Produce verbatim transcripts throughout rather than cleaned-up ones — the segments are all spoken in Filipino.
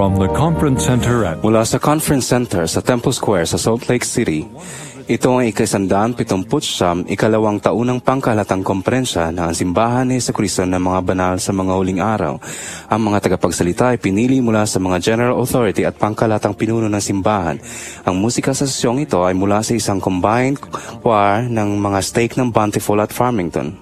From the Conference Center at Mula sa Conference Center sa Temple Square sa Salt Lake City, ito ang ikasandaan pitumput siyam, ikalawang taunang pangkalatang komperensya na ang simbahan ni Jesucristo ng mga banal sa mga huling araw. Ang mga tagapagsalita ay pinili mula sa mga General Authority at pangkalatang pinuno ng simbahan. Ang musika sa sesyong ito ay mula sa isang combined choir ng mga stake ng Bountiful at Farmington.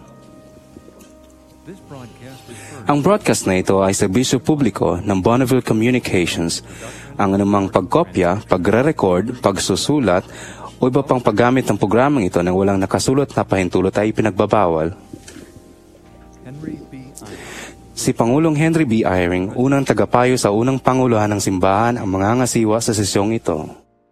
Ang broadcast na ito ay serbisyo publiko ng Bonneville Communications. Ang anumang pagkopya, pagre-record, pagsusulat, o iba pang paggamit ng programang ito nang walang nakasulat na pahintulot ay ipinagbabawal. Si Pangulong Henry B. Eyring, unang tagapayo sa unang panguluhan ng simbahan, ang mangangasiwa sa sesyong ito.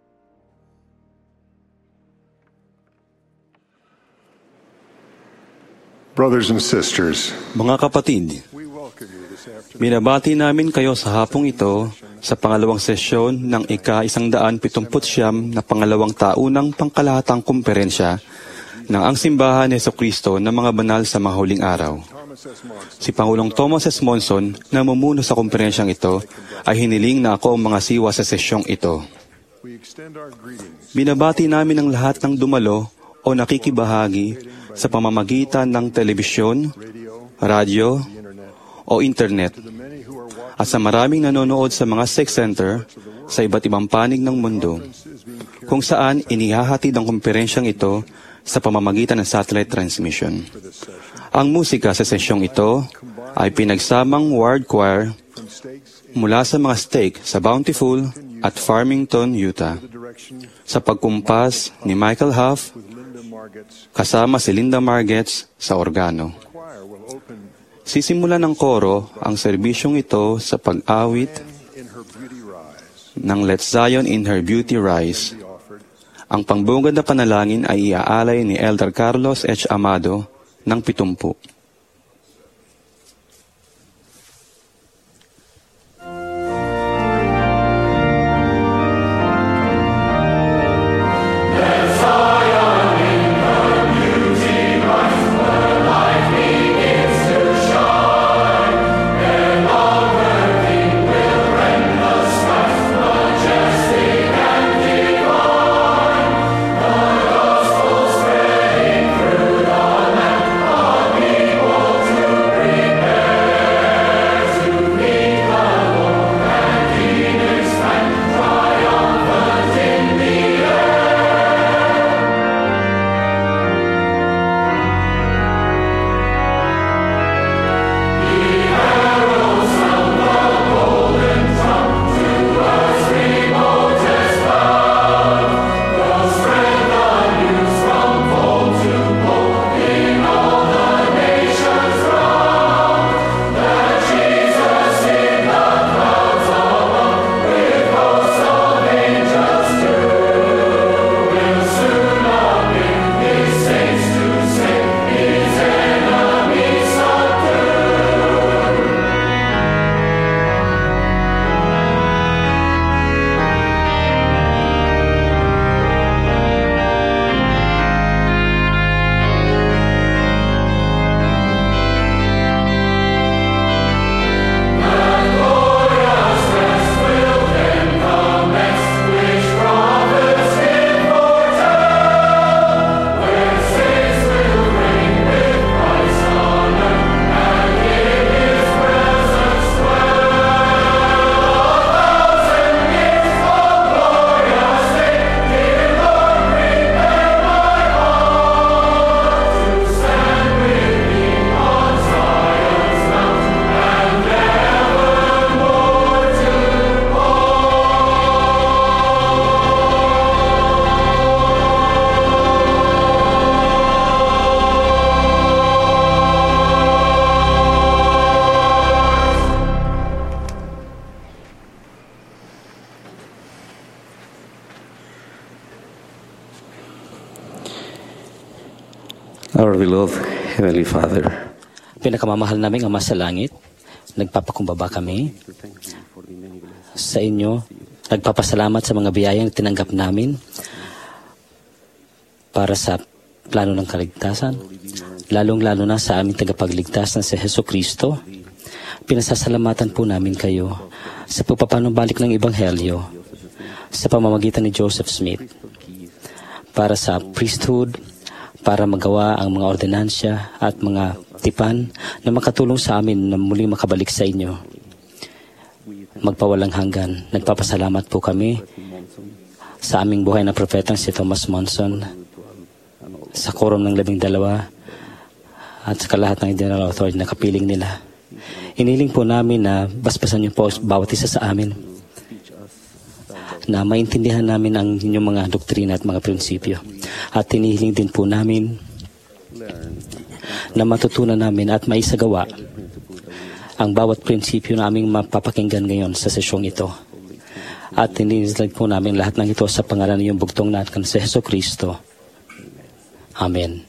Brothers and sisters, mga kapatid, binabati namin kayo sa hapong ito sa pangalawang sesyon ng ika-isang daan pitumput siyam na pangalawang taunang pangkalahatang kumperensya ng ang simbahan ni Jesucristo ng mga banal sa mga huling araw. Si Pangulong Thomas S. Monson na namumuno sa kumperensyang ito ay hiniling na ako ang mga siwa sa sesyong ito. Binabati namin ang lahat ng dumalo o nakikibahagi sa pamamagitan ng telebisyon, radyo, o internet, at sa maraming nanonood sa mga sex center sa iba't ibang panig ng mundo, kung saan inihahatid ang kumperensyang ito sa pamamagitan ng satellite transmission. Ang musika sa sesyong ito ay pinagsamang ward choir mula sa mga stake sa Bountiful at Farmington, Utah, sa pagkumpas ni Michael Huff kasama si Linda Margetts sa organo. Sisimulan ng koro ang serbisyong ito sa pag-awit ng Let Zion in Her Beauty Rise. Ang pangbungad na panalangin ay iaalay ni Elder Carlos H. Amado ng pitumpu. Our beloved Heavenly Father, pinakamamahal naming Ama sa langit, nagpapakumbaba kami sa inyo, nagpapasalamat sa mga biyayang tinanggap namin para sa plano ng kaligtasan, lalong-lalo na sa aming tagapagligtas na si Jesucristo. Pinasasalamatan po namin kayo sa pagpapanumbalik ng Ebanghelyo sa pamamagitan ni Joseph Smith para sa priesthood, para magawa ang mga ordinansya at mga tipan na makatulong sa amin na muling makabalik sa inyo. Magpawalang hanggan. Nagpapasalamat po kami sa aming buhay na propetang si Thomas Monson, sa quorum ng labing dalawa, at sa kalahat ng general authority na kapiling nila. Iniling po namin na basbasan niyo po bawat isa sa amin, na maintindihan namin ang inyong mga doktrina at mga prinsipyo. At tinihiling din po namin na matutunan namin at maisagawa ang bawat prinsipyo na aming mapapakinggan ngayon sa sesyong ito. At tinihiling po namin lahat ng ito sa pangalan ng iyong bugtong na sa Hesus Kristo. Amen.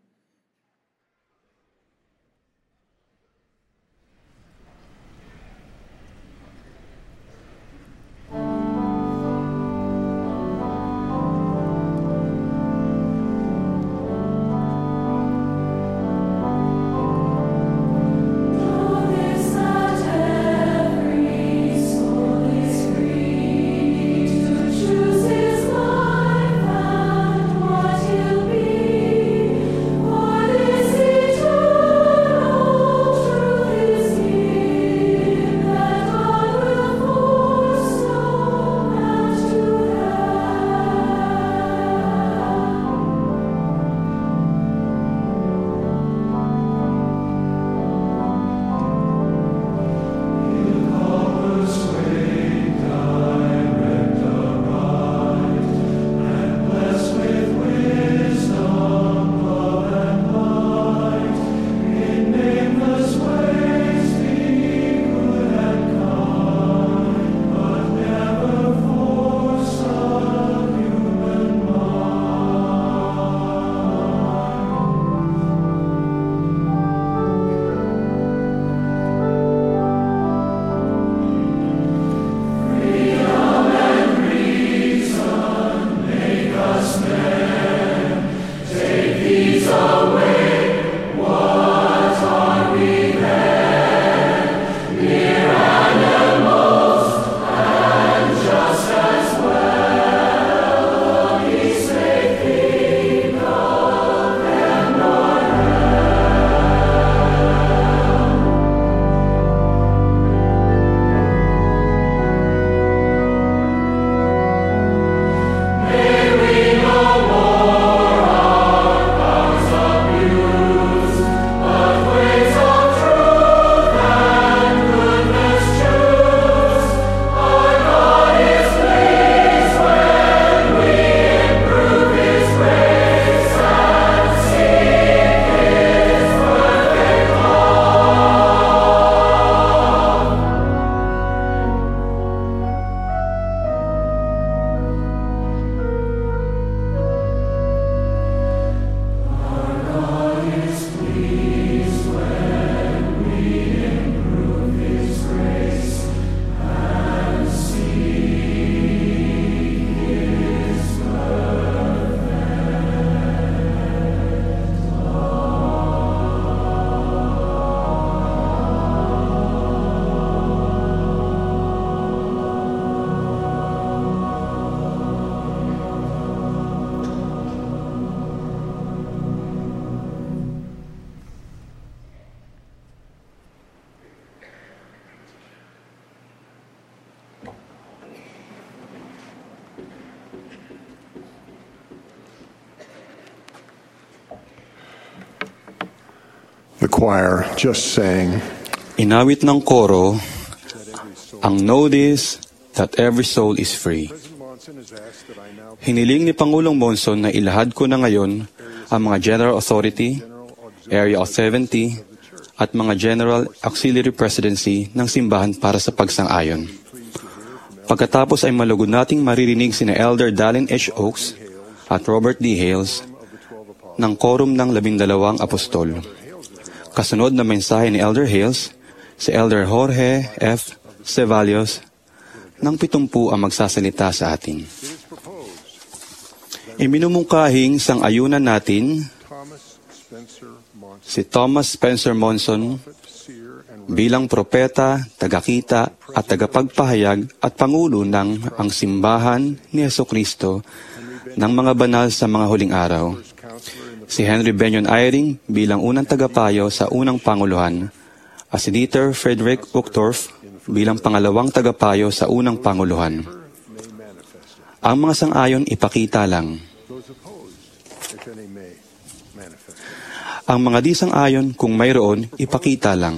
The choir just sang, Inawit ng koro ang Know This, that every soul is free. Hiniling ni Pangulong Monson na ilahad ko na ngayon ang mga General Authority, Area of seventy, at mga General Auxiliary Presidency ng simbahan para sa pagsang-ayon. Pagkatapos ay malugod nating maririnig sina Elder Dallin H. Oaks at Robert D. Hales ng Quorum ng Labindalawang Apostol. Kasunod na mensahe ni Elder Hales, si Elder Jorge F. Ceballos ng pitumpu ang magsasalita sa atin. Iminumungkahing sang-ayunan natin si Thomas Spencer Monson bilang propeta, tagakita at tagapagpahayag at pangulo ng ang simbahan ni Jesucristo ng mga banal sa mga huling araw. Si Henry Benyon Eyring bilang unang tagapayo sa unang panguluhan, at si Dieter Friedrich Uchtdorf bilang pangalawang tagapayo sa unang panguluhan. Ang mga sang-ayon ipakita lang. Ang mga di sang-ayon kung mayroon ipakita lang.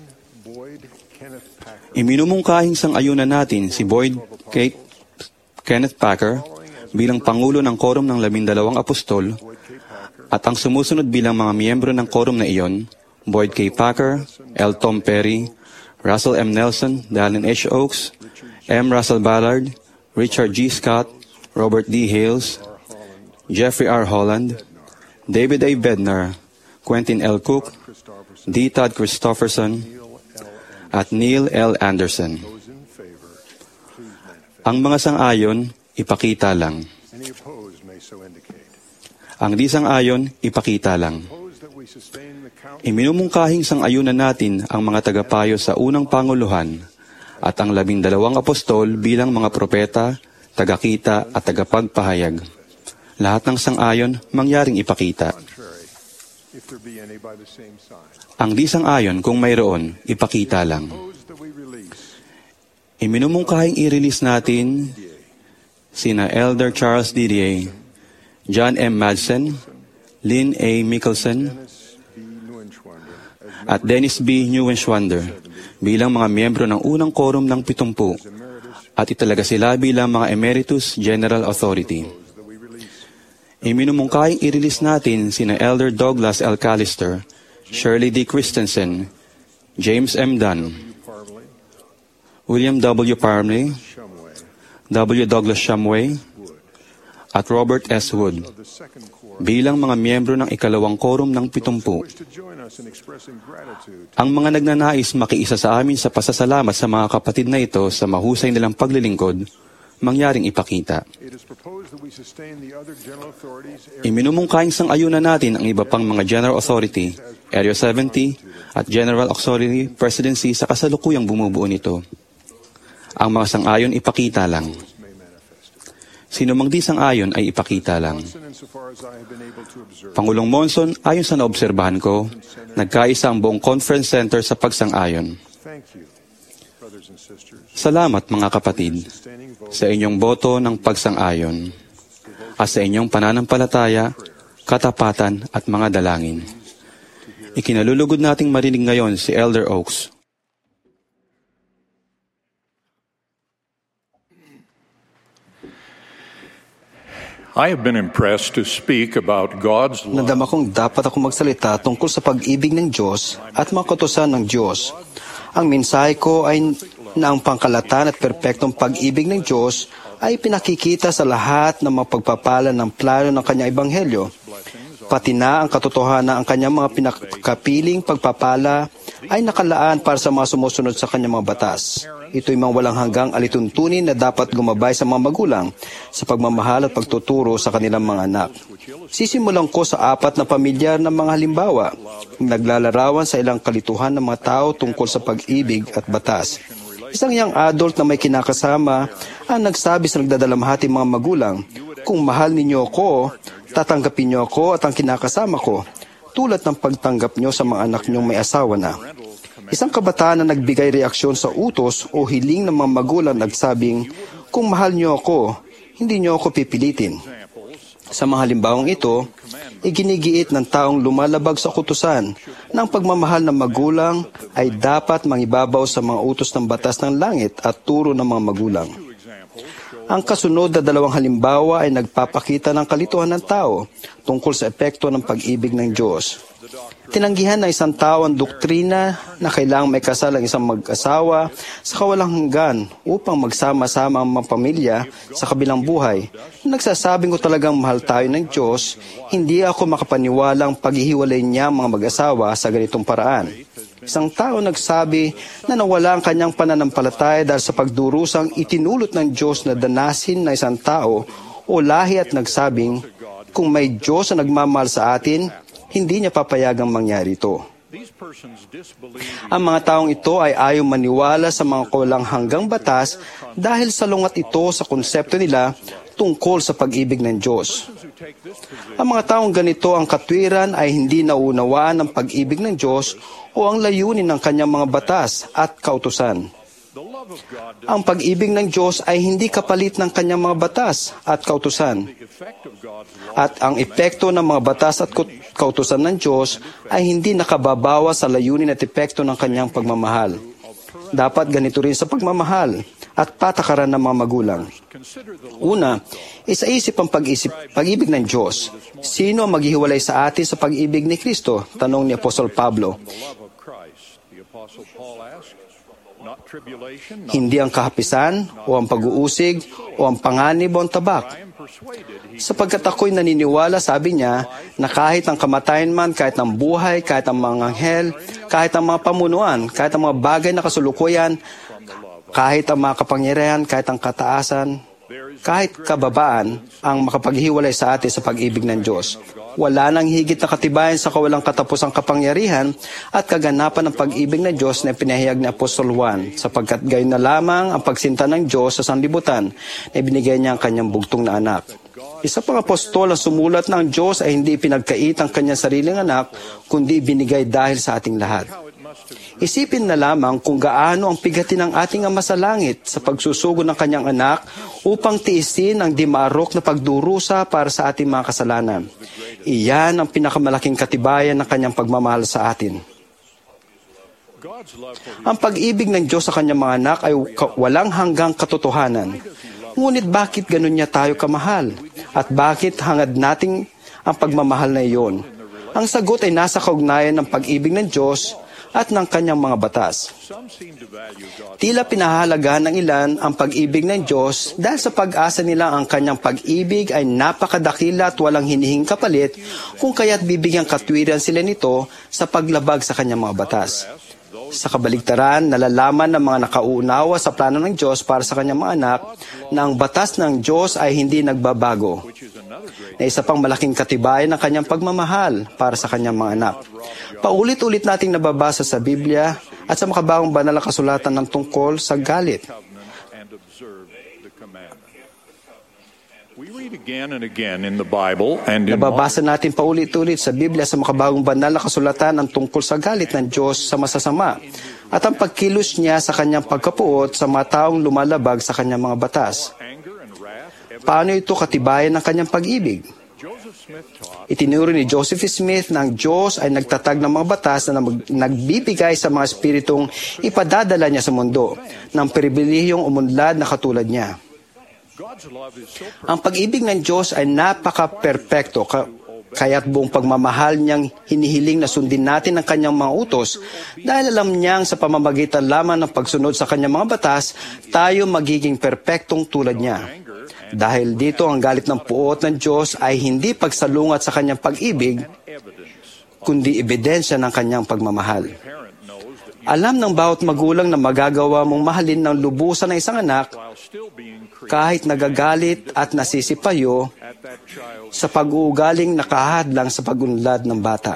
Iminumungkahing sang-ayunan natin si Boyd K. Kenneth Packer bilang Pangulo ng Quorum ng Labindalawang Apostol at ang sumusunod bilang mga miyembro ng quorum na iyon, Boyd K. Packer, L. Tom Perry, Russell M. Nelson, Dallin H. Oaks, M. Russell Ballard, Richard G. Scott, Robert D. Hales, Jeffrey R. Holland, David A. Bednar, Quentin L. Cook, D. Todd Christofferson, at Neil L. Anderson. Ang mga sang-ayon, ipakita lang. Ang di sang-ayon, ipakita lang. Iminumungkahing sang-ayunan natin ang mga tagapayo sa unang panguluhan at ang labindalawang apostol bilang mga propeta, tagakita at tagapagpahayag. Lahat ng sang-ayon mangyaring ipakita. Ang di sang-ayon kung mayroon, ipakita lang. Iminumungkahing i-release natin sina Elder Charles Didier, John M. Madsen, Lynn A. Mickelson, at Dennis B. Neuenschwander bilang mga miyembro ng unang quorum ng pitumpu at italaga sila bilang mga Emeritus General Authority. Iminumungkahing i-release natin sina Elder Douglas L. Callister, Shirley D. Christensen, James M. Dunn, William W. Parmley, W. Douglas Shumway, at Robert S. Wood bilang mga miyembro ng ikalawang quorum ng pitumpu. Ang mga nagnanais makiisa sa amin sa pasasalamat sa mga kapatid na ito sa mahusay nilang paglilingkod, mangyaring ipakita. Iminumungkahing sang-ayunan natin ang iba pang mga General Authority, Area seventy, at General Auxiliary Presidency sa kasalukuyang bumubuo nito. Ang mga sang-ayon ipakita lang. Sino mang di sang-ayon ay ipakita lang. Pangulong Monson, ayon sa naobserbahan ko, nagkaisa ang buong conference center sa pagsang-ayon. Salamat mga kapatid sa inyong boto ng pagsang-ayon at sa inyong pananampalataya, katapatan at mga dalangin. Ikinalulugod nating marinig ngayon si Elder Oaks. I have been impressed to speak about God's love. Nadama kong dapat ako magsalita tungkol sa pag-ibig ng Diyos at mga kautusan ng Diyos. Ang mensahe ko ay na ang pangkalatan at perpektong pag-ibig ng Diyos ay pinakikita sa lahat ng mga pagpapala ng plano ng Kanyang Ebanghelyo. Pati na ang katotohanan ang Kanyang mga pinakapiling pagpapala ay nakalaan para sa mga sumusunod sa Kanyang mga batas. Ito'y mga walang hanggang alituntunin na dapat gumabay sa mga magulang sa pagmamahal at pagtuturo sa kanilang mga anak. Sisimulan ko sa apat na pamilyar ng mga halimbawa, naglalarawan sa ilang kalituhan ng mga tao tungkol sa pag-ibig at batas. Isang young adult na may kinakasama ang nagsabi sa nagdadalamhating mga magulang, "Kung mahal ninyo ako, tatanggapin niyo ako at ang kinakasama ko, tulad ng pagtanggap niyo sa mga anak niyong may asawa na." Isang kabataan na nagbigay reaksyon sa utos o hiling ng mga magulang nagsabing, "Kung mahal niyo ako, hindi niyo ako pipilitin." Sa mga halimbawang ito, iginigiit ng taong lumalabag sa kutusan ng pagmamahal ng magulang ay dapat mangibabaw sa mga utos ng batas ng langit at turo ng mga magulang. Ang kasunod na dalawang halimbawa ay nagpapakita ng kalituhan ng tao tungkol sa epekto ng pag-ibig ng Diyos. Tinanggihan ng isang tao ang doktrina na kailangang may kasal ang isang mag-asawa sa kawalang hanggan upang magsama-sama ang mga pamilya sa kabilang buhay. Nagsasabing ko talagang mahal tayo ng Diyos, hindi ako makapaniwalang paghihiwalay niya ang mga mag-asawa sa ganitong paraan. Isang tao nagsabi na nawala ang kanyang pananampalataya dahil sa pagdurusang itinulot ng Diyos na danasin na isang tao o lahi at nagsabing, "Kung may Diyos na nagmamahal sa atin, hindi niya papayagang mangyari ito." Ang mga taong ito ay ayaw maniwala sa mga kulang hanggang batas dahil salungat ito sa konsepto nila tungkol sa pag-ibig ng Diyos. Ang mga taong ganito ang katwiran ay hindi naunawaan ng pag-ibig ng Diyos o ang layunin ng kanyang mga batas at kautusan. Ang pag-ibig ng Diyos ay hindi kapalit ng kanyang mga batas at kautusan. At ang epekto ng mga batas at kautusan ng Diyos ay hindi nakababawa sa layunin at epekto ng kanyang pagmamahal. Dapat ganito rin sa pagmamahal at patakaran ng mga magulang. Una, isa-isip ang pag-isip, pag-ibig ng Diyos. Sino ang maghihiwalay sa atin sa pag-ibig ni Kristo? Tanong ni Apostol Pablo. Hindi ang kahapisan, o ang pag-uusig, o ang panganib o ang tabak. Sapagkat ako'y naniniwala, sabi niya, na kahit ang kamatayan man, kahit ang buhay, kahit ang mga anghel, kahit ang mga pamunuan, kahit ang mga bagay na kasulukuyan, kahit ang mga kapangyarihan, kahit ang kataasan, kahit kababaan, ang makapaghiwalay sa atin sa pag-ibig ng Diyos. Wala nang higit na katibayan sa kawalang katapusang kapangyarihan at kaganapan ng pag-ibig ng Diyos na pinahayag ni Apostol Juan, sapagkat gayon na lamang ang pagsinta ng Diyos sa sanlibutan na ibinigay niya ang kanyang bugtong na anak. Isa pang apostol ang sumulat na ang Diyos ay hindi pinagkait ang kanyang sariling anak, kundi binigay dahil sa ating lahat. Isipin na lamang kung gaano ang pigatin ng ating Ama sa langit sa pagsusugo ng kanyang anak upang tiisin ang di maarok na pagdurusa para sa ating mga kasalanan. Iyan ang pinakamalaking katibayan ng kanyang pagmamahal sa atin. Ang pag-ibig ng Diyos sa kanyang mga anak ay walang hanggang katotohanan. Ngunit bakit ganun niya tayo kamahal? At bakit hangad nating ang pagmamahal na iyon? Ang sagot ay nasa kaugnayan ng pag-ibig ng Diyos at ng kanyang mga batas. Tila pinahahalagahan ng ilan ang pag-ibig ng Diyos dahil sa pag-asa nila ang kanyang pag-ibig ay napakadakila at walang hinihing kapalit, kung kaya't bibigyang katwiran sila nito sa paglabag sa kanyang mga batas. Sa kabaligtaran, nalalaman ng mga nakauunawa sa plano ng Diyos para sa kanyang mga anak na ang batas ng Diyos ay hindi nagbabago, na isa pang malaking katibayan ng kanyang pagmamahal para sa kanyang mga anak. Paulit-ulit nating nababasa sa Biblia at sa makabagong banal na kasulatan ng tungkol sa galit. Nababasa natin paulit-ulit sa Biblia sa makabagong banal na kasulatan ang tungkol sa galit ng Diyos sa masasama at ang pagkilos niya sa kanyang pagkapuot sa mga taong lumalabag sa kanyang mga batas. Paano ito katibayan ng kanyang pag-ibig? Itinuro ni Joseph Smith na ang Diyos ay nagtatag ng mga batas na nagbibigay sa mga espiritong ipadadala niya sa mundo ng pribilehiyong umunlad na katulad niya. Ang pag-ibig ng Diyos ay napaka-perpekto, kaya't buong pagmamahal niyang hinihiling na sundin natin ang kanyang mga utos dahil alam niyang sa pamamagitan lamang ng pagsunod sa kanyang mga batas, tayo magiging perpektong tulad niya. Dahil dito ang galit ng puot ng Diyos ay hindi pagsalungat sa kanyang pag-ibig, kundi ebidensya ng kanyang pagmamahal. Alam ng bawat magulang na magagawa mong mahalin ng lubusan ng isang anak kahit nagagalit at nasisipayo sa pag-uugaling nakahadlang sa pag-unlad ng bata.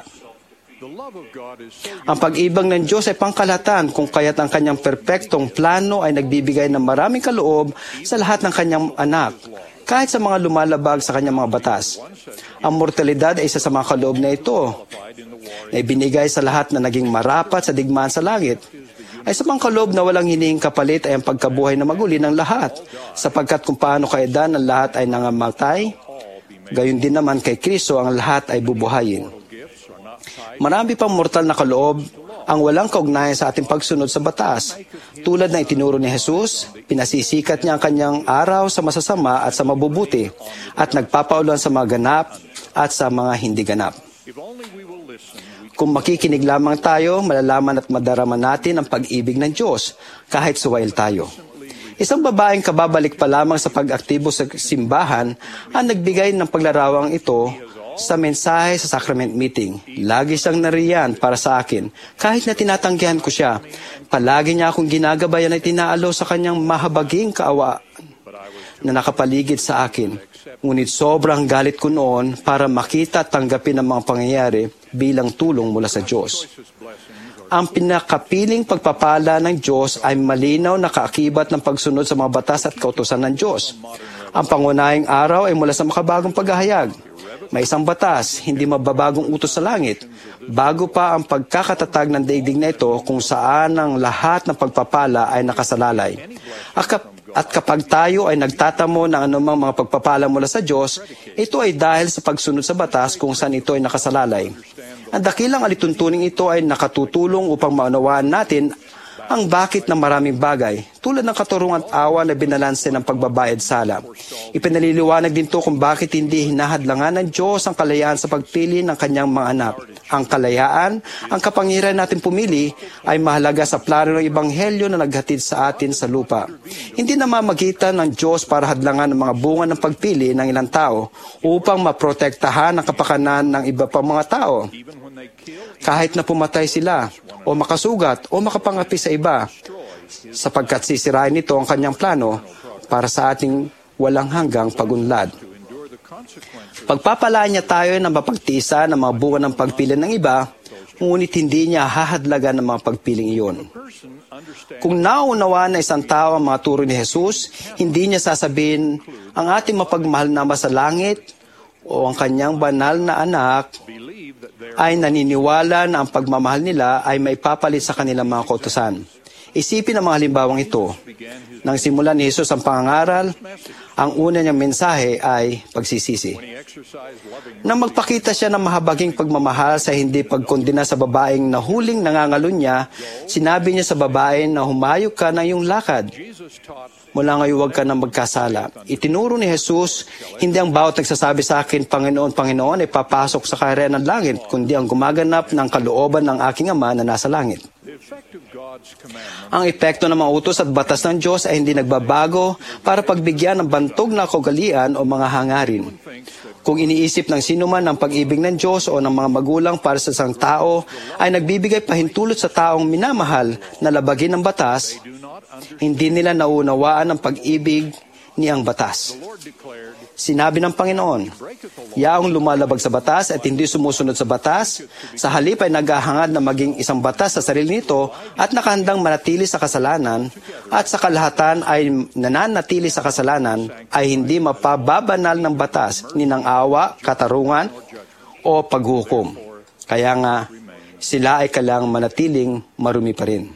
Ang pag-ibig ng Diyos ay pangkalahatan kung kaya't ang kanyang perpektong plano ay nagbibigay ng maraming kaloob sa lahat ng kanyang anak, kahit sa mga lumalabag sa kanyang mga batas. Ang mortalidad ay isa sa mga kaloob na ito, na ibinigay sa lahat na naging marapat sa digmaan sa langit. Ay sa pangkaloob na walang hinihing kapalit ay ang pagkabuhay na maguli ng lahat, sapagkat kung paano kaedan ang lahat ay nangamatay, gayon din naman kay Kristo ang lahat ay bubuhayin. Marami pang mortal na kaloob ang walang kaugnayan sa ating pagsunod sa batas. Tulad na itinuro ni Jesus, pinasisikat niya ang kanyang araw sa masasama at sa mabubuti, at nagpapaulan sa mga ganap at sa mga hindi ganap. Kung makikinig lamang tayo, malalaman at madarama natin ang pag-ibig ng Diyos, kahit suwail tayo. Isang babaeng kababalik pa lamang sa pag-aktibo sa simbahan ang nagbigay ng paglarawang ito sa mensahe sa sacrament meeting. Lagi siyang nariyan para sa akin, kahit na tinatanggihan ko siya. Palagi niya akong ginagabayan at tinaalo sa kanyang mahabaging kaawaan na nakapaligid sa akin. Ngunit sobrang galit ko noon para makita at tanggapin ang mga pangyayari, bilang tulong mula sa Diyos. Ang pinakapiling pagpapala ng Diyos ay malinaw na kaakibat ng pagsunod sa mga batas at kautusan ng Diyos. Ang pangunahing araw ay mula sa makabagong paghahayag. May isang batas, hindi mababagong utos sa langit. Bago pa ang pagkakatatag ng daigdig na ito kung saan ang lahat ng pagpapala ay nakasalalay. At kapag tayo ay nagtatamo ng anumang mga pagpapala mula sa Diyos, ito ay dahil sa pagsunod sa batas kung saan ito ay nakasalalay. Ang dakilang alituntuning ito ay nakatutulong upang maunawaan natin ang bakit ng maraming bagay, tulad ng katurungan at awa na binalanse ng pagbabayad sala. Ipinaliliwanag din ito kung bakit hindi hinahadlangan ng Diyos ang kalayaan sa pagpili ng kanyang mga anak. Ang kalayaan, ang kapangyarihan natin pumili, ay mahalaga sa plano ng Ebanghelyo na naghatid sa atin sa lupa. Hindi namamagitan ng Diyos para hadlangan ang mga bunga ng pagpili ng ilang tao upang maprotektahan ang kapakanan ng iba pang mga tao. Kahit na pumatay sila, o makasugat, o makapangapi sa iba, sapagkat sisirain nito ang kanyang plano para sa ating walang hanggang pagunlad. Pagpapalaan niya tayo na mapagtiisa ng mga bunga ng pagpili ng iba, ngunit hindi niya hahadlagan ng mga pagpiling iyon. Kung naunawaan na isang tao ang mga turo ni Jesus, hindi niya sasabihin, ang ating mapagmahal na Ama sa langit, o ang kanyang banal na anak, ay naniniwala na ang pagmamahal nila ay may papalit sa kanilang mga kautusan. Isipin ang mga halimbawang ito. Nang simulan ni Jesus ang pangangaral, ang una niyang mensahe ay pagsisisi. Nang magpakita siya ng mahabaging pagmamahal sa hindi pagkondena sa babaeng nahuling nangangalun niya, sinabi niya sa babae na humayok ka ng iyong lakad. Mula ngayon huwag ka nang magkasala. Itinuro ni Jesus, hindi ang bawat nagsasabi sa akin, Panginoon, Panginoon, ay papasok sa kaharian ng langit, kundi ang gumaganap ng kalooban ng aking Ama na nasa langit. Ang epekto ng mga utos at batas ng Diyos ay hindi nagbabago para pagbigyan ng bantog na kaugalian o mga hangarin. Kung iniisip ng sino man ang pag-ibig ng Diyos o ng mga magulang para sa isang tao ay nagbibigay pahintulot sa taong minamahal na labagin ng batas, hindi nila naunawaan ang pag-ibig niyang batas. Sinabi ng Panginoon, yaong lumalabag sa batas at hindi sumusunod sa batas, sa halip ay naghahangad na maging isang batas sa sarili nito at nakahandang manatili sa kasalanan, at sa kalahatan ay nananatili sa kasalanan ay hindi mapababanal ng batas ni ng awa, katarungan o paghukom. Kaya nga, sila ay kailangang manatiling marumi pa rin.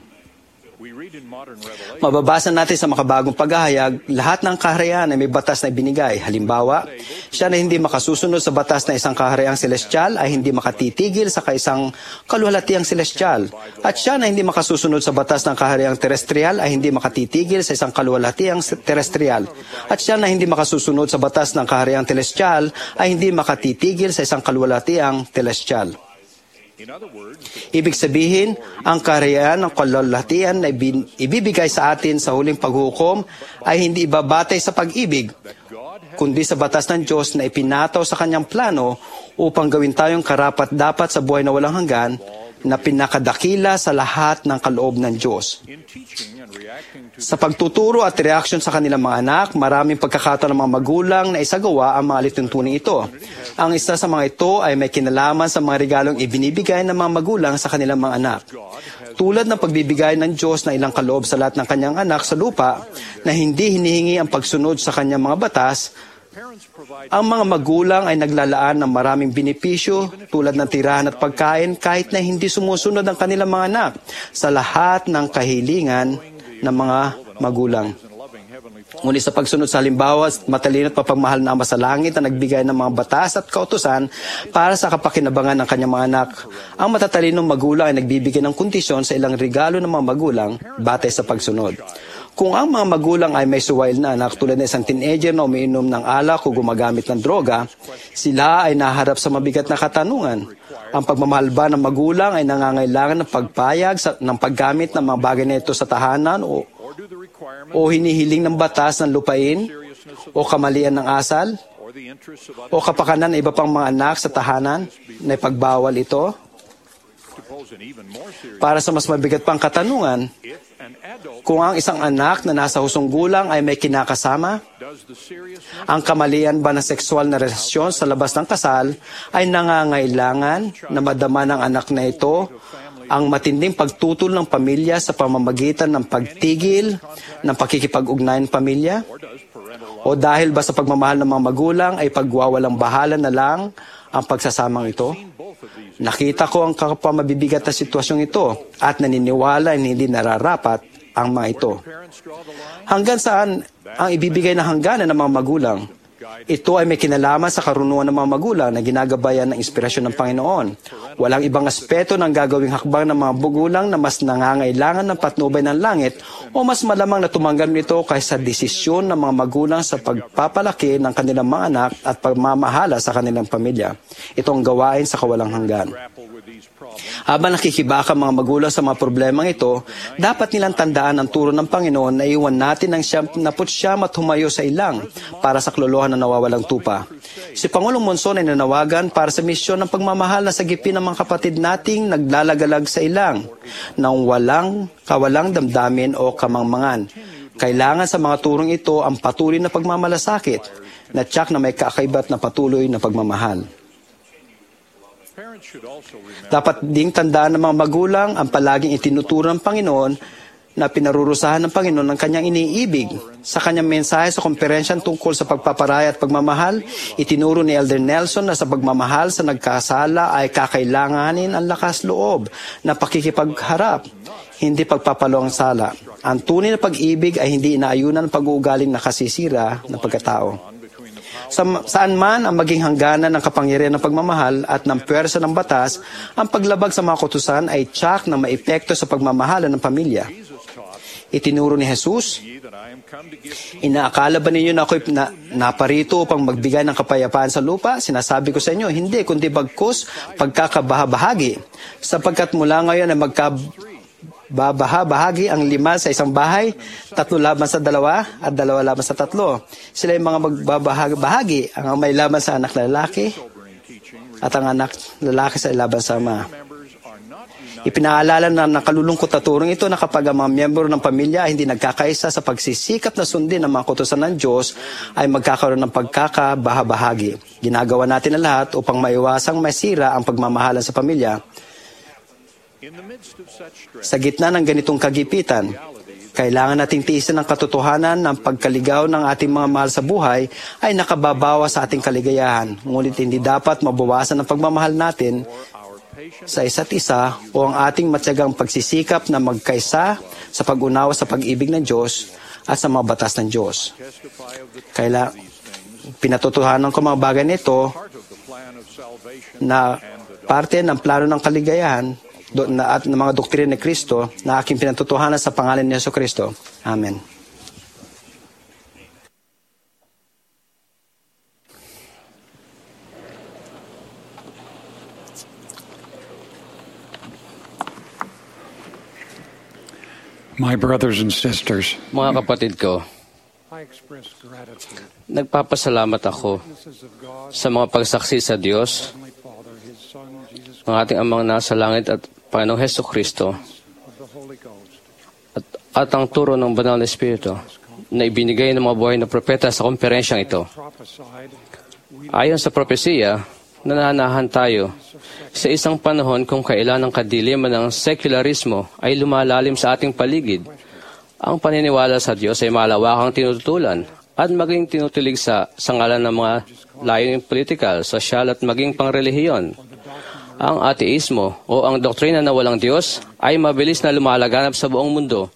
Mababasa natin sa makabagong paghahayag, lahat ng kaharian ay may batas na ibinigay. Halimbawa, siya na hindi makasusunod sa batas na isang kahariang celestial ay hindi makatitigil sa kaisang kaluhalatiang celestial. At siya na hindi makasusunod sa batas ng kahariang terrestrial ay hindi makatitigil sa isang kaluhalatiang terrestrial. At siya na hindi makasusunod sa batas ng kahariang celestial ay hindi makatitigil sa isang kaluhalatiang celestial. Ibig sabihin, ang kaharian ng kaluhalatian na ibibigay sa atin sa huling paghukom ay hindi ibabatay sa pag-ibig, kundi sa batas ng Diyos na ipinataw sa kanyang plano upang gawin tayong karapat-dapat sa buhay na walang hanggan na pinakadakila sa lahat ng kaloob ng Diyos. Sa pagtuturo at reaksyon sa kanilang mga anak, maraming pagkakataon ng mga magulang na isagawa ang mga lituntuning ito. Ang isa sa mga ito ay may kinalaman sa mga regalong ibinibigay ng mga magulang sa kanilang mga anak. Tulad ng pagbibigay ng Diyos na ilang kaloob sa lahat ng kanyang anak sa lupa na hindi hinihingi ang pagsunod sa kanyang mga batas, ang mga magulang ay naglalaan ng maraming benepisyo tulad ng tirahan at pagkain kahit na hindi sumusunod ang kanilang mga anak sa lahat ng kahilingan ng mga magulang. Ngunit sa pagsunod sa halimbawa, matalino at mapagmahal na Ama sa langit na nagbigay ng mga batas at kautusan para sa kapakinabangan ng kanyang mga anak, ang matatalinong magulang ay nagbibigay ng kondisyon sa ilang regalo ng mga magulang batay sa pagsunod. Kung ang mga magulang ay may suwail na anak tulad ng isang teenager na umiinom ng alak o gumagamit ng droga, sila ay naharap sa mabigat na katanungan. Ang pagmamahal ba ng magulang ay nangangailangan ng pagpayag sa, ng paggamit ng mga bagay na ito sa tahanan o, o hinihiling ng batas ng lupain o kamalian ng asal o kapakanan ng iba pang mga anak sa tahanan na ipagbawal ito? Para sa mas mabigat pang katanungan, kung ang isang anak na nasa husong gulang ay may kinakasama, ang kamalian ba ng sexual na relasyon sa labas ng kasal ay nangangailangan na madama ng anak na ito ang matinding pagtutol ng pamilya sa pamamagitan ng pagtigil ng pakikipag-ugnayan pamilya? O dahil ba sa pagmamahal ng mga magulang ay pagwawalang bahala na lang ang pagsasamang ito? Nakita ko ang kapamabibigat na sitwasyong ito at naniniwala na hindi nararapat ang mga ito. Hanggang saan ang ibibigay na hangganan ng mga magulang? Ito ay may kinalaman sa karunungan ng mga magulang na ginagabayan ng inspirasyon ng Panginoon. Walang ibang aspeto ng gagawing hakbang ng mga magulang na mas nangangailangan ng patnubay ng langit o mas malamang na tumanggap nito kaysa desisyon ng mga magulang sa pagpapalaki ng kanilang mga anak at pagmamahala sa kanilang pamilya. Ito ang gawain sa kawalang hanggan. Habang nakikibaka mga magulang sa mga problemang ito, dapat nilang tandaan ang turo ng Panginoon na iwan natin ang siyam naput siyam at humayo sa ilang para sa klolohan na nawawalang tupa. Si Pangulong Monson ay nanawagan para sa misyon ng pagmamahal na sagipin ng mga kapatid nating naglalagalag sa ilang nang walang kawalang damdamin o kamangmangan. Kailangan sa mga turong ito ang patuloy na pagmamalasakit na tiyak na may kakaibat na patuloy na pagmamahal. Dapat ding tandaan ng mga magulang ang palaging itinuturo ng Panginoon na pinarurusahan ng Panginoon ng kanyang iniibig. Sa kanyang mensahe sa komperensya tungkol sa pagpaparaya at pagmamahal, itinuro ni Elder Nelson na sa pagmamahal sa nagkasala ay kakailanganin ang lakas loob na pakikipagharap, hindi pagpapalo ang sala. Ang tunay na pag-ibig ay hindi inaayunan ng pag-uugaling nakasisira ng pagkatao. Sa, saan man ang maging hangganan ng kapangyarihan ng pagmamahal at ng puwersa ng batas, ang paglabag sa mga kautusan ay tiyak na maepekto sa pagmamahala ng pamilya. Itinuro ni Jesus, inaakala ba ninyo na ako'y na, naparito upang magbigay ng kapayapaan sa lupa? Sinasabi ko sa inyo, hindi, kundi bagkus pagkakabahabahagi. Sapagkat mula ngayon ay magka babaha-bahagi ang lima sa isang bahay, tatlo laban sa dalawa, at dalawa laban sa tatlo. Sila yung mga magbabahagi, ang may laban sa anak na lalaki, at ang anak lalaki sa laban sa ama. Ipinaalala na nakalulungkot na turong ito na kapag ang mga miyembro ng pamilya ay hindi nagkakaisa sa pagsisikap na sundin ang mga kautusan ng Diyos, ay magkakaroon ng pagkakabahabahagi. Ginagawa natin ang lahat upang maiwasang masira ang pagmamahalan sa pamilya. Sa gitna ng ganitong kagipitan, kailangan nating tiisin ang katotohanan ng pagkaligaw ng ating mga mahal sa buhay ay nakababawa sa ating kaligayahan. Ngunit hindi dapat mabawasan ang pagmamahal natin sa isa't isa o ang ating matyagang pagsisikap na magkaisa sa pag-unawa sa pag-ibig ng Diyos at sa mga batas ng Diyos. Kailangan, pinatotohanan ko mga bagay nito na parte ng plano ng kaligayahan at ng mga doktrina ni Kristo na aking pinatutuhanan sa pangalan ni Yesu Kristo. Amen. My brothers and sisters, Mga kapatid ko, nagpapasalamat ako sa mga pagsaksi sa Diyos, ng ating amang nasa langit at Panginoong Hesus Kristo, at, at ang turo ng banal na Espiritu na ibinigay ng mga buhay na propeta sa komperensyang ito. Ayon sa propesiya, nananahan tayo sa isang panahon kung kailan ang kadiliman ng sekularismo ay lumalalim sa ating paligid. Ang paniniwala sa Diyos ay malawakang tinututulan at maging tinutulig sa sangalan ng mga layuning politikal, sosyal at maging pangrelihiyon. Ang ateismo o ang doktrina na walang Diyos ay mabilis na lumalaganap sa buong mundo.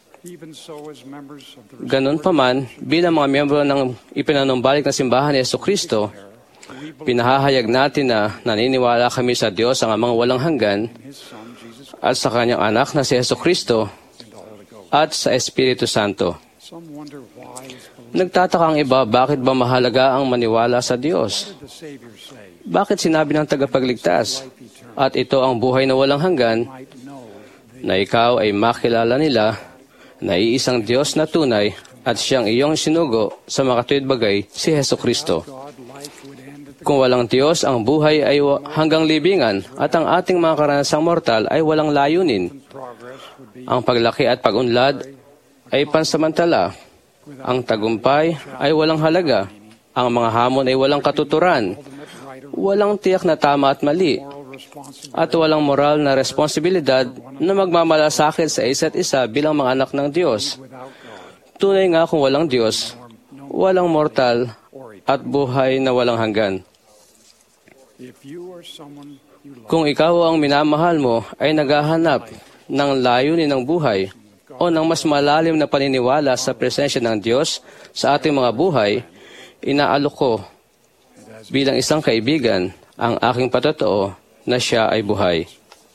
Ganun pa man, bilang mga miyembro ng ipinanumbalik na simbahan ni Jesucristo, pinahahayag natin na naniniwala kami sa Diyos ang amang walang hanggan at sa kanyang anak na si Jesucristo at sa Espiritu Santo. Nagtataka ang iba, bakit ba mahalaga ang maniwala sa Diyos? Bakit sinabi ng tagapagligtas, at ito ang buhay na walang hanggan, na ikaw ay makilala nila na iisang Diyos na tunay at siyang iyong sinugo sa makatuwid bagay, si Jesucristo. Kung walang Diyos, ang buhay ay hanggang libingan at ang ating mga karanasang mortal ay walang layunin. Ang paglaki at pag-unlad ay pansamantala. Ang tagumpay ay walang halaga. Ang mga hamon ay walang katuturan. Walang tiyak na tama at mali. At walang moral na responsibilidad na magmamalasakit sa isa't isa bilang mga anak ng Diyos. Tunay nga kung walang Diyos, walang mortal at buhay na walang hanggan. Kung ikaw ang minamahal mo ay naghahanap ng layunin ng buhay o ng mas malalim na paniniwala sa presensya ng Diyos sa ating mga buhay, inaalok ko bilang isang kaibigan ang aking patotoo na siya ay buhay.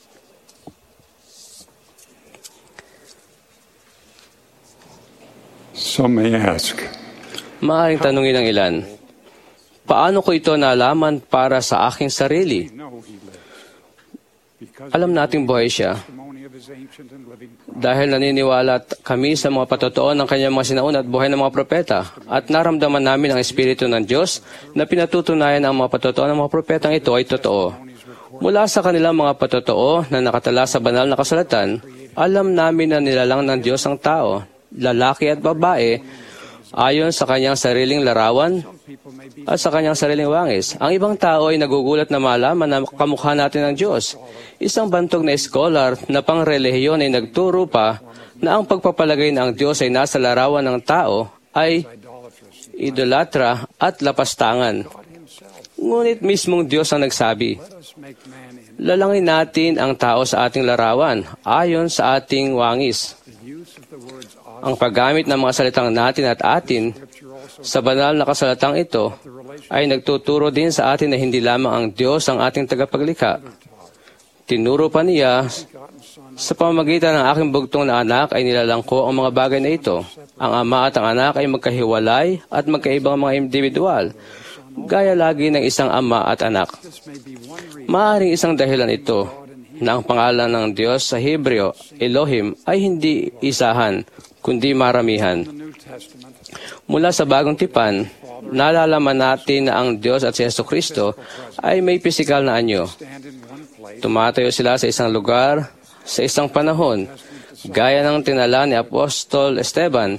Some may ask, Maaaring tanungin ng ilan, paano ko ito nalaman para sa aking sarili? Alam nating buhay siya. Dahil naniniwala kami sa mga patotoo ng kanyang mga sinauna at buhay ng mga propeta, at naramdaman namin ang Espiritu ng Diyos na pinatutunayan ang mga patotoo ng mga propetang ito ay totoo. Mula sa kanilang mga patotoo na nakatala sa banal na kasulatan, alam namin na nilalang ng Diyos ang tao, lalaki at babae, ayon sa kanyang sariling larawan at sa kanyang sariling wangis. Ang ibang tao ay nagugulat na malaman na kamukha natin ng Diyos. Isang bantog na scholar na pangrelihiyon ay nagturo pa na ang pagpapalagay na ang Diyos ay nasa larawan ng tao ay idolatra at lapastangan. Ngunit mismong Diyos ang nagsabi, lalangin natin ang tao sa ating larawan ayon sa ating wangis. Ang paggamit ng mga salitang natin at atin sa banal na kasalatang ito ay nagtuturo din sa atin na hindi lamang ang Diyos ang ating tagapaglikha. Tinuro pa niya, sa pamamagitan ng aking bugtong na anak ay nilalang ko ang mga bagay na ito. Ang ama at ang anak ay magkahiwalay at magkaibang mga individual, gaya lagi ng isang ama at anak. Maaaring isang dahilan ito na ang pangalan ng Diyos sa Hebreo, Elohim, ay hindi isahan, kundi maramihan. Mula sa Bagong Tipan, nalalaman natin na ang Diyos at si Jesucristo ay may pisikal na anyo. Tumatayo sila sa isang lugar, sa isang panahon, gaya ng tinala ni Apostol Esteban.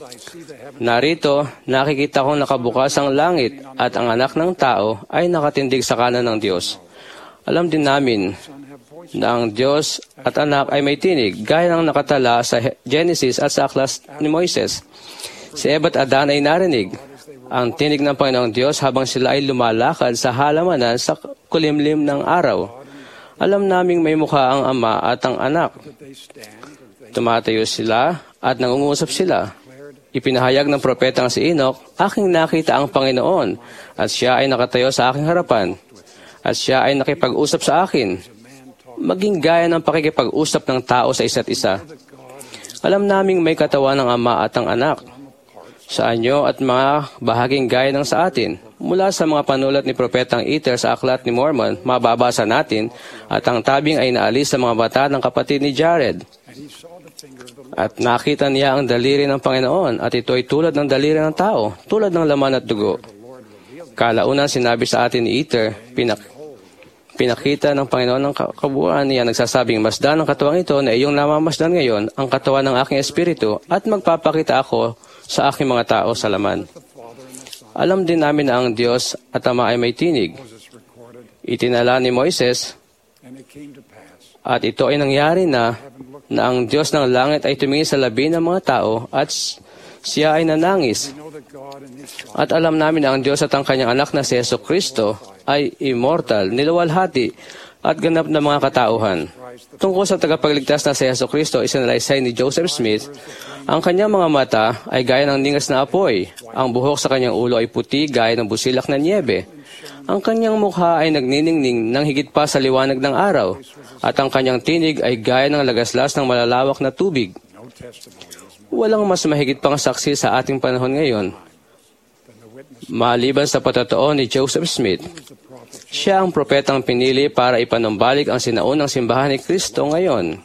Narito, nakikita kong nakabukas ang langit at ang anak ng tao ay nakatindig sa kanan ng Diyos. Alam din namin na ang Diyos at anak ay may tinig, gaya ng nakatala sa Genesis at sa aklas ni Moises. Si Eva at Adan ay narinig ang tinig ng Panginoong Diyos habang sila ay lumalakad sa halamanan sa kulimlim ng araw. Alam naming may mukha ang ama at ang anak. Tumatayo sila at nangungusap sila. Ipinahayag ng propetang si Enoch, aking nakita ang Panginoon at siya ay nakatayo sa aking harapan at siya ay nakipag-usap sa akin. Maging gaya ng pakikipag-usap ng tao sa isa't isa. Alam naming may katawan ng ama at ang anak sa anyo at mga bahaging gaya ng sa atin. Mula sa mga panulat ni Propetang Ether sa Aklat ni Mormon, mababasa natin at ang tabing ay naalis sa mga mata ng kapatid ni Jared. At nakita niya ang daliri ng Panginoon at ito ay tulad ng daliri ng tao, tulad ng laman at dugo. Kalaunan sinabi sa atin ni Ether, pinak pinakita ng Panginoon ng kabuuan niya, nagsasabing, masdan ang katawang ito na iyong namamasdan ngayon, ang katawan ng aking espiritu, at magpapakita ako sa aking mga tao sa laman. Alam din namin na ang Diyos at Ama ay may tinig. Itinala ni Moises, at ito ay nangyari na, na ang Diyos ng langit ay tumingin sa labi ng mga tao at siya ay nanangis. At alam namin na ang Diyos at ang kanyang anak na si Jesucristo ay immortal, niluwalhati, at ganap na mga katauhan. Tungkol sa tagapagligtas na si Jesucristo, isinalaysay ni Joseph Smith, ang kanyang mga mata ay gaya ng ningas na apoy. Ang buhok sa kanyang ulo ay puti gaya ng busilak na niebe. Ang kanyang mukha ay nagniningning ng higit pa sa liwanag ng araw, at ang kanyang tinig ay gaya ng lagaslas ng malalawak na tubig. Walang mas mahigit pang saksi sa ating panahon ngayon. Maliban sa patotoo ni Joseph Smith, siya ang propetang pinili para ipanumbalik ang sinaunang simbahan ni Kristo ngayon.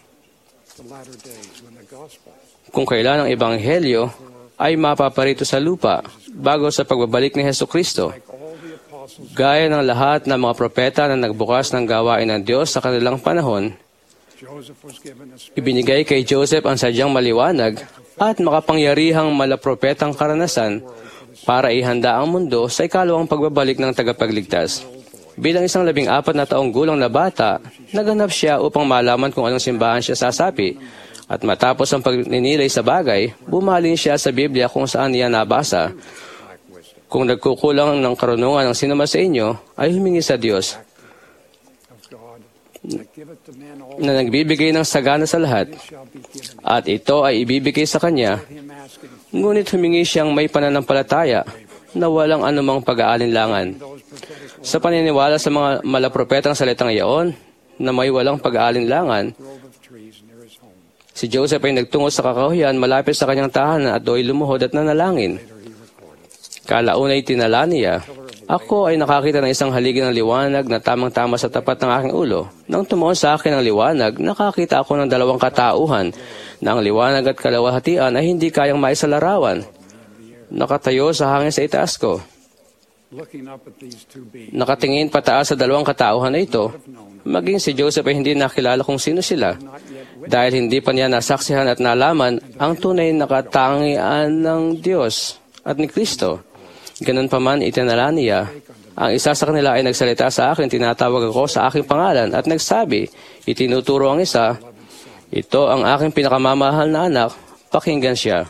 Kung kailan ang Ebanghelyo ay mapaparito sa lupa bago sa pagbabalik ni Jesucristo. Gaya ng lahat ng mga propeta na nagbukas ng gawain ng Diyos sa kanilang panahon, ibinigay kay Joseph ang sadyang maliwanag at makapangyarihang malapropetang karanasan para ihanda ang mundo sa ikalawang pagbabalik ng tagapagligtas. Bilang isang labing apat na taong gulang na bata, naganap siya upang malaman kung anong simbahan siya sasapi. At matapos ang pagninilay sa bagay, bumaling siya sa Biblia kung saan niya nabasa. Kung nagkukulang ng karunungan ng sinuma sa inyo, ay humingi sa Diyos na nagbibigay ng sagana sa lahat, at ito ay ibibigay sa Kanya. Ngunit humingi siyang may pananampalataya na walang anumang pag-aalinlangan. Sa paniniwala sa mga malapropetang salitang iyon na may walang pag-aalinlangan, si Joseph ay nagtungo sa kakahuyan malapit sa kanyang tahanan at do'y lumuhod at nanalangin. Kalaunay tinala niya, "Ako ay nakakita ng isang haligi ng liwanag na tamang-tama sa tapat ng aking ulo. Nang tumuon sa akin ang liwanag, nakakita ako ng dalawang katauhan na ang liwanag at kalawahatian ay hindi kayang maisalarawan. Nakatayo sa hangin sa itaas ko. Nakatingin pataas sa dalawang katauhan na ito. Maging si Joseph ay hindi nakilala kung sino sila, dahil hindi pa niya nasaksihan at nalaman ang tunay na katangian ng Diyos at ni Kristo. Ganun pa man, itinala niya, ang isa sa kanila ay nagsalita sa akin, tinatawag ako sa aking pangalan, at nagsabi, itinuturo ang isa, ito ang aking pinakamamahal na anak, pakinggan siya.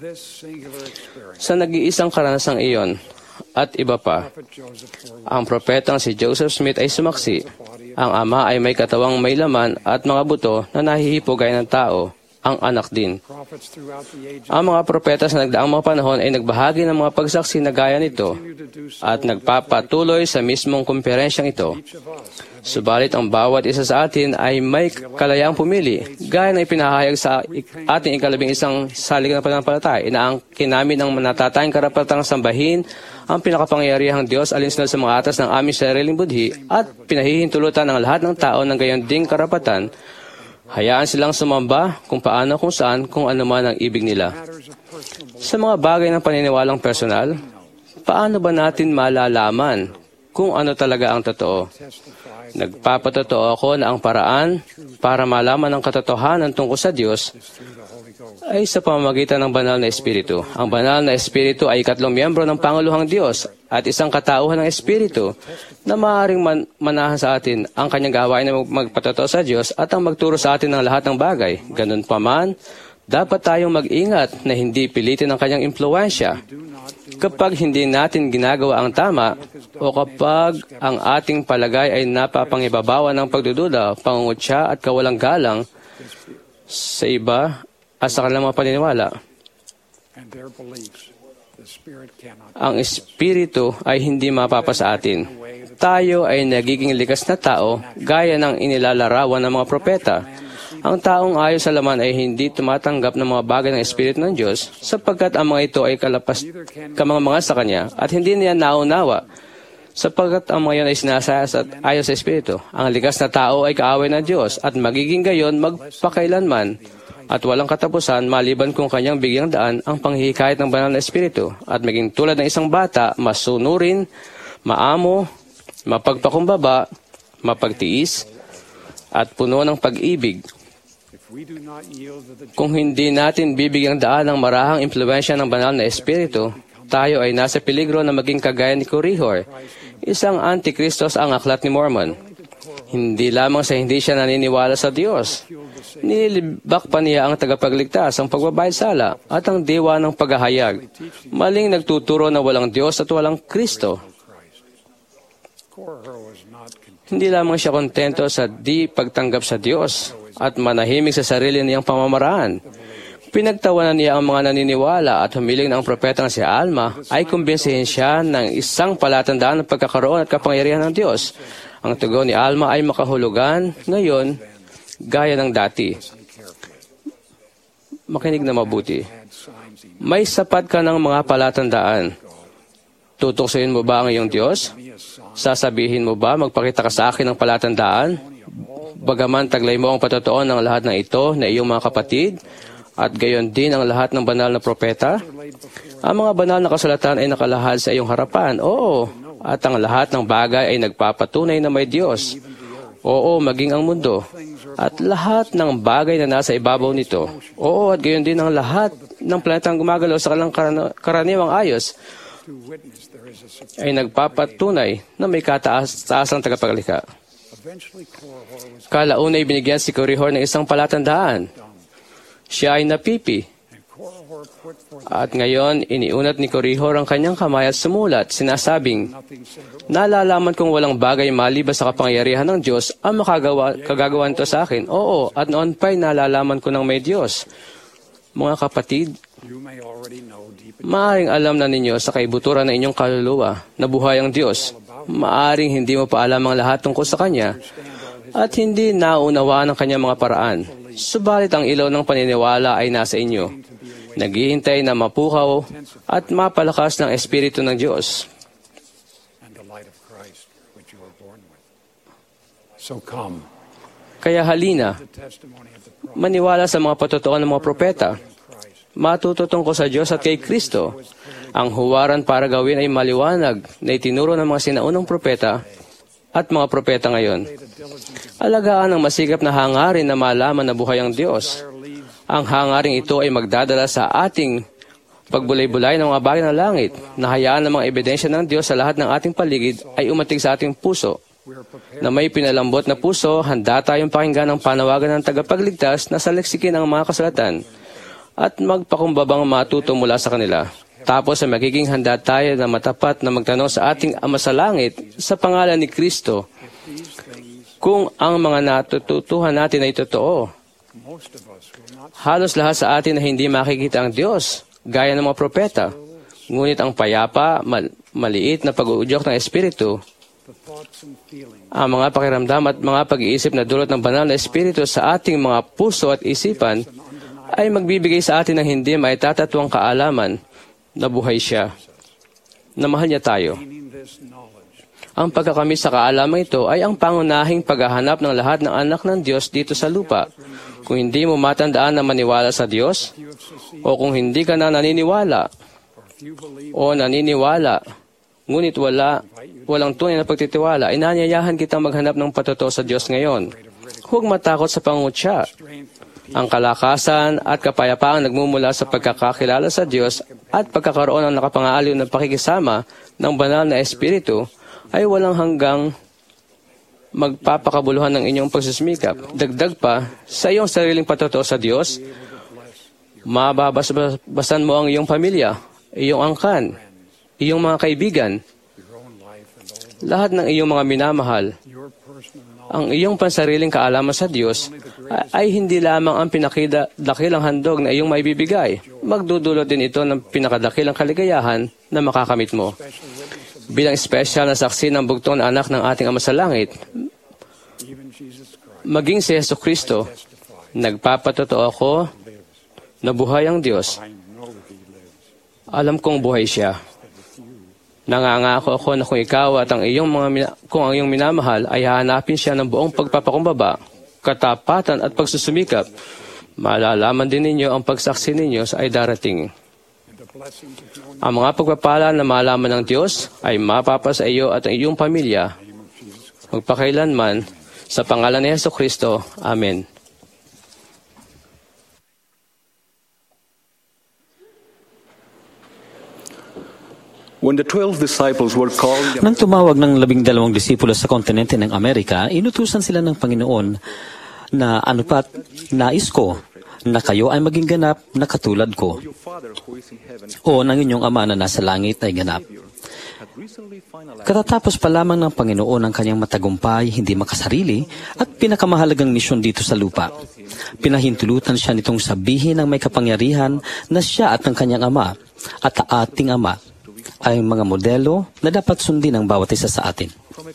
Sa nag-iisang karanasang iyon, at iba pa, ang propetang si Joseph Smith ay sumaksi. Ang ama ay may katawang may laman at mga buto na nahihipo gaya ng tao, ang anak din. Ang mga propeta sa nagdaang mga panahon ay nagbahagi ng mga pagsaksi na gaya nito at nagpapatuloy sa mismong kumperensyang ito. Subalit ang bawat isa sa atin ay may kalayaang pumili, gaya na ipinahayag sa ating ikalabing isang salig na pananampalataya. Inaangkin namin ang natatayang karapatang sambahin ang pinakapangyarihang Diyos alinsunod sa mga atas ng aming sariling budhi at pinahihintulutan ng lahat ng tao ng gayon ding karapatan. Hayaan silang sumamba kung paano, kung saan, kung ano man ang ibig nila. Sa mga bagay ng paniniwalang personal, paano ba natin malalaman kung ano talaga ang totoo? Nagpapatotoo ako na ang paraan para malaman ang katotohanan tungkol sa Diyos ay sa pamamagitan ng banal na Espiritu. Ang banal na Espiritu ay ikatlong miyembro ng Panguluhang Diyos at isang katauhan ng Espiritu na maaaring man manahan sa atin ang kanyang gawain na magpatotoo sa Diyos at ang magturo sa atin ng lahat ng bagay. Ganun pa man, dapat tayong mag-ingat na hindi pilitin ang kanyang impluwensya. Kapag hindi natin ginagawa ang tama o kapag ang ating palagay ay napapangibabawan ng pagdududa, pangungutya at kawalang galang sa iba at sa kanilang mga paniniwala, ang Espiritu ay hindi mapapa sa atin. Tayo ay nagiging likas na tao gaya ng inilalarawan ng mga propeta. Ang taong ayon sa laman ay hindi tumatanggap ng mga bagay ng Espiritu ng Diyos sapagkat ang mga ito ay kalapas kamang-mga sa Kanya at hindi niya naunawa sapagkat ang mga yan ay sinasayas at ayon sa Espiritu. Ang likas na tao ay kaaway ng Diyos at magiging gayon magpakailanman at walang katapusan maliban kung kanyang bigyang daan ang panghihikayat ng banal na Espiritu at maging tulad ng isang bata, masunurin, maamo, mapagpakumbaba, mapagtiis, at puno ng pag-ibig. Kung hindi natin bibigyang daan ang marahang impluwensya ng banal na Espiritu, tayo ay nasa peligro na maging kagaya ni Korihor, isang antikristos ang aklat ni Mormon. Hindi lamang sa hindi siya naniniwala sa Diyos, nilibak pa niya ang tagapagligtas, ang pagbabayad sala, at ang diwa ng paghahayag. Maling nagtuturo na walang Diyos at walang Kristo. Hindi lamang siya kontento sa di pagtanggap sa Diyos at manahimik sa sarili niyang pamamaraan. Pinagtawanan niya ang mga naniniwala at humiling na ang propetang si Alma ay kumbinsihin siya ng isang palatandaan ng pagkakaroon at kapangyarihan ng Diyos. Ang tugon ni Alma ay makahulugan ngayon gaya ng dati. Makinig na mabuti. May sapat ka ng mga palatandaan. Tutuksoin mo ba ang iyong Diyos? Sasabihin mo ba, magpakita ka sa akin ng palatandaan? Bagaman taglay mo ang patotoo ng lahat ng ito na iyong mga kapatid, at gayon din ang lahat ng banal na propeta? Ang mga banal na kasulatan ay nakalahad sa iyong harapan. Oo, At ang lahat ng bagay ay nagpapatunay na may Diyos. Oo, maging ang mundo. At lahat ng bagay na nasa ibabaw nito. Oo, at gayon din ang lahat ng planetang gumagalaw sa kanilang karana- karaniwang ayos ay nagpapatunay na may kataas-taasang tagapaglikha. Kalauna ay binigyan si Korihor ng isang palatandaan. Siya ay napipi. At ngayon, iniunat ni Korihor ang kanyang kamay at sumulat, sinasabing, nalalaman kong walang bagay maliban sa kapangyarihan ng Diyos ang makagawa, kagagawa nito sa akin. Oo, at noon pa'y nalalaman ko ng may Diyos. Mga kapatid, maaring alam na ninyo sa kaibuturan ng inyong kaluluwa na buhay ang Diyos. Maaring hindi mo pa alam ang lahat tungkol sa Kanya at hindi naunawaan ang Kanyang mga paraan. Subalit ang ilaw ng paniniwala ay nasa inyo. Naghihintay na mapukaw at mapalakas ng Espiritu ng Diyos. Kaya halina, maniwala sa mga patutuan ng mga propeta. Matuto tungkol sa Diyos at kay Kristo. Ang huwaran para gawin ay maliwanag na itinuro ng mga sinaunang propeta at mga propeta ngayon. Alagaan ang masigap na hangarin na malaman na buhay ang Diyos. Ang hangaring ito ay magdadala sa ating pagbulay-bulay ng mga bagay ng langit, na hayaan ng mga ebidensya ng Diyos sa lahat ng ating paligid ay umatig sa ating puso. Na may pinalambot na puso, handa tayong pakinggan ang panawagan ng tagapagligtas na saliksikin ang mga kasulatan at magpakumbabang matuto mula sa kanila. Tapos ay magiging handa tayo na matapat na magtanong sa ating Ama sa Langit sa pangalan ni Kristo kung ang mga natututuhan natin ay totoo. Halos lahat sa atin na hindi makikita ang Diyos, gaya ng mga propeta. Ngunit ang payapa, mal- maliit na pag-uudyok ng Espiritu, ang mga pakiramdam at mga pag-iisip na dulot ng banal na Espiritu sa ating mga puso at isipan ay magbibigay sa atin ng hindi maitatatuang kaalaman na buhay siya, na mahal niya tayo. Ang pagkakamit sa kaalaman ito ay ang pangunahing paghahanap ng lahat ng anak ng Diyos dito sa lupa. Kung hindi mo matandaan na maniwala sa Diyos, o kung hindi ka na naniniwala, o naniniwala, ngunit wala, walang tunay na pagtitiwala, inanyayahan kitang maghanap ng patutuo sa Diyos ngayon. Huwag matakot sa pangungutya. Ang kalakasan at kapayapaan nagmumula sa pagkakakilala sa Diyos at pagkakaroon ng nakapangaaliw na pakikisama ng banal na Espiritu ay walang hanggang magpapakabuluhan ng inyong pagsusumikap. Dagdag pa, sa iyong sariling patutuo sa Diyos, mababasan mo ang iyong pamilya, iyong angkan, iyong mga kaibigan, lahat ng iyong mga minamahal. Ang iyong pansariling kaalaman sa Diyos ay hindi lamang ang pinakadakilang handog na iyong maibibigay. Magdudulot din ito ng pinakadakilang kaligayahan na makakamit mo. Bilang espesyal na saksi ng bugtong na anak ng ating Ama sa Langit, maging si Yesu Kristo, nagpapatotoo ako na buhay ang Diyos. Alam kong buhay siya. Nangangako ako na kung ikaw at ang iyong mga kung ang iyong minamahal ay hahanapin siya ng buong pagpapakumbaba, katapatan at pagsusumikap, malalaman din ninyo ang pagsaksi ninyo sa ay darating. Ang mga pagpapala na malaman ng Diyos ay mapapa sa iyo at ang iyong pamilya, magpakailanman, sa pangalan ni Yesu Kristo. Amen. When the twelve disciples were called, Nang tumawag ng labing dalawang disipulo sa kontinente ng Amerika, inutusan sila ng Panginoon na anupat nais ko na kayo ay maging ganap na katulad ko, o ng inyong Ama na nasa langit ay ganap. Katatapos pa lamang ng Panginoon ang kanyang matagumpay, hindi makasarili, at pinakamahalagang misyon dito sa lupa. Pinahintulutan siya nitong sabihin ng may kapangyarihan na siya at ang kanyang Ama at ating Ama ay mga modelo na dapat sundin ng bawat isa sa atin.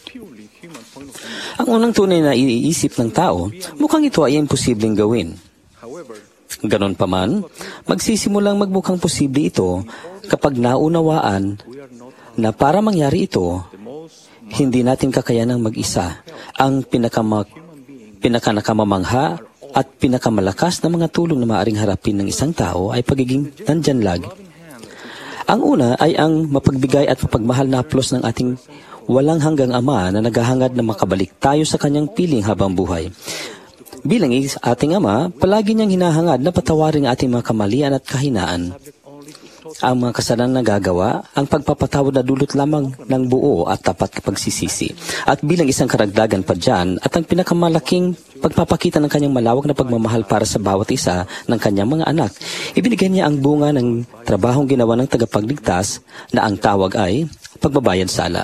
Ang unang tunay na iniisip ng tao, mukhang ito ay imposibleng gawin. Ganon pa man, magsisimulang magmukhang posible ito kapag naunawaan na para mangyari ito, hindi natin kakayanang mag-isa. Ang pinakama, pinakanakamamangha at pinakamalakas na mga tulong na maaaring harapin ng isang tao ay pagiging nandyan lag. Ang una ay ang mapagbigay at mapagmahal na haplos ng ating walang hanggang Ama na naghahangad na makabalik tayo sa kanyang piling habang buhay. Bilang ating Ama, palagi niyang hinahangad na patawarin ang ating mga kamalian at kahinaan. Ang mga kasalanan na gagawa, ang pagpapatawad na dulot lamang ng buo at tapat pagsisisi. At bilang isang karagdagan pa dyan, at ang pinakamalaking pagpapakita ng kanyang malawak na pagmamahal para sa bawat isa ng kanyang mga anak, ibinigay niya ang bunga ng trabahong ginawa ng tagapagligtas na ang tawag ay pagbabayad sala.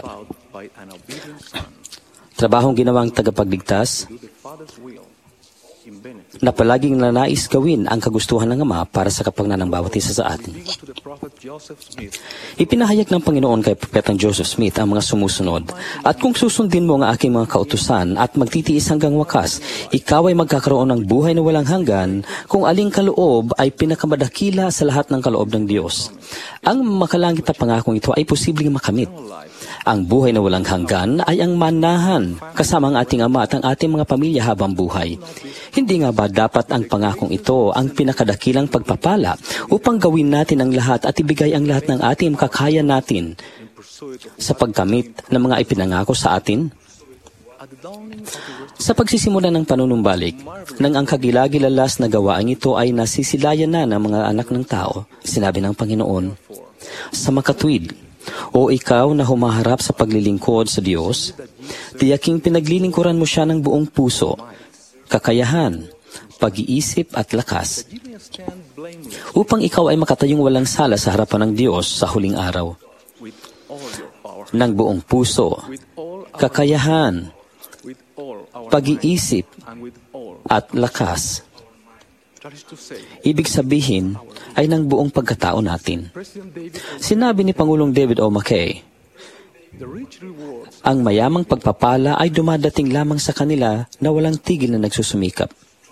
Trabahong ginawang tagapagligtas na palaging nanais gawin ang kagustuhan ng Ama para sa kapangnan ng bawat isa sa atin. Ipinahayag ng Panginoon kay Propetang Joseph Smith ang mga sumusunod, "At kung susundin mo ang aking mga kautusan at magtitiis hanggang wakas, ikaw ay magkakaroon ng buhay na walang hanggan, kung aling kaloob ay pinakamadakila sa lahat ng kaloob ng Diyos." Ang makalangit na pangakong ito ay posibleng makamit. Ang buhay na walang hanggan ay ang manahan kasama ang ating Ama at ang ating mga pamilya habang buhay. Hindi nga ba dapat ang pangakong ito ang pinakadakilang pagpapala upang gawin natin ang lahat at ibigay ang lahat ng ating makakaya natin sa pagkamit ng mga ipinangako sa atin? Sa pagsisimula ng panunumbalik, nang ang kagilagilalas na gawaang ito ay nasisilayan na ng mga anak ng tao, sinabi ng Panginoon, "Sa makatwid, o ikaw na humaharap sa paglilingkod sa Diyos, tiyaking pinaglilingkuran mo siya ng buong puso, kakayahan, pag-iisip at lakas, upang ikaw ay makatayong walang sala sa harapan ng Diyos sa huling araw. Ng buong puso, kakayahan, pag-iisip at lakas." Ibig sabihin ay ng buong pagkatao natin. Sinabi ni Pangulong David O. McKay, "Ang mayamang pagpapala ay dumadating lamang sa kanila na walang tigil na nagsusumikap."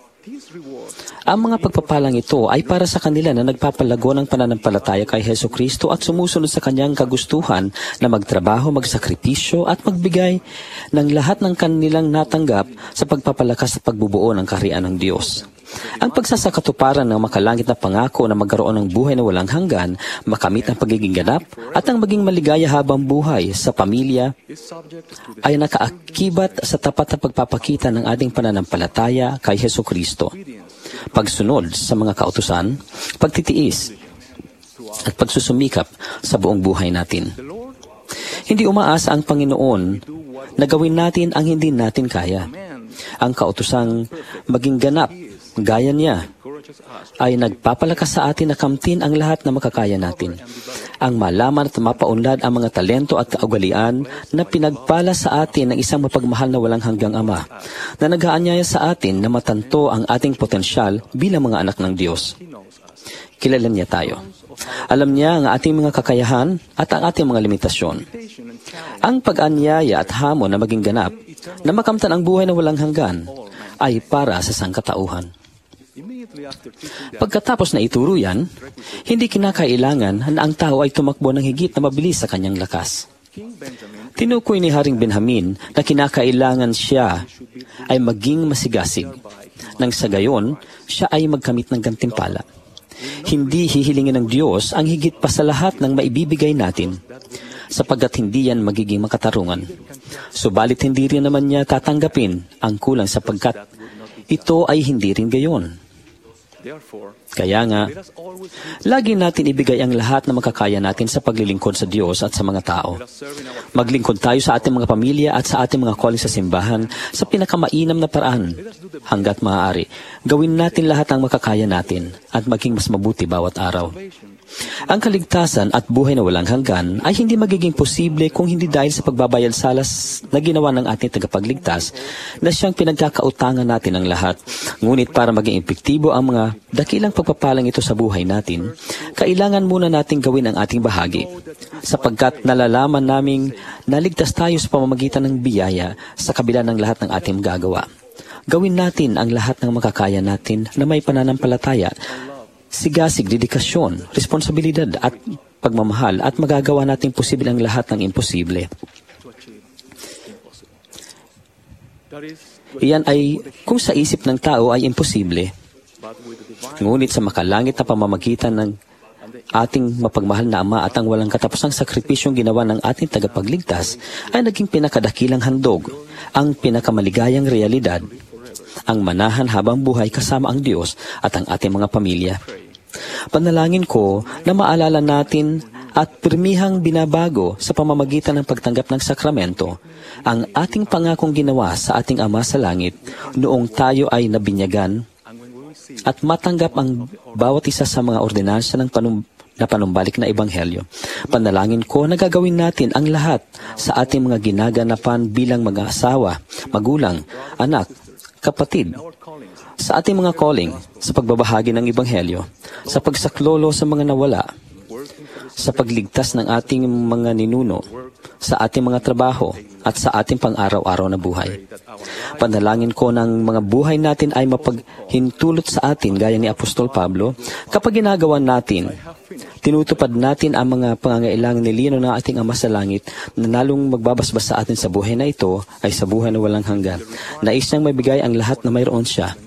Ang mga pagpapalang ito ay para sa kanila na nagpapalago ng pananampalataya kay Heso Kristo at sumusunod sa kanyang kagustuhan na magtrabaho, magsakripisyo at magbigay ng lahat ng kanilang natanggap sa pagpapalakas at pagbubuo ng kaharian ng Diyos. Ang pagsasakatuparan ng makalangit na pangako na magkaroon ng buhay na walang hanggan, makamit ang pagiging ganap, at ang maging maligaya habang buhay sa pamilya ay nakaakibat sa tapat na pagpapakita ng ating pananampalataya kay Heso Kristo. Pagsunod sa mga kautusan, pagtitiis, at pagsusumikap sa buong buhay natin. Hindi umaasa ang Panginoon na gawin natin ang hindi natin kaya. Ang kautusang maging ganap gaya niya ay nagpapalakas sa atin na kamtin ang lahat na makakaya natin. Ang malaman at mapaunlad ang mga talento at kaugalian na pinagpala sa atin ng isang mapagmahal na walang hanggang Ama, na nag-aanyaya sa atin na matanto ang ating potensyal bilang mga anak ng Diyos. Kilala niya tayo. Alam niya ang ating mga kakayahan at ang ating mga limitasyon. Ang pag-anyaya at hamon na maging ganap, na makamtan ang buhay na walang hanggan, ay para sa sangkatauhan. Pagkatapos na ituro yan, hindi kinakailangan na ang tao ay tumakbo ng higit na mabilis sa kanyang lakas. Tinukoy ni Haring Benjamin na kinakailangan siya ay maging masigasig, nang sa gayon, siya ay magkamit ng gantimpala. Hindi hihilingin ng Diyos ang higit pa sa lahat ng maibibigay natin, sapagkat hindi yan magiging makatarungan. Subalit hindi rin naman niya tatanggapin ang kulang sapagkat ito ay hindi rin gayon. Kaya nga, lagi natin ibigay ang lahat na makakaya natin sa paglilingkod sa Diyos at sa mga tao. Maglingkod tayo sa ating mga pamilya at sa ating mga calling sa simbahan sa pinakamainam na paraan. Hanggat maaari, gawin natin lahat ang makakaya natin at maging mas mabuti bawat araw. Ang kaligtasan at buhay na walang hanggan ay hindi magiging posible kung hindi dahil sa pagbabayad salas na ginawa ng ating tagapagligtas na siyang pinagkakautangan natin ang lahat. Ngunit para maging epektibo ang mga dakilang pagpapalang ito sa buhay natin, kailangan muna nating gawin ang ating bahagi, sapagkat nalalaman naming naligtas tayo sa pamamagitan ng biyaya sa kabila ng lahat ng ating gagawa. Gawin natin ang lahat ng makakaya natin na may pananampalataya, sigasig, dedikasyon, responsibilidad at pagmamahal, at magagawa natin posible ang lahat ng imposible. Iyan ay kung sa isip ng tao ay imposible. Ngunit sa makalangit na pamamagitan ng ating mapagmahal na Ama at ang walang katapusang sakripisyong ginawa ng ating tagapagligtas ay naging pinakadakilang handog, ang pinakamaligayang realidad, ang manahan habang buhay kasama ang Diyos at ang ating mga pamilya. Panalangin ko na maalala natin at pirmihang binabago sa pamamagitan ng pagtanggap ng sakramento ang ating pangakong ginawa sa ating Ama sa langit noong tayo ay nabinyagan at matanggap ang bawat isa sa mga ordinansya ng panum na panumbalik na ebanghelyo. Panalangin ko na gagawin natin ang lahat sa ating mga ginaganapan bilang mga asawa, magulang, anak, kapatid, sa ating mga calling, sa pagbabahagi ng ebanghelyo, sa pagsaklolo sa mga nawala, sa pagligtas ng ating mga ninuno, sa ating mga trabaho, at sa ating pang-araw-araw na buhay. Panalangin ko ng mga buhay natin ay mapaghintulot sa atin gaya ni Apostol Pablo kapag ginagawa natin, tinutupad natin ang mga pangangailangan ni Lino ng ating Ama sa langit na nalong magbabasbas sa atin sa buhay na ito ay sa buhay na walang hanggan. Nais niyang maibigay ang lahat na mayroon siya.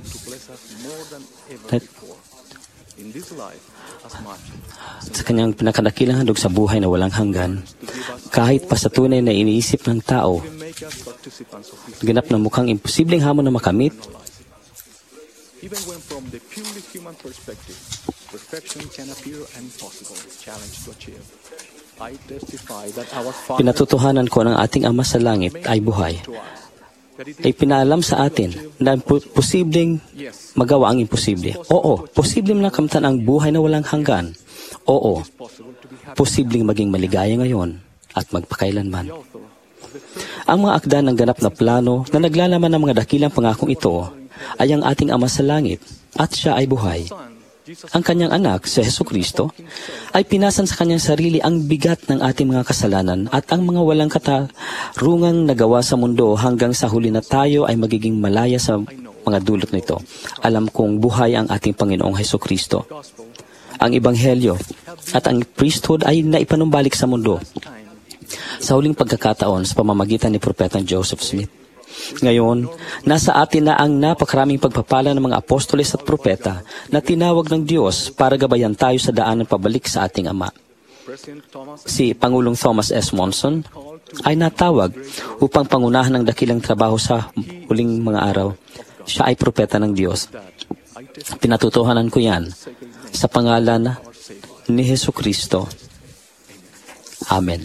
Sa kanyang pinakadakilang handog sa buhay na walang hanggan, kahit pa sa tunay na iniisip ng tao, ganap na mukhang imposibleng hamon na makamit, even when from the purely human perspective, perfection can appear impossible, challenge to achieve. I testify that our Father, pinatutuhanan ko ng ating Ama sa langit ay buhay. Ay pinaalam sa atin na po- posibleng magawa ang imposible. Oo, posibleng nakamtan ang buhay na walang hanggan. Oo, posibleng maging maligaya ngayon at magpakailanman. Ang mga akda ng ganap na plano na naglalaman ng mga dakilang pangakong ito ay ang ating Ama sa langit at siya ay buhay. Ang kanyang anak, si Jesucristo, ay pinasan sa kanyang sarili ang bigat ng ating mga kasalanan at ang mga walang katarungang nagawa sa mundo hanggang sa huli na tayo ay magiging malaya sa mga dulot nito. Alam kong buhay ang ating Panginoong Jesucristo. Ang Ebanghelyo at ang priesthood ay naipanumbalik sa mundo sa huling pagkakataon sa pamamagitan ni Propetang Joseph Smith. Ngayon, nasa atin na ang napakaraming pagpapala ng mga apostoles at propeta na tinawag ng Diyos para gabayan tayo sa daanan pabalik sa ating Ama. Si Pangulong Thomas S. Monson ay natawag upang pangunahan ng dakilang trabaho sa huling mga araw. Siya ay propeta ng Diyos. Pinatutuhanan ko yan sa pangalan ni Jesucristo. Amen.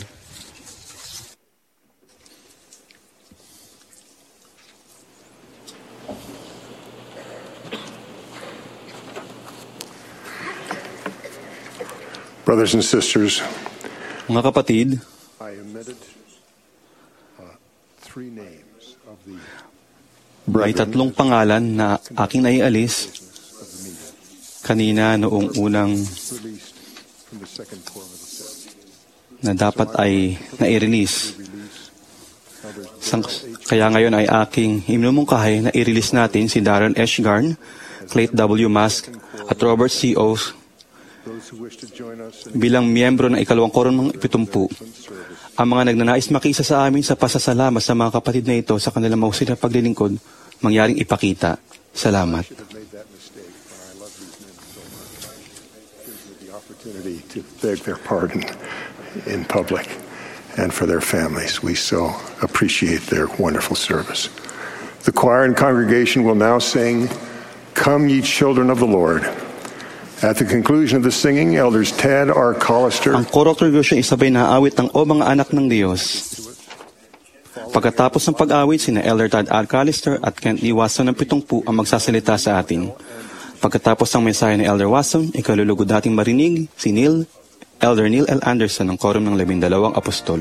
Brothers and sisters, Mga kapatid, I omitted uh, three names of the may tatlong pangalan na aking naialis kanina noong unang released from the second quorum of the session. na dapat ay nai-release. Sang- Kaya ngayon ay aking iminumungkahi na i-release natin si Darren Eshgarn, Clayt W. Musk, at Robert C. O. Those who wish to join us in bilang miyembro ng ikalawang koron ng ipitumpu. Ang mga nagnanais makiisa sa amin sa pasasalamat sa mga kapatid na ito sa kanilang mahusay na paglilingkod, mangyaring ipakita. Salamat. have made that mistake, but I love these men so much. It gives me the opportunity to beg their pardon in public and for their families. We so appreciate their wonderful service. The choir and congregation will now sing, "Come Ye Children of the Lord." At the conclusion of the singing, Elders Ted R. Collister Ang koro congregation isabay na awit ng O Mga Anak ng Diyos. Pagkatapos ng pag-awit, sina Elder Tad R. Callister at Kent D. Watson ng pitungpu ang magsasalita sa atin. Pagkatapos ng mensahe ni Elder Watson, ikalulugod nating marinig si Neil, Elder Neil L. Anderson ng Quorum ng Labindalawang Apostol.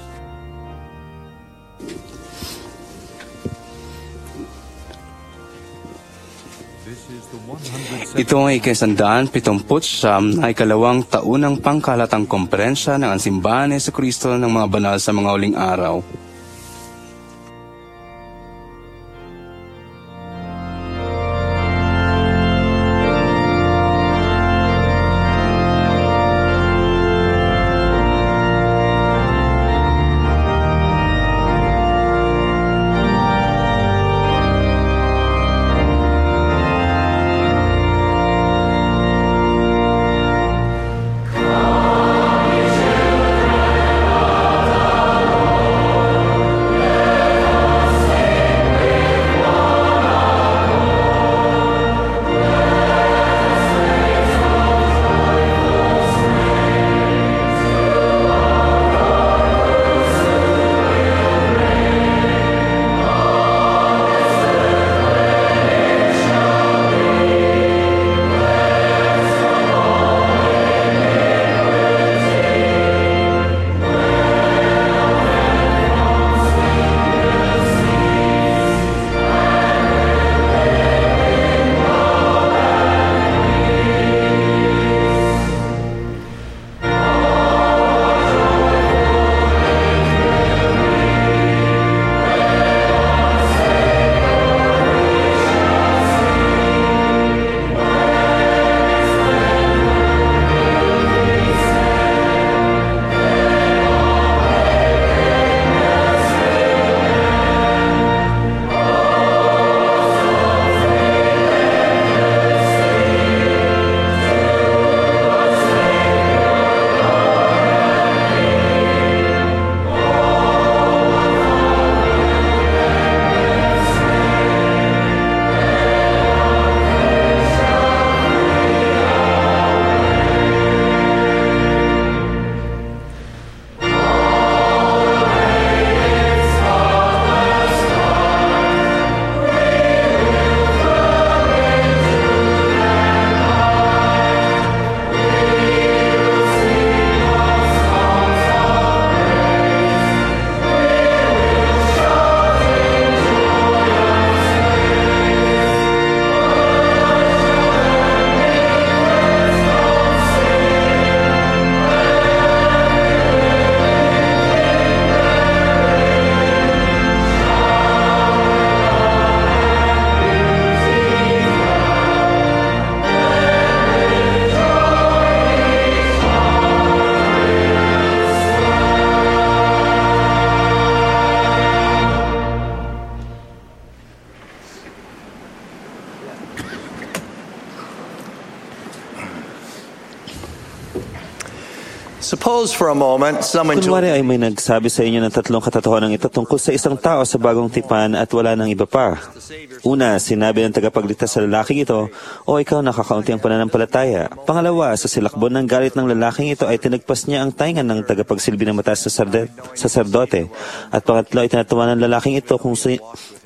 Ito ay ikasandaan pitumput siyam na ikalawang taunang pangkalatang komperensya ng Simbahan ni Jesucristo ng mga banal sa mga uling araw. Suppose for a moment someone told Kunwari ay may nagsabi sa inyo ng tatlong katotohanan ito tungkol sa isang tao sa bagong tipan at wala nang iba pa. Una, sinabi ng tagapagligtas sa lalaking ito, o ikaw nakakaunti ang pananampalataya. Pangalawa, sa silakbon ng galit ng lalaking ito ay tinagpas niya ang tainga ng tagapagsilbi ng mataas na saserdote. At pangatlo ay tinatawa ng lalaking ito kung si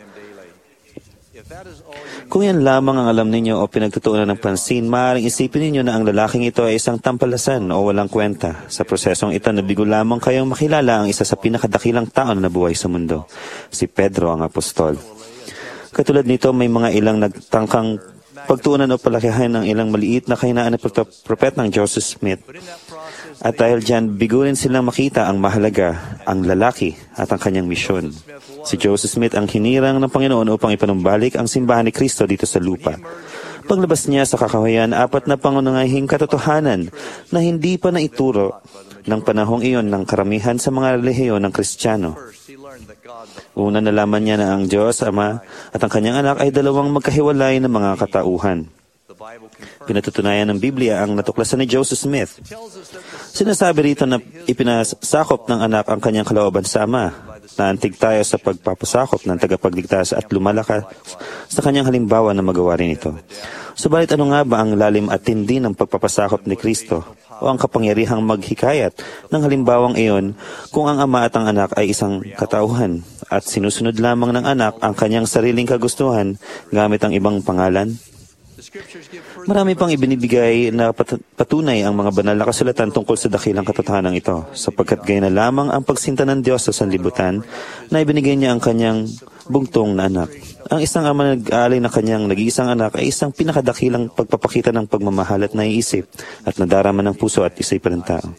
Kung yan lamang ang alam ninyo o pinagtutuunan ng pansin, maaaring isipin ninyo na ang lalaking ito ay isang tampalasan o walang kwenta. Sa prosesong ito, nabigo lamang kayong makilala ang isa sa pinakadakilang tao na nabuhay sa mundo, si Pedro ang apostol. Katulad nito, may mga ilang nagtangkang pagtuunan o palakihan ng ilang maliit na kahinaan ng propetang Joseph Smith. At dahil dyan, bigo rin silang makita ang mahalaga, ang lalaki at ang kanyang misyon. Si Joseph Smith ang hinirang ng Panginoon upang ipanumbalik ang simbahan ni Kristo dito sa lupa. Paglabas niya sa kakahuyan, apat na pangunahing katotohanan na hindi pa naituro ng panahong iyon ng karamihan sa mga relihiyon ng Kristiyano. Una, nalaman niya na ang Diyos, Ama, at ang kanyang anak ay dalawang magkahiwalay na mga katauhan. Pinatutunayan ng Biblia ang natuklasan ni Joseph Smith. Sinasabi rito na ipinasakop ng anak ang kanyang kalooban sa Ama. Naantig tayo sa pagpapasakop ng tagapagligtas at lumalakas sa kanyang halimbawa na magawa rin ito. Subalit ano nga ba ang lalim at tindi ng pagpapasakop ni Kristo o ang kapangyarihang maghikayat ng halimbawang iyon kung ang ama at ang anak ay isang katauhan at sinusunod lamang ng anak ang kanyang sariling kagustuhan gamit ang ibang pangalan? Marami pang ibinibigay na patunay ang mga banal na kasulatan tungkol sa dakilang katotohanan ito, sapagkat gayon na lamang ang pagsinta ng Diyos sa sanlibutan na ibinigay niya ang kanyang bugtong na anak. Ang isang ama na nag-aalay na kanyang nag-iisang anak ay isang pinakadakilang pagpapakita ng pagmamahal at naiisip at nadarama ng puso at isipan ng tao.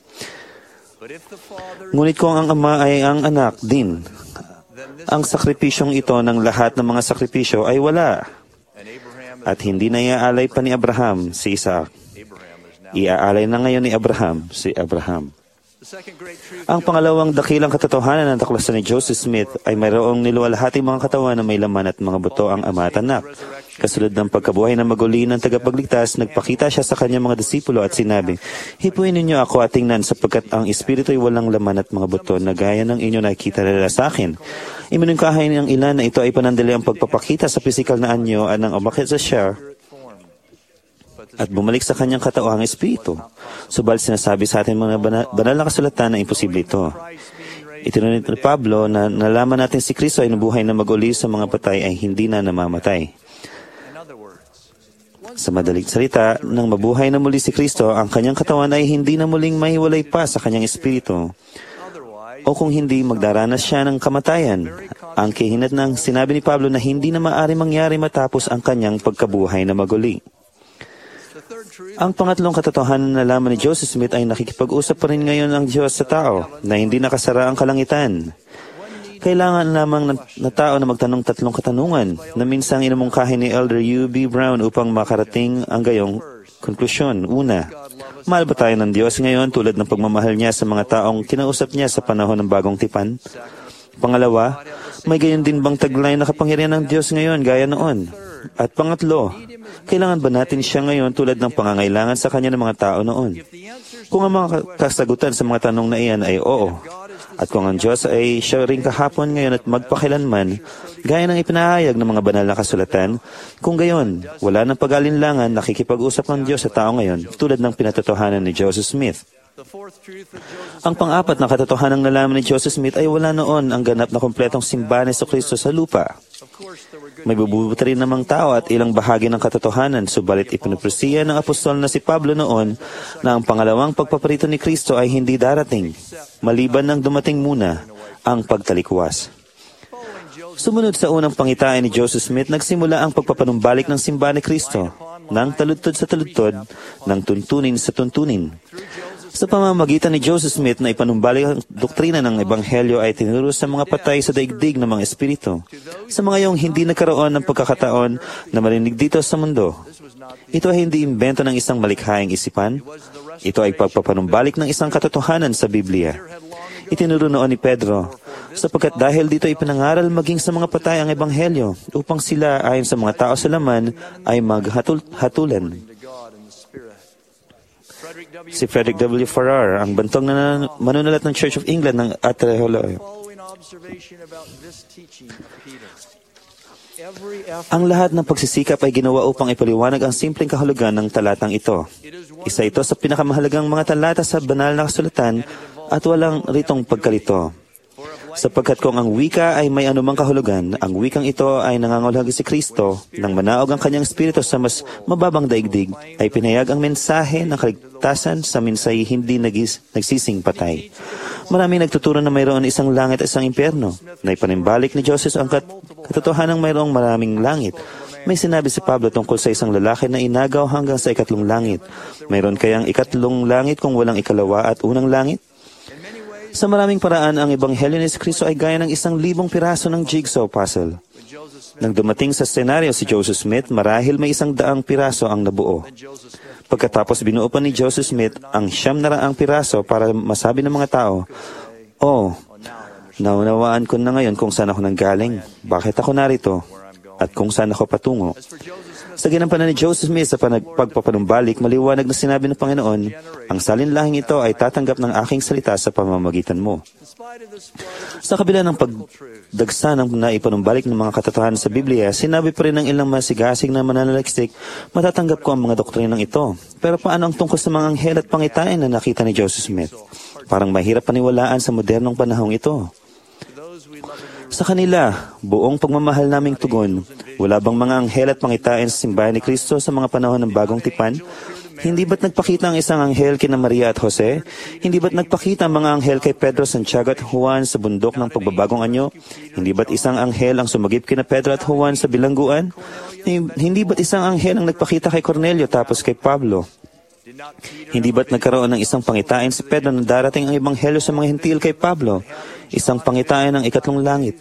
Ngunit kung ang ama ay ang anak din, ang sakripisyong ito ng lahat ng mga sakripisyo ay wala. At hindi na iaalay pa ni Abraham si Isaac. Iaalay na ngayon ni Abraham si Abraham. Ang pangalawang dakilang katotohanan ng taklasan ni Joseph Smith ay mayroong niluwalhating mga katawan na may laman at mga buto ang ama at anak. Kasunod ng pagkabuhay ng maguli ng tagapagligtas, nagpakita siya sa kanyang mga disipulo at sinabi, "Hipuin ninyo ako at tingnan sapagkat ang espiritu ay walang laman at mga buto na gaya ng inyo nakikita nila sa akin." Iminungkahay ng ilan na ito ay panandali ang pagpapakita sa pisikal na anyo at nang umakyat sa siya at bumalik sa kanyang katauhang espiritu. Subalit sinasabi sa atin mga banal, banal na kasulatan na imposible ito. Itinunod ni Pablo na nalaman natin si Kristo ay nabuhay na mag-uli sa mga patay ay hindi na namamatay. Sa madaling salita, nang mabuhay na muli si Kristo, ang kanyang katawan ay hindi na muling mahiwalay pa sa kanyang espiritu. O kung hindi, magdaranas siya ng kamatayan. Ang kihinat ng sinabi ni Pablo na hindi na maaari mangyari matapos ang kanyang pagkabuhay na maguli. Ang pangatlong katotohanan na nalaman ni Joseph Smith ay nakikipag-usap pa rin ngayon ang Diyos sa tao na hindi nakasara ang kalangitan. Kailangan lamang na, na tao na magtanong tatlong katanungan na minsang inamungkahin ni Elder U B Brown upang makarating ang gayong konklusyon. Una, mahal ba tayo ng Diyos ngayon tulad ng pagmamahal niya sa mga taong kinausap niya sa panahon ng bagong tipan? Pangalawa, may gayon din bang taglay na kapangyarihan ng Diyos ngayon gaya noon? At pangatlo, kailangan ba natin siya ngayon tulad ng pangangailangan sa kanya ng mga tao noon? Kung ang mga kasagutan sa mga tanong na iyan ay oo, at kung ang Diyos ay siya rin kahapon ngayon at magpakilanman, gaya ng ipinahayag ng mga banal na kasulatan, kung gayon, wala ng pag-alinlangan, nakikipag-usap ang Diyos sa tao ngayon tulad ng pinatotohanan ni Joseph Smith. Ang pang-apat na katotohanan ng nalaman ni Joseph Smith ay wala noon ang ganap na kumpletong simbahan ni Kristo sa lupa. May bububuti rin namang tao at ilang bahagi ng katotohanan, subalit ipinupresiya ng apostol na si Pablo noon na ang pangalawang pagpaparito ni Kristo ay hindi darating, maliban ng dumating muna ang pagtalikwas. Sumunod sa unang pangitain ni Joseph Smith, nagsimula ang pagpapanumbalik ng simbahan ni Kristo, ng taludtod sa taludtod, ng tuntunin sa tuntunin. Sa pamamagitan ni Joseph Smith na ipanumbalik ang doktrina ng Ebanghelyo ay tinuro sa mga patay sa daigdig ng mga espiritu, sa mga yung hindi nagkaroon ng pagkakataon na marinig dito sa mundo. Ito ay hindi imbento ng isang malikhaing isipan. Ito ay pagpapanumbalik ng isang katotohanan sa Biblia. Itinuro noon ni Pedro, sapagkat dahil dito ipinangaral maging sa mga patay ang Ebanghelyo upang sila ayon sa mga tao sa laman ay maghatulan. Si Frederick W. Farrar, ang bantong na manunulat ng Church of England ng Atreholo. Ang lahat ng pagsisikap ay ginawa upang ipaliwanag ang simpleng kahulugan ng talatang ito. Isa ito sa pinakamahalagang mga talata sa banal na kasulatan at walang ritong pagkalito. Sapagkat kung ang wika ay may anumang kahulugan, ang wikang ito ay nangangahulugan si Kristo nang manaog ang kanyang espiritu sa mas mababang daigdig, ay pinayag ang mensahe ng kaligtasan sa minsay hindi nagis, nagsising patay. Maraming nagtuturo na mayroon isang langit at isang impyerno, na ipanimbalik ni Joseph ang kat katotohanan ng mayroong maraming langit. May sinabi si Pablo tungkol sa isang lalaki na inagaw hanggang sa ikatlong langit. Mayroon kayang ikatlong langit kung walang ikalawa at unang langit? Sa maraming paraan, ang Ebanghelyo ni Kristo ay gaya ng isang libong piraso ng jigsaw puzzle. Nang dumating sa senaryo si Joseph Smith, marahil may isang daang piraso ang nabuo. Pagkatapos binuo pa ni Joseph Smith ang siyam na raang piraso para masabi ng mga tao, "Oh, naunawaan ko na ngayon kung saan ako nanggaling, bakit ako narito, at kung saan ako patungo." Sa ginampanan ni Joseph Smith sa pagpapanumbalik, maliwanag na sinabi ng Panginoon, "Ang salinlahing ito ay tatanggap ng aking salita sa pamamagitan mo." Sa kabila ng pagdagsa ng naipanumbalik ng mga katotohanan sa Biblia, sinabi pa rin ng ilang masigasig na mananaliksik, "Matatanggap ko ang mga doktrinang ito." Pero paano ang tungkol sa mga anghel at pangitain na nakita ni Joseph Smith? Parang mahirap paniwalaan sa modernong panahong ito. Sa kanila, buong pagmamahal naming tugon, wala bang mga anghel at pangitain sa simbahan ni Kristo sa mga panahon ng bagong tipan? Hindi ba't nagpakita ang isang anghel kina Maria at Jose? Hindi ba't nagpakita ang mga anghel kay Pedro, Santiago at Juan sa bundok ng pagbabagong anyo? Hindi ba't isang anghel ang sumagip kina Pedro at Juan sa bilangguan? Hindi ba't isang anghel ang nagpakita kay Cornelio tapos kay Pablo? Hindi ba't nagkaroon ng isang pangitain si Pedro na darating ang ebanghelyo sa mga hentil kay Pablo? Isang pangitain ng ikatlong langit.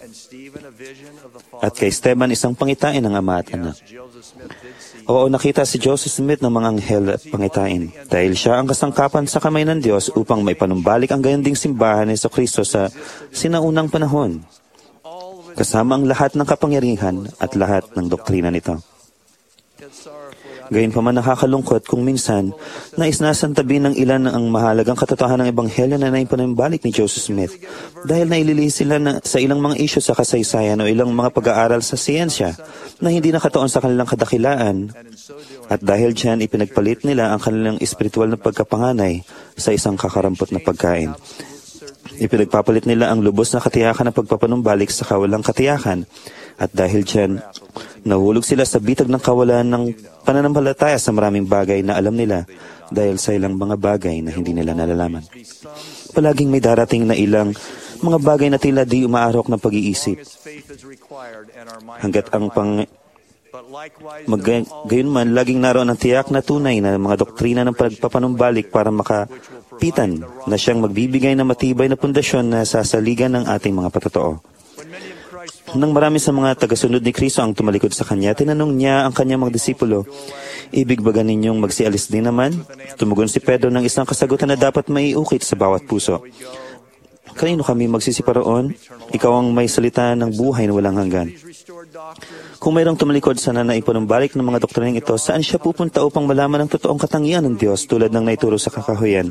At kay Esteban, isang pangitain ng Ama at Anak. Oo, nakita si Joseph Smith ng mga anghel at pangitain dahil siya ang kasangkapan sa kamay ng Diyos upang maipanumbalik ang gayanding simbahan ni Kristo sa sinaunang panahon, kasama ang lahat ng kapangyarihan at lahat ng doktrina nito. Gayunpaman nakakalungkot kung minsan nais nasantabi ng ilan ang mahalagang katotohanan ng Ebanghelyo na naipanumbalik ni Joseph Smith dahil naililihis sila na, sa ilang mga isyu sa kasaysayan o ilang mga pag-aaral sa siyensya na hindi nakatuon sa kanilang kadakilaan, at dahil dyan ipinagpalit nila ang kanilang espiritual na pagkapanganay sa isang kakarampot na pagkain. Ipinagpapalit nila ang lubos na katiyakan ng pagpapanumbalik sa kawalang katiyakan, at dahil dyan, nahulog sila sa bitag ng kawalan ng pananampalataya sa maraming bagay na alam nila dahil sa ilang mga bagay na hindi nila nalalaman. Palaging may darating na ilang mga bagay na tila di umaarok ng pag-iisip. Hanggat ang pang... Gayon man, laging naroon ang tiyak na tunay na mga doktrina ng pagpapanumbalik para makapitan na siyang magbibigay ng matibay na pundasyon na sasaligan ng ating mga patotoo. Nang marami sa mga tagasunod ni Kristo ang tumalikod sa Kanya, tinanong niya ang Kanyang mga disipulo, "Ibig ba ninyong magsialis din naman?" Tumugon si Pedro ng isang kasagutan na dapat maiukit sa bawat puso. "Kanino kami magsisiparoon? Ikaw ang may salita ng buhay na walang hanggan." Kung mayroong tumalikod sa nanaipanumbalik ng mga doktrinang ito, saan siya pupunta upang malaman ang totoong katangian ng Diyos tulad ng naituro sa kakahuyan?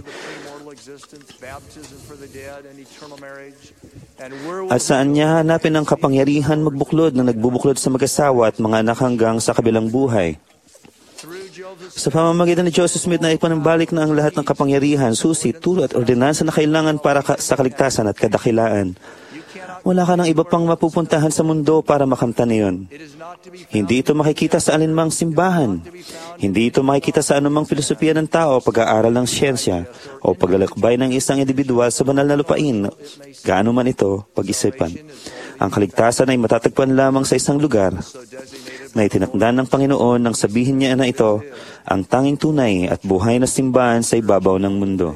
At saan niya hanapin ang kapangyarihan magbuklod na nagbubuklod sa mag-asawa at mga anak hanggang sa kabilang buhay? Sa pamamagitan ni Joseph Smith na ipanumbalik na ang lahat ng kapangyarihan, susi, turo at ordinansa na kailangan para ka- sa kaligtasan at kadakilaan. Wala ka ng iba pang mapupuntahan sa mundo para makamtan iyon. Hindi ito makikita sa alinmang simbahan. Hindi ito makikita sa anumang filosofiya ng tao, pag-aaral ng siyensya, o paglalakbay ng isang individual sa banal na lupain. Gaano man ito pag-isipan. Ang kaligtasan ay matatagpuan lamang sa isang lugar na itinakda ng Panginoon nang sabihin niya na ito ang tanging tunay at buhay na simbahan sa ibabaw ng mundo.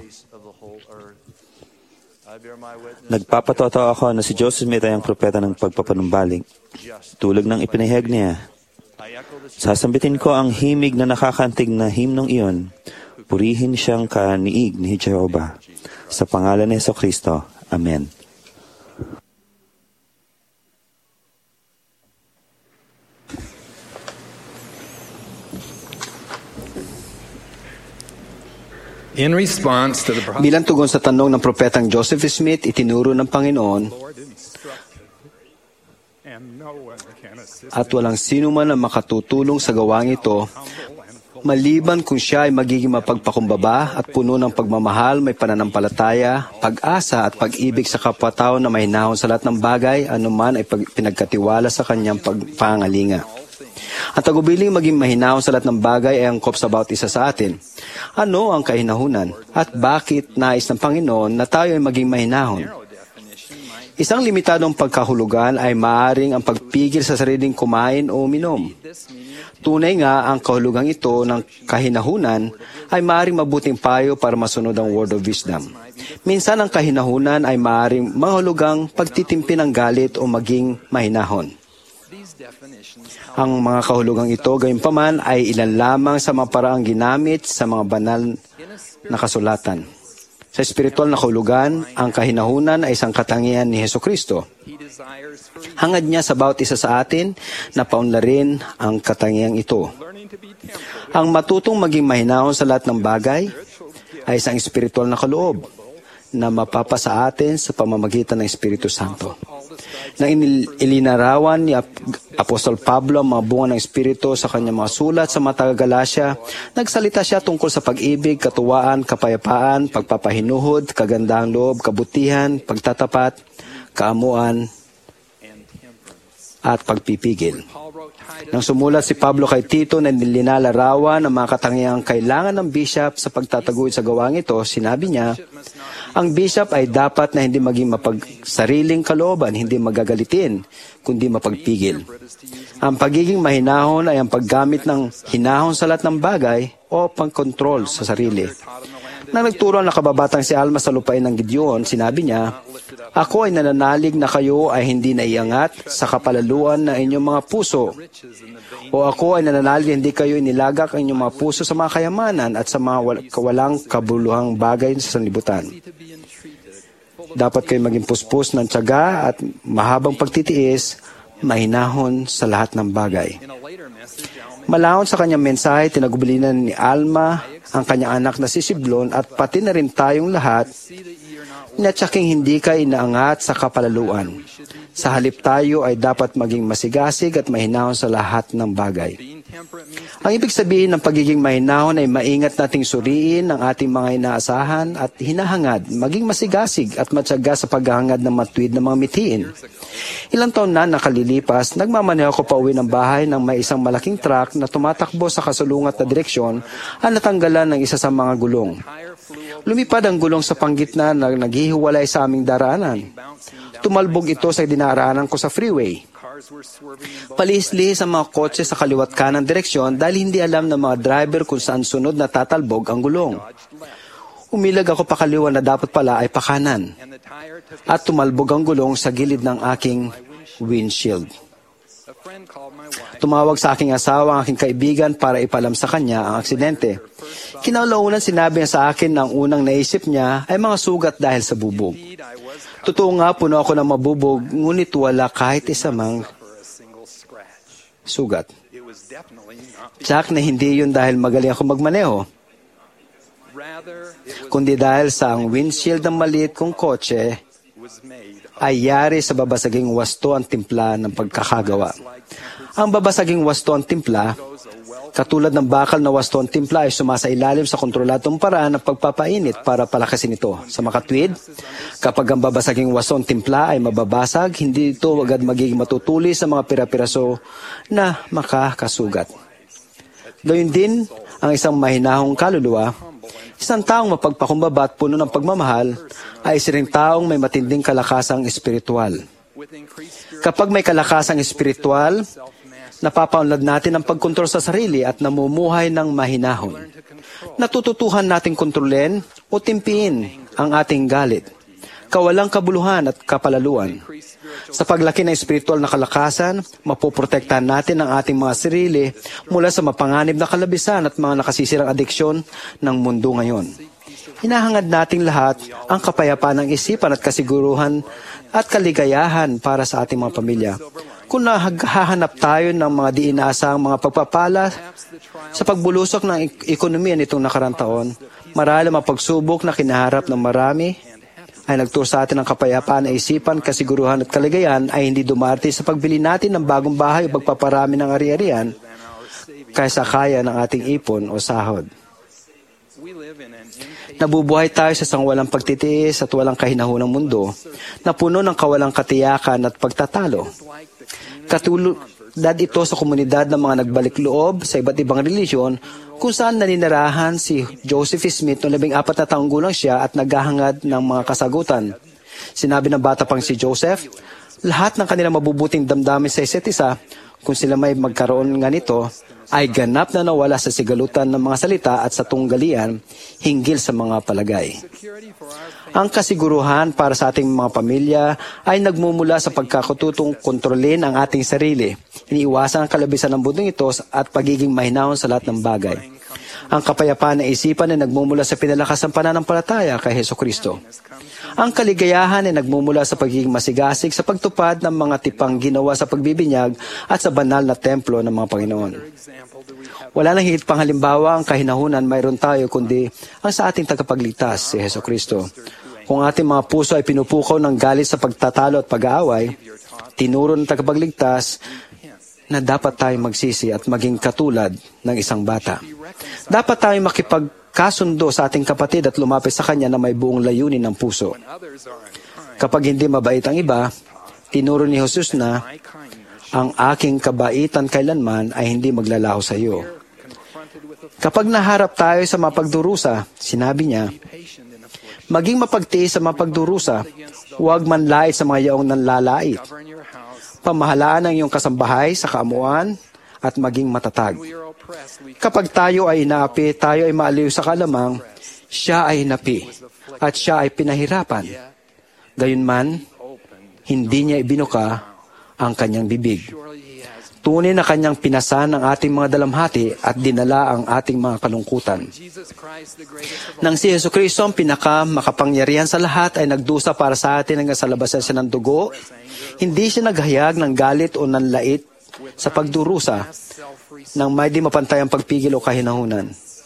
Nagpapatotoo ako na si Joseph Smith ay ang propeta ng pagpapanumbalik. Tulad ng ipinahayag niya, sasambitin ko ang himig na nakakantig na himnong iyon. Purihin siyang kaniig ni Jehovah. Sa pangalan ni Jesucristo. Amen. In response to the Bilang tugon sa tanong ng propetang Joseph Smith, itinuro ng Panginoon, at walang sino man ang makatutulong sa gawang ito, maliban kung siya ay magiging mapagpakumbaba at puno ng pagmamahal, may pananampalataya, pag-asa at pag-ibig sa kapwa-tao na may hinahon sa lahat ng bagay, anuman ay pag- pinagkatiwala sa kanyang pagpangalinga. Ang tagubiling maging mahinahon sa lahat ng bagay ay angkop sa bawat isa sa atin. Ano ang kahinahunan? At bakit nais ng Panginoon na tayo ay maging mahinahon? Isang limitadong pagkahulugan ay maaring ang pagpigil sa sariling kumain o uminom. Tunay nga ang kahulugang ito ng kahinahunan ay maaring mabuting payo para masunod ang word of wisdom. Minsan ang kahinahunan ay maaring mahulugang pagtitimpi ng galit o maging mahinahon. Ang mga kahulugang ito, gayunpaman, ay ilan lamang sa mga paraang ginamit sa mga banal na kasulatan. Sa espiritual na kahulugan, ang kahinahunan ay isang katangian ni Hesukristo. Hangad niya sa bawat isa sa atin na paunlarin ang katangiang ito. Ang matutong maging mahinahon sa lahat ng bagay ay isang espiritual na kaloob na mapapa sa atin sa pamamagitan ng Espiritu Santo. Nang ilinarawan ni Apostol Pablo ang mga bunga ng Espiritu sa kanyang mga sulat sa mga taga-Galacia, nagsalita siya tungkol sa pag-ibig, katuwaan, kapayapaan, pagpapahinuhod, kagandahang loob, kabutihan, pagtatapat, kaamuan, at pagpipigil. Nang sumulat si Pablo kay Tito na nilinalarawan ang mga katangiang kailangan ng bishop sa pagtataguyod sa gawang ito, sinabi niya, ang bishop ay dapat na hindi maging mapagsariling kalooban, hindi magagalitin, kundi mapagpigil. Ang pagiging mahinahon ay ang paggamit ng hinahon sa lahat ng bagay o pangkontrol sa sarili. Nang nagturo ang nakababatang si Alma sa lupain ng Gideon, sinabi niya, ako ay nananalig na kayo ay hindi naiangat sa kapalaluan ng inyong mga puso. O ako ay nananalig na hindi kayo inilagak ang inyong mga puso sa mga kayamanan at sa mga kawalang kabuluhang bagay sa sanlibutan. Dapat kayo maging puspos ng tiyaga at mahabang pagtitiis, mahinahon sa lahat ng bagay. Malahon sa kanyang mensahe, tinagubilinan ni Alma ang kanyang anak na si Siblon at pati na rin tayong lahat na tiyaking hindi ka inaangat sa kapalaluan. Sa halip tayo ay dapat maging masigasig at mahinahon sa lahat ng bagay. Ang ibig sabihin ng pagiging mahinahon ay maingat nating suriin ang ating mga inaasahan at hinahangad, maging masigasig at matyaga sa paghahangad ng matuwid na mga mitiin. Ilang taon na nakalilipas, nagmamaneho ako pa uwi ng bahay nang may isang malaking truck na tumatakbo sa kasalungat na direksyon ang natanggalan ng isa sa mga gulong. Lumipad ang gulong sa panggitna na naghihiwalay sa aming daraanan. Tumalbog ito sa dinaraanan ko sa freeway. Palihis-lihis ang mga kotse sa kaliwat kanang direksyon dahil hindi alam ng mga driver kung saan sunod na tatalbog ang gulong. Umilag ako pakaliwa na dapat pala ay pakanan. At tumalbog ang gulong sa gilid ng aking windshield. Tumawag sa aking asawa ang aking kaibigan para ipalam sa kanya ang aksidente. Kinalaunan sinabi niya sa akin na ang unang naisip niya ay mga sugat dahil sa bubog. Totoo nga, puno ako ng mabubog, ngunit wala kahit isa mang sugat. Tsak na hindi yun dahil magaling ako magmaneho, kundi dahil sa ang windshield ng maliit kong kotse ay yari sa babasaging wasto ang timpla ng pagkakagawa. Ang babasaging wasto ang timpla, katulad ng bakal na wasto ang timpla ay sumasailalim sa kontroladong paraan ng pagpapainit para palakasin ito. Sa makatwid, kapag ang babasaging wasto ang timpla ay mababasag, hindi ito agad magiging matutuli sa mga pira-piraso na makakasugat. Gayun din, ang isang mahinahong kaluluwa, isang taong mapagpakumbaba at puno ng pagmamahal, ay isang taong may matinding kalakasang espiritual. Kapag may kalakasang espiritual, napapaunlad natin ang pagkontrol sa sarili at namumuhay ng mahinahon. Natututuhan nating kontrolin o timpiin ang ating galit, kawalang kabuluhan at kapalaluan. Sa paglaki ng espiritual na kalakasan, mapoprotektahan natin ang ating mga sarili mula sa mapanganib na kalabisan at mga nakasisirang adiksyon ng mundo ngayon. Hinahangad nating lahat ang kapayapaan ng isipan at kasiguruhan at kaligayahan para sa ating mga pamilya. Kung nahahanap tayo ng mga di inaasahang mga pagpapala sa pagbulusok ng ek- ekonomiya nitong nakarang taon, marahil ang pagsubok na kinaharap ng marami ay nagturo sa atin ng kapayapaan na isipan, kasiguruhan at kaligayahan ay hindi dumarte sa pagbili natin ng bagong bahay o pagpaparami ng ari-arian kaysa kaya ng ating ipon o sahod. Nabubuhay tayo sa isang walang pagtitiis at walang kahinahunang mundo na puno ng kawalang katiyakan at pagtatalo. Katulad ito sa komunidad ng mga nagbalik loob sa iba't ibang relihiyon kung saan naninirahan si Joseph Smith noong labing apat na taong gulang siya at naghahangad ng mga kasagutan. Sinabi ng bata pang si Joseph, lahat ng kanilang mabubuting damdamin sa isa't isa, kung sila may magkaroon nga nito, ay ganap na nawala sa sigalutan ng mga salita at sa tunggalian hinggil sa mga palagay. Ang kasiguruhan para sa ating mga pamilya ay nagmumula sa pagkakatutong kontrolin ang ating sarili. Iniiwasan ang kalabisan ng bundong ito at pagiging mahinahon sa lahat ng bagay. Ang kapayapaan ng isipan ay nagmumula sa pinalakas ng pananampalataya kay Hesukristo. Ang kaligayahan ay nagmumula sa pagiging masigasig sa pagtupad ng mga tipang ginawa sa pagbibinyag at sa banal na templo ng mga Panginoon. Wala nang higit pang halimbawa ang kahinahunan mayroon tayo kundi ang sa ating tagapagligtas, si Hesukristo. Kung ating mga puso ay pinupukaw ng galit sa pagtatalo at pag-aaway, tinuro ng tagapagligtas na dapat tayong magsisi at maging katulad ng isang bata. Dapat tayong makipagkasundo sa ating kapatid at lumapit sa kanya na may buong layunin ng puso. Kapag hindi mabait ang iba, tinuro ni Jesus na ang aking kabaitan kailanman ay hindi maglalaho sa iyo. Kapag naharap tayo sa mapagdurusa, sinabi niya, maging mapagtiis sa mapagdurusa, huwag manlait sa mga yaong nanlalait. Pamahalaan ang iyong kasambahay sa kaamuan at maging matatag. Kapag tayo ay inaapi, tayo ay maaliw sa kalamang, siya ay inapi at siya ay pinahirapan. Gayunman, hindi niya ibinuka ang kanyang bibig. Tunay na kanyang pinasan ang ating mga dalamhati at dinala ang ating mga kalungkutan. Nang si Hesukristo ang pinaka makapangyarihan sa lahat ay nagdusa para sa atin hanggang sa labasan siya ng dugo, hindi siya naghayag ng galit o nanlait sa pagdurusa nang may di mapantay ang pagpigil o kahinahunan.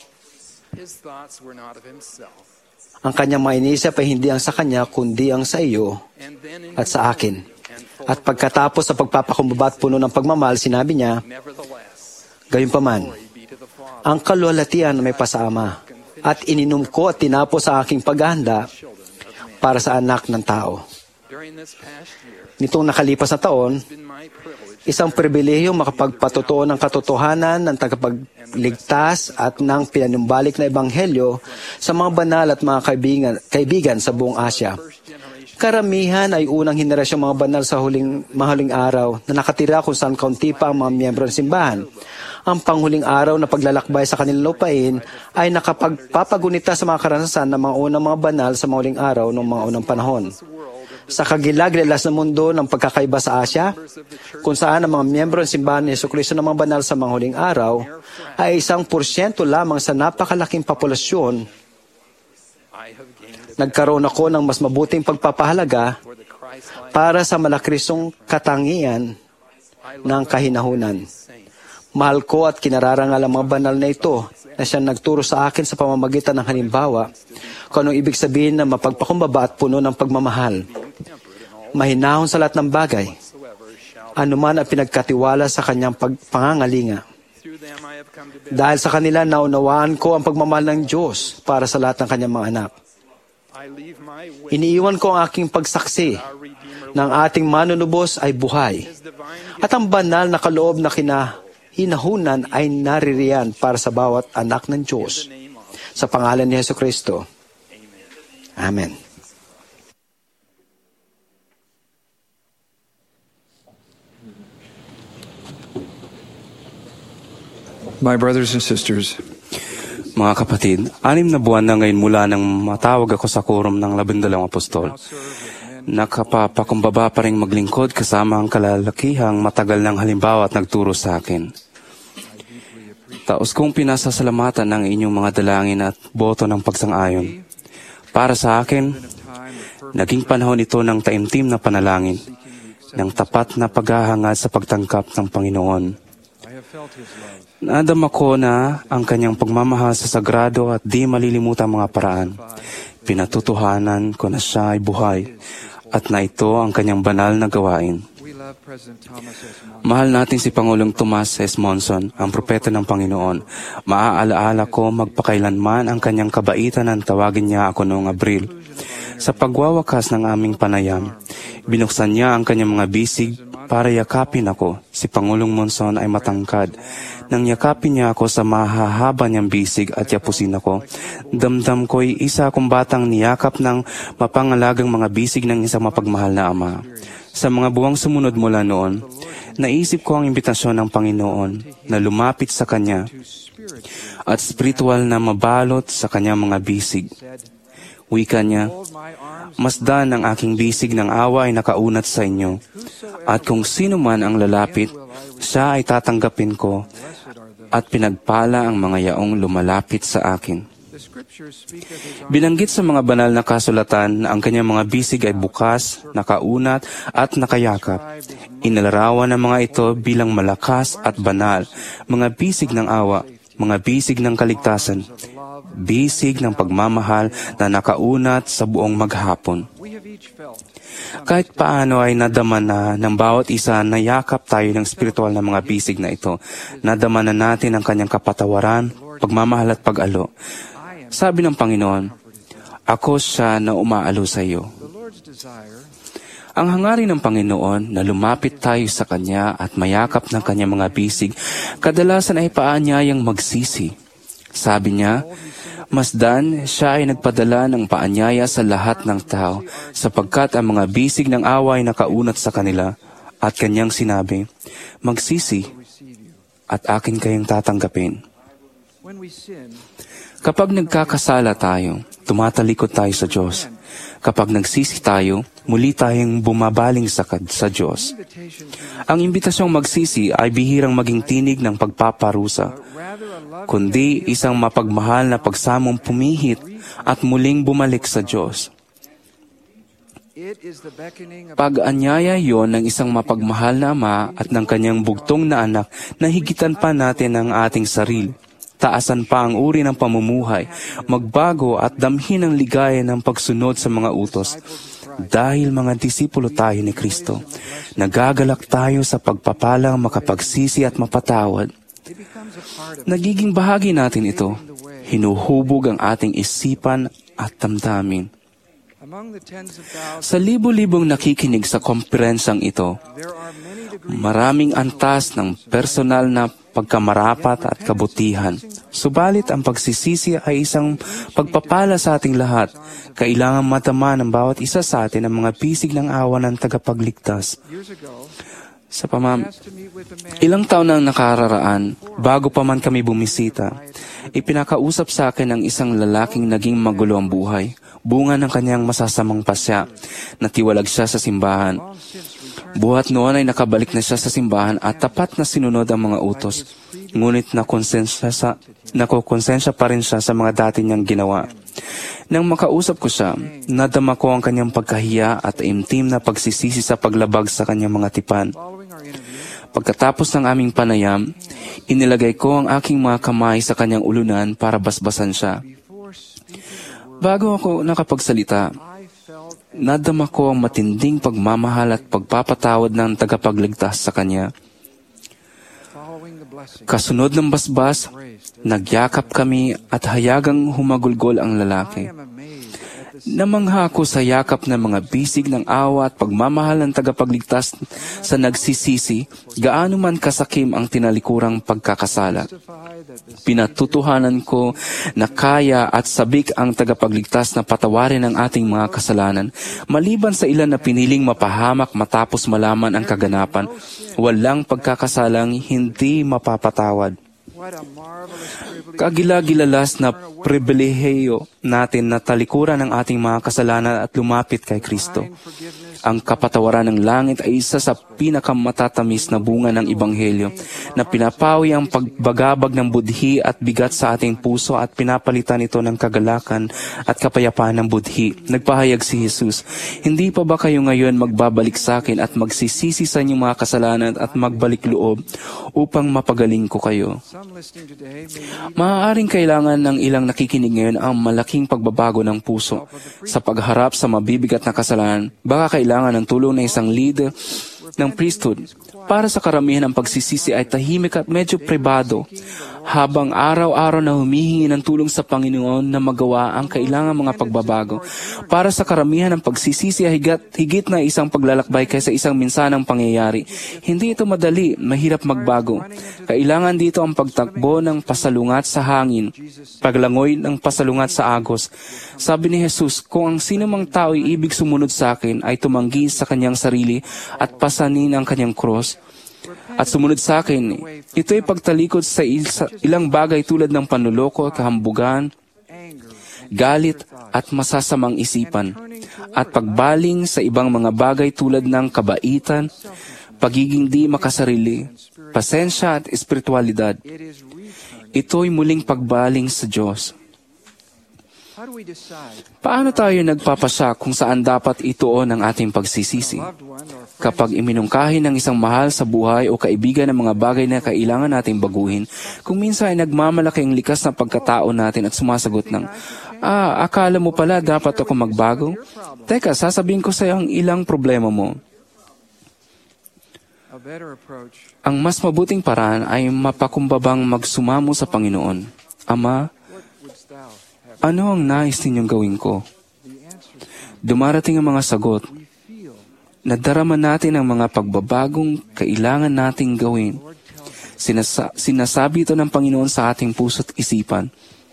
Ang kanyang mga inisip ay hindi ang sa kanya kundi ang sa iyo at sa akin. At pagkatapos sa pagpapakumbaba at puno ng pagmamahal, sinabi niya, gayunpaman, ang kaluwalhatian may pasaama at ininom ko at tinapos sa aking paghahanda para sa anak ng tao. Nitong nakalipas na taon, isang pribilehiyo makapagpatotoo ng katotohanan ng tagapagligtas at ng pinanumbalik na ebanghelyo sa mga banal at mga kaibigan, kaibigan sa buong Asya. Karamihan ay unang henerasyong mga banal sa huling mahuling araw na nakatira kung saan kaunti pa ang mga miyembro ng simbahan. Ang panghuling araw na paglalakbay sa kanilang lupain ay nakapagpapagunita sa mga karanasan ng mga unang mga banal sa mahuling araw ng mga unang panahon. Sa kagilag-lilas na mundo ng pagkakaiba sa Asya, kung saan ang mga miyembro ng simbahan ni Jesucristo ng mga banal sa mga huling araw ay isang porsyento lamang sa napakalaking populasyon, nagkaroon ako ng mas mabuting pagpapahalaga para sa malakrisong katangian ng kahinahunan. Mahal ko at kinararangal ang mga banal na ito na siyang nagturo sa akin sa pamamagitan ng halimbawa kung anong ibig sabihin na mapagpakumbaba at puno ng pagmamahal. Mahinahon sa lahat ng bagay, anuman ang pinagkatiwala sa kanyang pagpangangalinga. Dahil sa kanila, naunawaan ko ang pagmamahal ng Diyos para sa lahat ng kanyang mga anak. Iniiwan ko ang aking pagsaksi ng ating manunubos ay buhay. At ang banal na kaloob na kinahinahunan ay naririyan para sa bawat anak ng Diyos. Sa pangalan ni Hesukristo. Amen. My brothers and sisters, mga kapatid, anim na buwan na ngayon mula nang matawag ako sa quorum ng labindalawang apostol. Nakapapakumbaba pa rin maglingkod kasama ang kalalakihang matagal ng halimbawa at nagturo sa akin. Taos kong pinasasalamatan ng inyong mga dalangin at boto ng pagsang-ayon. Para sa akin, naging panahon ito ng taimtim na panalangin. ng tapat na paghahangad sa pagtangkap ng Panginoon. Nadama ko na ang kanyang pagmamahal sa sagrado at di malilimutang mga paraan. Pinatutuhanan ko na siya ay buhay at na ito ang kanyang banal na gawain. Mahal natin si Pangulong Tomas S. Monson, ang propeta ng Panginoon. Maaalaala ko magpakailanman ang kanyang kabaitan ang tawagin niya ako noong Abril. Sa pagwawakas ng aming panayam, binuksan niya ang kanyang mga bisig para yakapin ako. Si Pangulong Monson ay matangkad. Nang yakapin niya ako sa mahahaba niyang bisig at yapusin ako, damdam ko'y isa akong batang niyakap ng mapangalagang mga bisig ng isang mapagmahal na ama. Sa mga buwang sumunod mula noon, naisip ko ang imbitasyon ng Panginoon na lumapit sa Kanya at spiritual na mabalot sa Kanyang mga bisig. Wika niya, masdan ang aking bisig ng awa ay nakaunat sa inyo, at kung sino man ang lalapit, siya ay tatanggapin ko, at pinagpala ang mga yaong lumalapit sa akin. Binanggit sa mga banal na kasulatan na ang kanyang mga bisig ay bukas, nakaunat at nakayakap. Inalarawan ng mga ito bilang malakas at banal, mga bisig ng awa, mga bisig ng kaligtasan, bisig ng pagmamahal na nakaunat sa buong maghapon. Kahit paano ay nadama na ng bawat isa na yakap tayo ng spiritual na mga bisig na ito. Nadama na natin ang kanyang kapatawaran, pagmamahal at pag-alo. Sabi ng Panginoon, ako siya na umaalo sa iyo. Ang hangarin ng Panginoon na lumapit tayo sa Kanya at mayakap ng Kanyang mga bisig, kadalasan ay paanyayang magsisi. Sabi niya, masdan, siya ay nagpadala ng paanyaya sa lahat ng tao, sapagkat ang mga bisig ng awa ay nakaunat sa kanila, at Kanyang sinabi, magsisi, at akin kayong tatanggapin. Kapag nagkakasala tayo, tumatalikod tayo sa Diyos. Kapag nagsisi tayo, muli tayong bumabaling sa, sa Diyos. Ang imbitasyong magsisi ay bihirang maging tinig ng pagpaparusa, kundi isang mapagmahal na pagsamong pumihit at muling bumalik sa Diyos. Pag-anyaya yon ng isang mapagmahal na ama at ng kanyang bugtong na anak na higitan pa natin ang ating sarili. Taasan pa ang uri ng pamumuhay, magbago at damhin ang ligaya ng pagsunod sa mga utos. Dahil mga disipulo tayo ni Kristo, nagagalak tayo sa pagpapalang makapagsisi at mapatawad. Nagiging bahagi natin ito, hinuhubog ang ating isipan at damdamin. Sa libo-libong nakikinig sa komperensyang ito, maraming antas ng personal na pagkamarapat at kabutihan. Subalit ang pagsisisi ay isang pagpapala sa ating lahat. Kailangan matama ng bawat isa sa atin ang mga bisig ng awa ng tagapagligtas. Sa pamam... Ilang taon nang nakararaan, bago pa man kami bumisita, ipinakausap sa akin ng isang lalaking naging magulo ang buhay. Bunga ng kanyang masasamang pasya. Natiwalag siya sa simbahan. Buhat noon ay nakabalik na siya sa simbahan at tapat na sinunod ang mga utos. Ngunit nakonsensya, sa, nakokonsensya pa rin siya sa mga dati niyang ginawa. Nang makausap ko siya, nadama ko ang kanyang pagkahiya at imtim na pagsisisi sa paglabag sa kanyang mga tipan. Pagkatapos ng aming panayam, inilagay ko ang aking mga kamay sa kanyang ulunan para basbasan siya. Bago ako nakapagsalita, nadama ko ang matinding pagmamahal at pagpapatawad ng tagapagligtas sa kanya. Kasunod ng basbas, nagyakap kami at hayagang humagulgol ang lalaki. Namangha ako sa yakap ng mga bisig ng awa at pagmamahal ng tagapagligtas sa nagsisisi, gaano man kasakim ang tinalikurang pagkakasala. Pinatutuhanan ko na kaya at sabik ang tagapagligtas na patawarin ang ating mga kasalanan, maliban sa ilan na piniling mapahamak matapos malaman ang kaganapan, walang pagkakasalang hindi mapapatawad. Kagila-gilalas na pribilehiyo natin na talikuran ang ating mga kasalanan at lumapit kay Kristo. Ang kapatawaran ng langit ay isa sa pinakamatatamis na bunga ng Ebanghelyo na pinapawi ang pagbagabag ng budhi at bigat sa ating puso at pinapalitan ito ng kagalakan at kapayapaan ng budhi. Nagpahayag si Jesus, "Hindi pa ba kayo ngayon magbabalik sa akin at magsisisi sa inyong mga kasalanan at magbalik loob upang mapagaling ko kayo?" Maaaring kailangan ng ilang nakikinig ngayon ang malaking pagbabago ng puso sa pagharap sa mabibigat na kasalanan. Baka kailangan ng tulong ng isang leader ng priesthood. Para sa karamihan, ang pagsisisi ay tahimik at medyo pribado, habang araw-araw na humihingi ng tulong sa Panginoon na magawa ang kailangan mga pagbabago. Para sa karamihan, ang pagsisisi ay higit, higit na isang paglalakbay kaysa isang minsanang pangyayari. Hindi ito madali, mahirap magbago. Kailangan dito ang pagtakbo ng pasalungat sa hangin, paglangoy ng pasalungat sa agos. Sabi ni Jesus, kung ang sinumang tao ay ibig sumunod sa akin ay tumanggi sa kanyang sarili at pasanin ang kanyang cross at sumunod sa akin. Ito ay pagtalikod sa ilang bagay tulad ng panluloko, kahambugan, galit at masasamang isipan, at pagbaling sa ibang mga bagay tulad ng kabaitan, pagiging di makasarili, pasensya at espiritualidad. Ito ay muling pagbaling sa Diyos. Paano tayo nagpapasya kung saan dapat ituon ang ating pagsisisi? Kapag iminungkahi ng isang mahal sa buhay o kaibigan ng mga bagay na kailangan nating baguhin, kung minsan ay nagmamalaki ang likas na pagkatao natin at sumasagot ng, "Ah, akala mo pala dapat ako magbago? Teka, sasabihin ko sa iyo ang ilang problema mo." Ang mas mabuting paraan ay mapakumbabang magsumamo sa Panginoon. "Ama, ano ang nais ninyong gawin ko?" Dumarating ang mga sagot. Nadarama natin ang mga pagbabagong kailangan nating gawin. Sinasa- sinasabi ito ng Panginoon sa ating puso't isipan.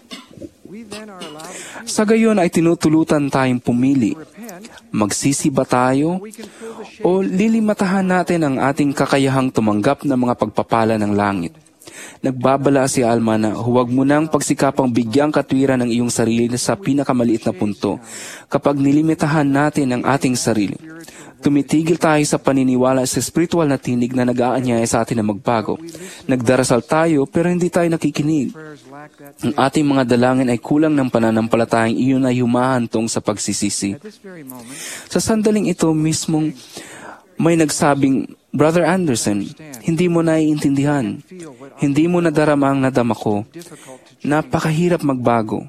Sa gayon ay tinutulutan tayong pumili. Magsisi ba tayo o lilimatahan natin ang ating kakayahang tumanggap ng mga pagpapala ng langit? Nagbabala si Alma na huwag mo nang pagsikapang bigyang katwiran ng iyong sarili sa pinakamaliit na punto. Kapag nilimitahan natin ang ating sarili, tumitigil tayo sa paniniwala sa spiritual na tinig na nag-aanyaya sa atin na magbago. Nagdarasal tayo pero hindi tayo nakikinig. Ang ating mga dalangin ay kulang ng pananampalatayang iyon ay humahantong sa pagsisisi. Sa sandaling ito mismong may nagsabing, "Brother Anderson, hindi mo naiintindihan. Hindi mo nadarama ang nadama ko. Napakahirap magbago."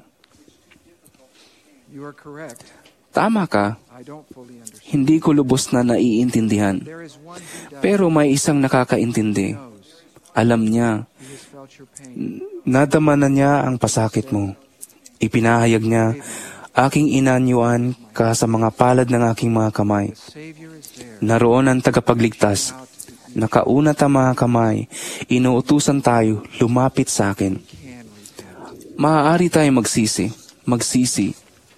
Tama ka. Hindi ko lubos na naiintindihan. Pero may isang nakakaintindi. Alam niya. Nadama na niya ang pasakit mo. Ipinahayag niya, "Aking inanyuan ka sa mga palad ng aking mga kamay. Naroon ang tagapagligtas. Nakaunat ang mga kamay. Inuutusan tayo, lumapit sa akin." Maaari tayo magsisi. Magsisi.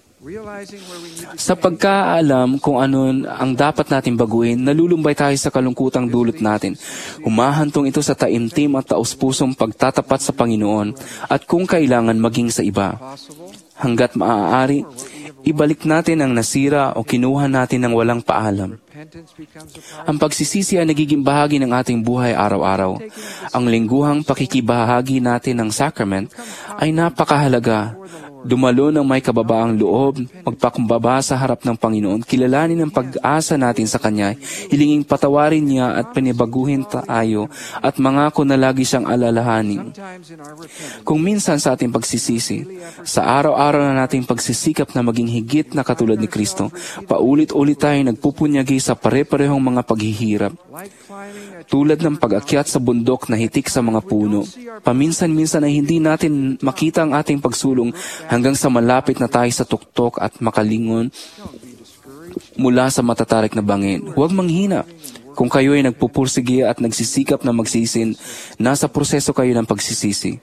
Sa pagkaalam kung ano ang dapat natin baguhin, nalulumbay tayo sa kalungkutang dulot natin. Humahantong ito sa taimtim at taus-pusong pagtatapat sa Panginoon at kung kailangan maging sa iba. Hanggat maaari, ibalik natin ang nasira o kinuha natin ng walang paalam. Ang pagsisisi ay nagiging bahagi ng ating buhay araw-araw. Ang lingguhang pakikibahagi natin ng sacrament ay napakahalaga. Dumalo ng may kababaang loob, magpakumbaba sa harap ng Panginoon, kilalanin ang pag-asa natin sa Kanya, hilinging patawarin niya at panibaguhin tayo at mangako na lagi siyang alalahanin. Kung minsan sa ating pagsisisi, sa araw-araw na nating pagsisikap na maging higit na katulad ni Kristo, paulit-ulit tayo nagpupunyagi sa pare-parehong mga paghihirap. Tulad ng pag-akyat sa bundok na hitik sa mga puno, paminsan-minsan ay hindi natin makita ang ating pagsulong hanggang sa malapit na tayo sa tuktok at makalingon mula sa matatarik na bangin. Huwag manghina. Kung kayo ay nagpupursige at nagsisikap na magsisin, nasa proseso kayo ng pagsisisi.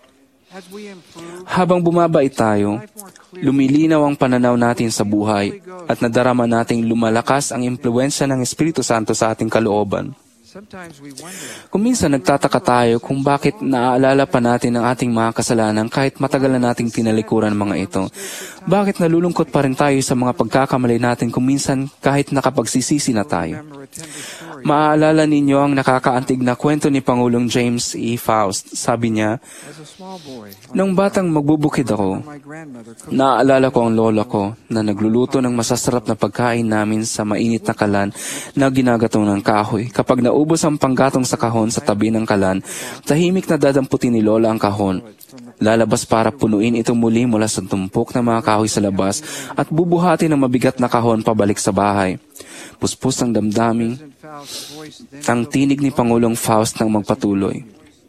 Habang bumabait tayo, lumilinaw ang pananaw natin sa buhay at nadarama nating lumalakas ang impluensya ng Espiritu Santo sa ating kalooban. Kung minsan nagtataka tayo kung bakit naaalala pa natin ang ating mga kasalanan kahit matagal na nating tinalikuran mga ito. Bakit nalulungkot pa rin tayo sa mga pagkakamali natin kung minsan kahit nakapagsisisi na tayo? Maaalala ninyo ang nakakaantig na kwento ni Pangulong James E. Faust. Sabi niya, nung batang magbubukid ako, naaalala ko ang lola ko na nagluluto ng masasarap na pagkain namin sa mainit na kalan na ginagatong ng kahoy. Kapag naubos ang panggatong sa kahon sa tabi ng kalan, tahimik na dadamputin ni lola ang kahon. Lalabas para punuin ito muli mula sa tumpok ng mga kahoy sa labas at bubuhati ng mabigat na kahon pabalik sa bahay. Puspos ang damdaming, ang tinig ni Pangulong Faust nang magpatuloy.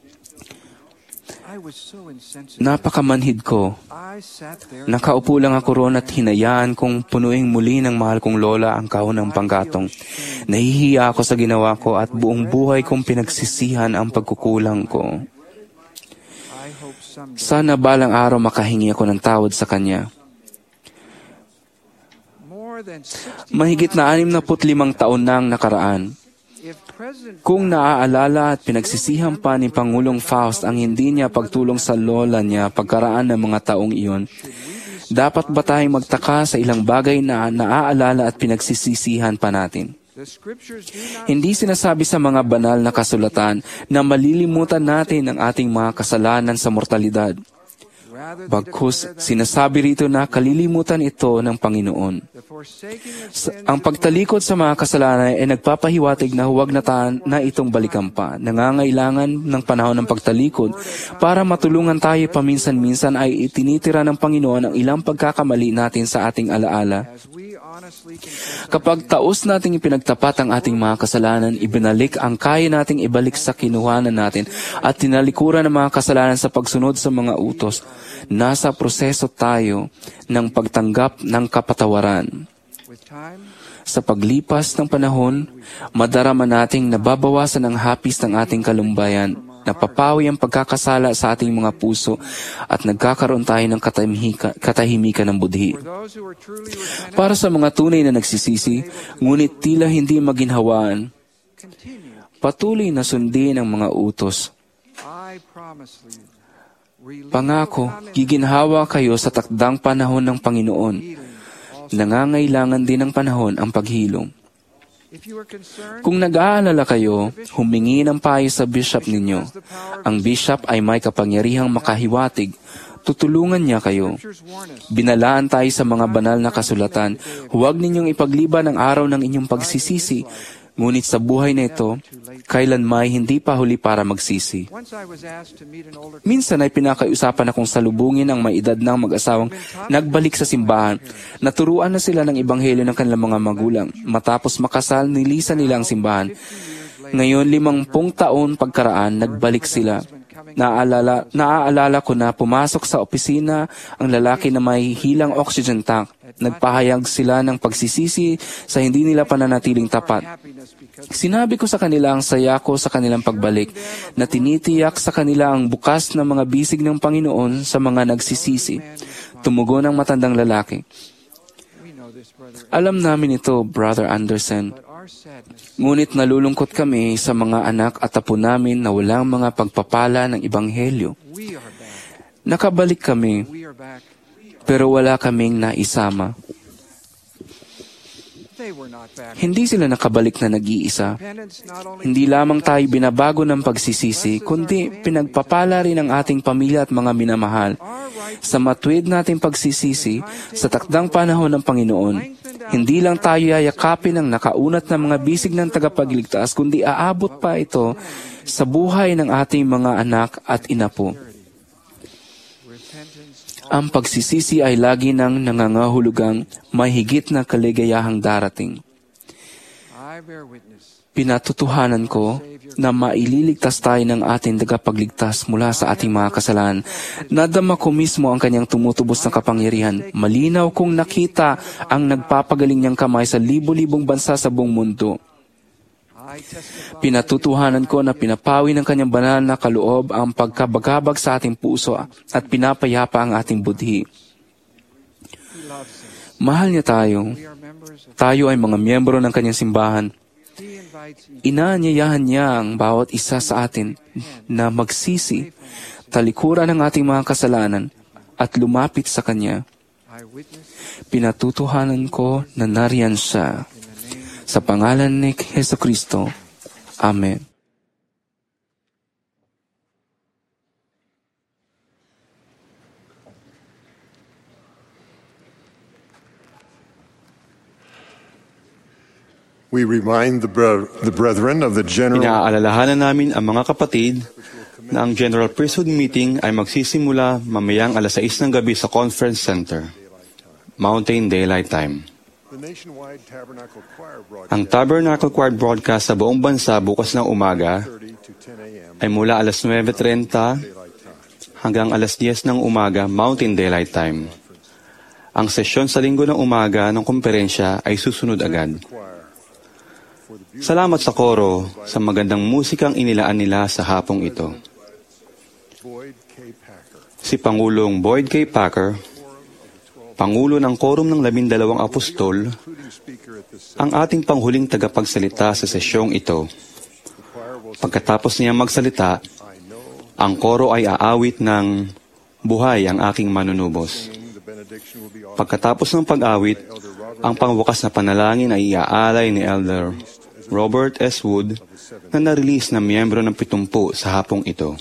Napakamanhid ko. Nakaupo lang ako roon at hinayaan kong punuing muli ng mahal kong lola ang kahon ng panggatong. Nahihiya ako sa ginawa ko at buong buhay kong pinagsisihan ang pagkukulang ko. Sana balang araw makahingi ako ng tawad sa kanya. Mahigit na anim na put limang taon na ang nakaraan. Kung naaalala at pinagsisihan pa ni Pangulong Faust ang hindi niya pagtulong sa lola niya pagkaraan ng mga taong iyon, dapat ba tayong magtaka sa ilang bagay na naaalala at pinagsisisihan pa natin? Hindi sinasabi sa mga banal na kasulatan na malilimutan natin ang ating mga kasalanan sa mortalidad. Bagkus, sinasabi rito na kalilimutan ito ng Panginoon. Sa, ang pagtalikod sa mga kasalanan ay nagpapahiwatig na huwag na, ta- na itong balikan pa. Nangangailangan ng panahon ng pagtalikod para matulungan tayo paminsan-minsan ay itinitira ng Panginoon ang ilang pagkakamali natin sa ating alaala. Kapag taos nating ipinagtapat ang ating mga kasalanan, ibinalik ang kaya nating ibalik sa kinuhanan natin at tinalikuran ang mga kasalanan sa pagsunod sa mga utos. Nasa proseso tayo ng pagtanggap ng kapatawaran. Sa paglipas ng panahon, madarama nating nababawasan ang hapis ng ating kalumbayan, napapawi ang pagkakasala sa ating mga puso at nagkakaroon tayo ng katahimika, katahimikan ng budhi. Para sa mga tunay na nagsisisi, ngunit tila hindi maginhawaan, patuloy na sundin ang mga utos. Pangako, giginhawa kayo sa takdang panahon ng Panginoon. Nangangailangan din ng panahon ang paghilom. Kung nag-aalala kayo, humingi ng payo sa bishop ninyo. Ang bishop ay may kapangyarihang makahiwatig. Tutulungan niya kayo. Binalaan tayo sa mga banal na kasulatan. Huwag ninyong ipagliban ang araw ng inyong pagsisisi. Ngunit sa buhay na ito, kailan may hindi pa huli para magsisi. Minsan ay pinakaiusapan akong salubungin ang may edad ng mag-asawang nagbalik sa simbahan. Naturuan na sila ng ebanghelyo ng kanilang mga magulang. Matapos makasal, nilisan nila ang simbahan. Ngayon, limangpung taon pagkaraan, nagbalik sila. Naaalala, naaalala ko na pumasok sa opisina ang lalaki na may hilang oxygen tank. Nagpahayag sila ng pagsisisi sa hindi nila pananatiling tapat. Sinabi ko sa kanila ang saya ko sa kanilang pagbalik, na tinitiyak sa kanila ang bukas ng mga bisig ng Panginoon sa mga nagsisisi. Tumugon ang matandang lalaki. Alam namin ito, Brother Anderson. Ngunit nalulungkot kami sa mga anak at apo namin na walang mga pagpapala ng Ebanghelyo. Nakabalik kami, pero wala kaming naisama. Hindi sila nakabalik na nag-iisa. Hindi lamang tayo binabago ng pagsisisi, kundi pinagpapala rin ang ating pamilya at mga minamahal. Sa matuwid nating pagsisisi, sa takdang panahon ng Panginoon, hindi lang tayo yayakapin ang nakaunat na mga bisig ng tagapagligtas, kundi aabot pa ito sa buhay ng ating mga anak at inapo. Ang pagsisisi ay lagi nang nangangahulugang may higit na kaligayahang darating. Pinatutuhanan ko na maililigtas tayo ng ating tagapagligtas mula sa ating mga kasalanan. Nadama ko mismo ang kanyang tumutubos na kapangyarihan. Malinaw kong nakita ang nagpapagaling niyang kamay sa libo-libong bansa sa buong mundo. Pinatutuhanan ko na pinapawi ng kanyang banal na kaloob ang pagkabagabag sa ating puso at pinapayapa ang ating budhi. Mahal niya tayo. Tayo ay mga miyembro ng kanyang simbahan. Inaanyayahan niya ang bawat isa sa atin na magsisi, talikuran ang ating mga kasalanan at lumapit sa Kanya. Pinatutuhanan ko na nariyan siya. Sa pangalan ni Jesucristo. Amen. We remind the, bre- the brethren of the general... Pinaalalahanan namin ang mga kapatid na ang General Priesthood Meeting ay magsisimula mamayang alas sais ng gabi sa Conference Center, Mountain Daylight Time. Ang Tabernacle Choir broadcast sa buong bansa bukas ng umaga ay mula alas nuwebe trenta hanggang alas diyes ng umaga, Mountain Daylight Time. Ang sesyon sa linggo ng umaga ng komperensya ay susunod agad. Salamat sa koro sa magandang musikang inilaan nila sa hapong ito. Si Pangulong Boyd K. Packer, Pangulo ng Quorum ng Labindalawang Apostol, ang ating panghuling tagapagsalita sa sesyong ito. Pagkatapos niya magsalita, ang koro ay aawit ng Buhay ang aking manunubos. Pagkatapos ng pag-awit, ang pangwakas na panalangin ay iaalay ni Elder Robert S. Wood na na-release na miyembro ng pitumpu sa hapong ito.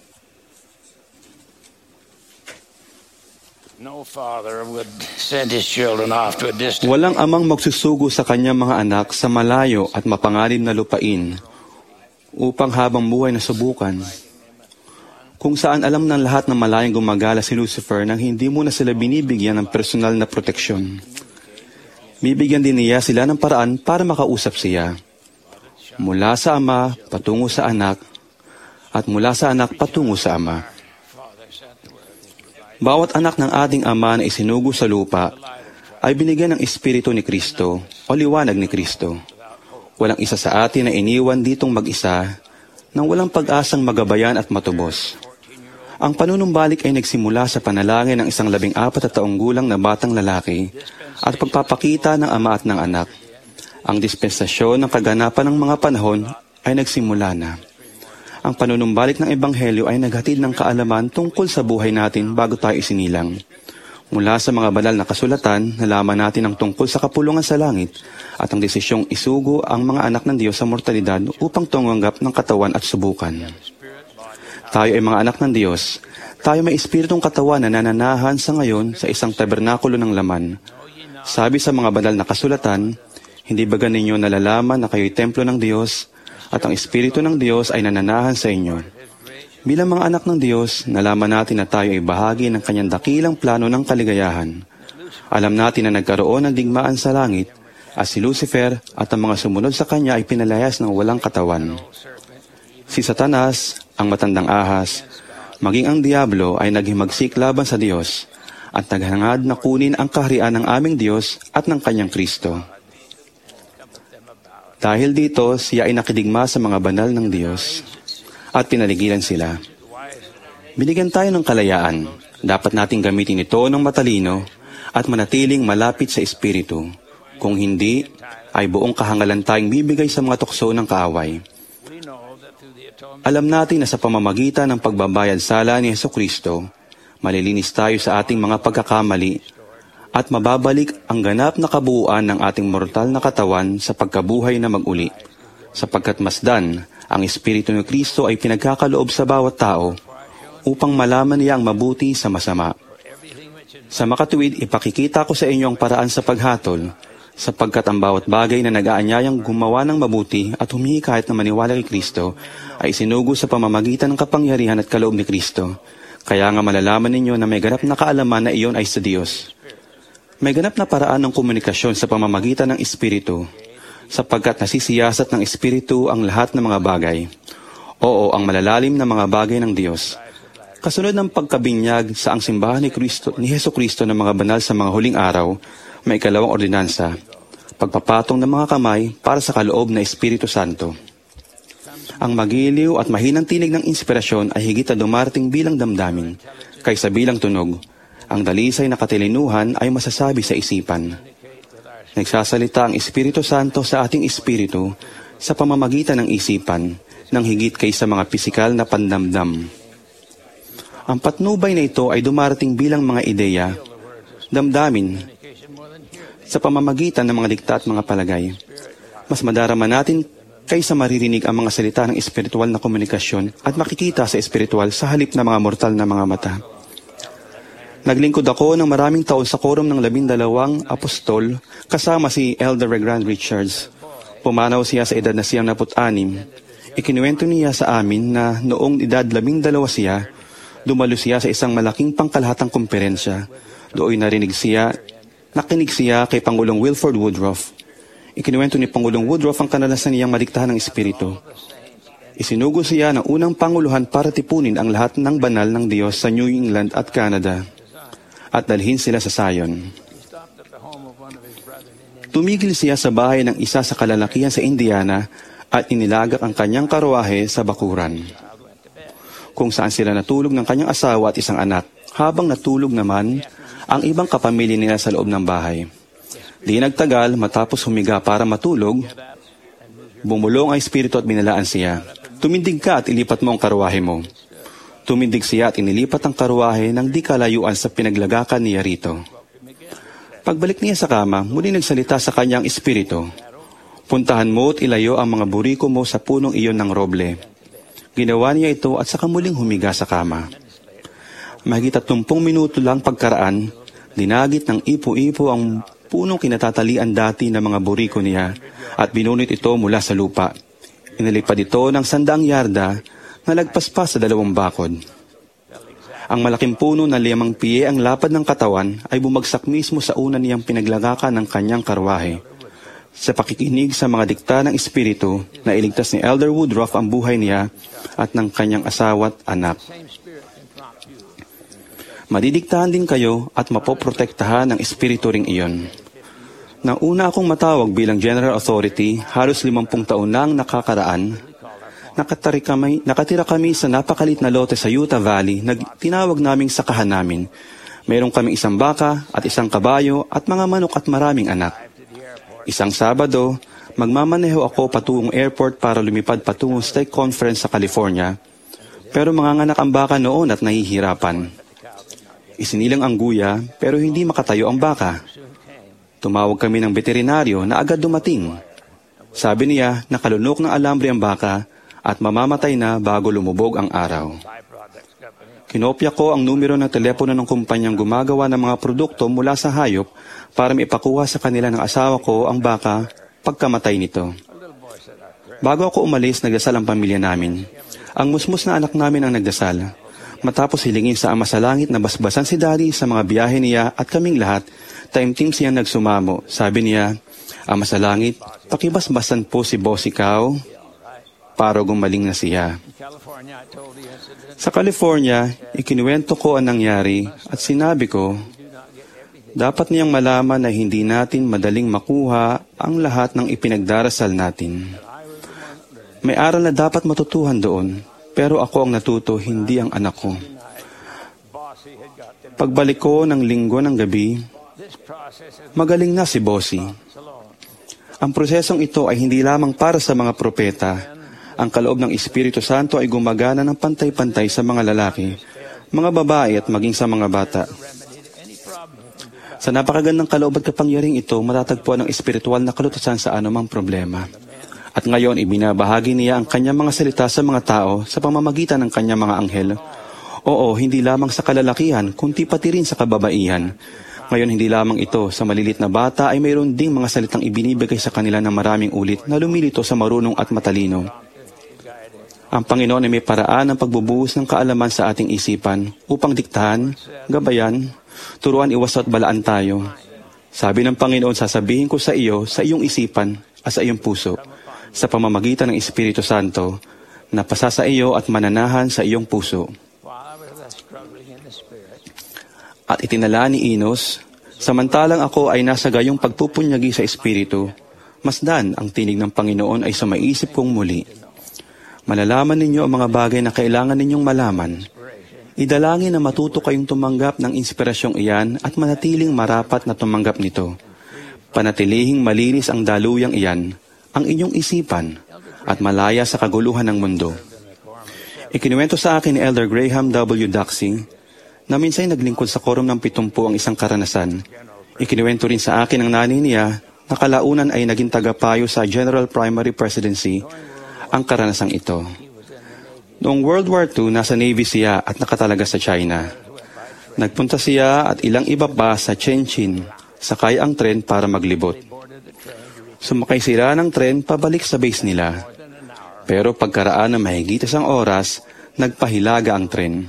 Walang amang magsusugo sa kanyang mga anak sa malayo at mapanganib na lupain upang habang buhay na subukan. Kung saan alam ng lahat ng malayang gumagala si Lucifer nang hindi mo na sila binibigyan ng personal na proteksyon. Bibigyan din niya sila ng paraan para makausap siya. Mula sa ama patungo sa anak at mula sa anak patungo sa ama. Bawat anak ng ating Ama na isinugo sa lupa ay binigyan ng Espiritu ni Kristo o liwanag ni Kristo. Walang isa sa atin na iniwan ditong mag-isa nang walang pag-asang magabayan at matubos. Ang panunumbalik ay nagsimula sa panalangin ng isang labing apat na taong gulang na batang lalaki at pagpapakita ng ama at ng anak. Ang dispensasyon ng kaganapan ng mga panahon ay nagsimula na. Ang panunumbalik ng Ebanghelyo ay naghatid ng kaalaman tungkol sa buhay natin bago tayo isinilang. Mula sa mga banal na kasulatan, nalaman natin ang tungkol sa kapulungan sa langit at ang desisyong isugo ang mga anak ng Diyos sa mortalidad upang tumanggap ng katawan at subukan. Tayo ay mga anak ng Diyos. Tayo may espiritong katawan na nananahan sa ngayon sa isang tabernakulo ng laman. Sabi sa mga banal na kasulatan, hindi ba ganinyo nalalaman na kayo'y templo ng Diyos at ang Espiritu ng Diyos ay nananahan sa inyo. Bilang mga anak ng Diyos, nalaman natin na tayo ay bahagi ng kanyang dakilang plano ng kaligayahan. Alam natin na nagkaroon ng digmaan sa langit at si Lucifer at ang mga sumunod sa kanya ay pinalayas ng walang katawan. Si Satanas, ang matandang ahas, maging ang Diablo ay naghimagsik laban sa Diyos at naghangad na kunin ang kaharian ng aming Diyos at ng kanyang Kristo. Dahil dito, siya ay nakidigma sa mga banal ng Diyos at pinaligiran sila. Binigyan tayo ng kalayaan. Dapat nating gamitin ito ng matalino at manatiling malapit sa Espiritu. Kung hindi, ay buong kahangalan tayong bibigay sa mga tukso ng kaaway. Alam natin na sa pamamagitan ng pagbabayad sala ni Jesucristo, malilinis tayo sa ating mga pagkakamali at mababalik ang ganap na kabuuan ng ating mortal na katawan sa pagkabuhay na mag-uli. Sapagkat masdan, ang Espiritu ni Kristo ay pinagkakaloob sa bawat tao upang malaman niya ang mabuti sa masama. Sa makatuwid, ipakikita ko sa inyo ang paraan sa paghatol, sapagkat ang bawat bagay na nag-aanyayang gumawa ng mabuti at humingi kahit na maniwala kay Kristo ay isinugo sa pamamagitan ng kapangyarihan at kaloob ni Kristo. Kaya nga malalaman ninyo na may ganap na kaalaman na iyon ay sa Diyos. May ganap na paraan ng komunikasyon sa pamamagitan ng Espiritu, sapagkat nasisiyasat ng Espiritu ang lahat ng mga bagay. Oo, ang malalalim na mga bagay ng Diyos. Kasunod ng pagkabinyag sa ang simbahan ni Kristo, ni Jesucristo ng mga banal sa mga huling araw, may ikalawang ordinansa, pagpapatong ng mga kamay para sa kaloob na Espiritu Santo. Ang magiliw at mahinang tinig ng inspirasyon ay higit na dumarating bilang damdamin, kaysa bilang tunog. Ang dalisay na katilinuhan ay masasabi sa isipan. Nagsasalita ang Espiritu Santo sa ating espiritu sa pamamagitan ng isipan, ng higit kaysa mga pisikal na pandamdam. Ang patnubay na ito ay dumarating bilang mga ideya damdamin sa pamamagitan ng mga dikta at mga palagay. Mas madarama natin kaysa maririnig ang mga salita ng espiritual na komunikasyon at makikita sa espiritual sa halip na mga mortal na mga mata. Naglingkod ako ng maraming taon sa korum ng labindalawang apostol kasama si Elder Regrand Richards. Pumanaw siya sa edad na siyam na put-anim. Ikinuwento niya sa amin na noong edad labindalawa siya, dumalo siya sa isang malaking pangkalahatang komperensya. Doon narinig siya, nakinig siya kay Pangulong Wilford Woodruff. Ikinuwento ni Pangulong Woodruff ang kanalasan niyang madiktahan ng Espiritu. Isinugo siya ng unang panguluhan para tipunin ang lahat ng banal ng Diyos sa New England at Canada at dalhin sila sa Zion. Tumigil siya sa bahay ng isa sa kalalakihan sa Indiana at inilagak ang kanyang karwahe sa bakuran, kung saan sila natulog ng kanyang asawa at isang anak, habang natulog naman ang ibang kapamilya nila sa loob ng bahay. Di nagtagal, matapos humiga para matulog, bumulong ang espiritu at binalaan siya. Tumindig ka at ilipat mo ang karwahe mo. Tumindig siya at inilipat ang karwahe ng di kalayuan sa pinaglagakan niya rito. Pagbalik niya sa kama, muli nagsalita sa kanyang espiritu. Puntahan mo at ilayo ang mga buriko mo sa punong iyon ng roble. Ginawa niya ito at saka muling humiga sa kama. Mahigit tatlumpung minuto lang pagkaraan, dinagit ng ipo-ipo ang punong kinatatalian dati ng mga buriko niya at binunit ito mula sa lupa. Inalipad ito ng sandaang yarda na lagpas pa sa dalawang bakod. Ang malaking puno na limang piye ang lapad ng katawan ay bumagsak mismo sa una niyang pinaglagakan ng kanyang karwahe. Sa pakikinig sa mga dikta ng Espiritu, na iligtas ni Elder Woodruff ang buhay niya at ng kanyang asawa at anak. Madidiktahan din kayo at mapoprotektahan ng Espiritu ring iyon. Nang una akong matawag bilang General Authority, halos limampung taon na ang nakakaraan, nakatira kami, nakatira kami sa napakalit na lote sa Utah Valley na tinawag naming sakahan namin. Mayroon kaming isang baka at isang kabayo at mga manok at maraming anak. Isang Sabado, magmamaneho ako patungong airport para lumipad patungong stake conference sa California. Pero manganganak ang baka noon at nahihirapan. Isinilang ang guya pero hindi makatayo ang baka. Tumawag kami ng veterinaryo na agad dumating. Sabi niya nakalunok ng alambre ang baka at mamamatay na bago lumubog ang araw. Kinopya ko ang numero ng telepono ng kumpanyang gumagawa ng mga produkto mula sa hayop para maipakuha sa kanila ng asawa ko ang baka pagkamatay nito. Bago ako umalis, nagdasal ang pamilya namin. Ang musmus na anak namin ang nagdasal. Matapos hilingin sa Ama sa Langit na basbasan si Daddy sa mga biyahe niya at kaming lahat, taimtim siya nagsumamo. Sabi niya, Ama sa Langit, pakibasbasan po si Boss ikaw para gumaling na siya. Sa California, ikinuwento ko ang nangyari at sinabi ko, dapat niyang malaman na hindi natin madaling makuha ang lahat ng ipinagdarasal natin. May aral na dapat matutuhan doon, pero ako ang natuto, hindi ang anak ko. Pagbalik ko ng linggo ng gabi, magaling na si Bossy. Ang prosesong ito ay hindi lamang para sa mga propeta. Ang kaloob ng Espiritu Santo ay gumagana ng pantay-pantay sa mga lalaki, mga babae at maging sa mga bata. Sa napakagandang kaloob at kapangyariang ito, matatagpuan ang espiritual na kalutasan sa anumang problema. At ngayon, ibinabahagi niya ang kanyang mga salita sa mga tao sa pamamagitan ng kanyang mga anghel. Oo, hindi lamang sa kalalakihan, kundi pati rin sa kababaihan. Ngayon, hindi lamang ito, sa malilit na bata ay mayroon ding mga salitang ibinibigay sa kanila ng maraming ulit na lumilito sa marunong at matalino. Ang Panginoon ay may paraan ng pagbubuhos ng kaalaman sa ating isipan upang diktahan, gabayan, turuan, iwas at balaan tayo. Sabi ng Panginoon, sasabihin ko sa iyo, sa iyong isipan at sa iyong puso, sa pamamagitan ng Espiritu Santo, na pasa sa iyo at mananahan sa iyong puso. At itinala ni Enos, samantalang ako ay nasa gayong pagpupunyagi sa Espiritu, masdan ang tinig ng Panginoon ay sa maisip kong muli. Malalaman ninyo ang mga bagay na kailangan ninyong malaman. Idalangin na matuto kayong tumanggap ng inspirasyong iyan at manatiling marapat na tumanggap nito. Panatilihing malinis ang daluyang iyan, ang inyong isipan, at malaya sa kaguluhan ng mundo. Ikinuwento sa akin ni Elder Graham W. Duxing na minsan naglingkod sa korum ng pitumpu ang isang karanasan. Ikinuwento rin sa akin ng nanay niya na kalaunan ay naging tagapayo sa General Primary Presidency ang karanasang ito. Noong World War Two, nasa Navy siya at nakatalaga sa China. Nagpunta siya at ilang iba pa sa Chenchin, sakay ang tren para maglibot. Sumakay sila ng tren pabalik sa base nila. Pero pagkaraan ng mahigit isang oras, nagpahilaga ang tren.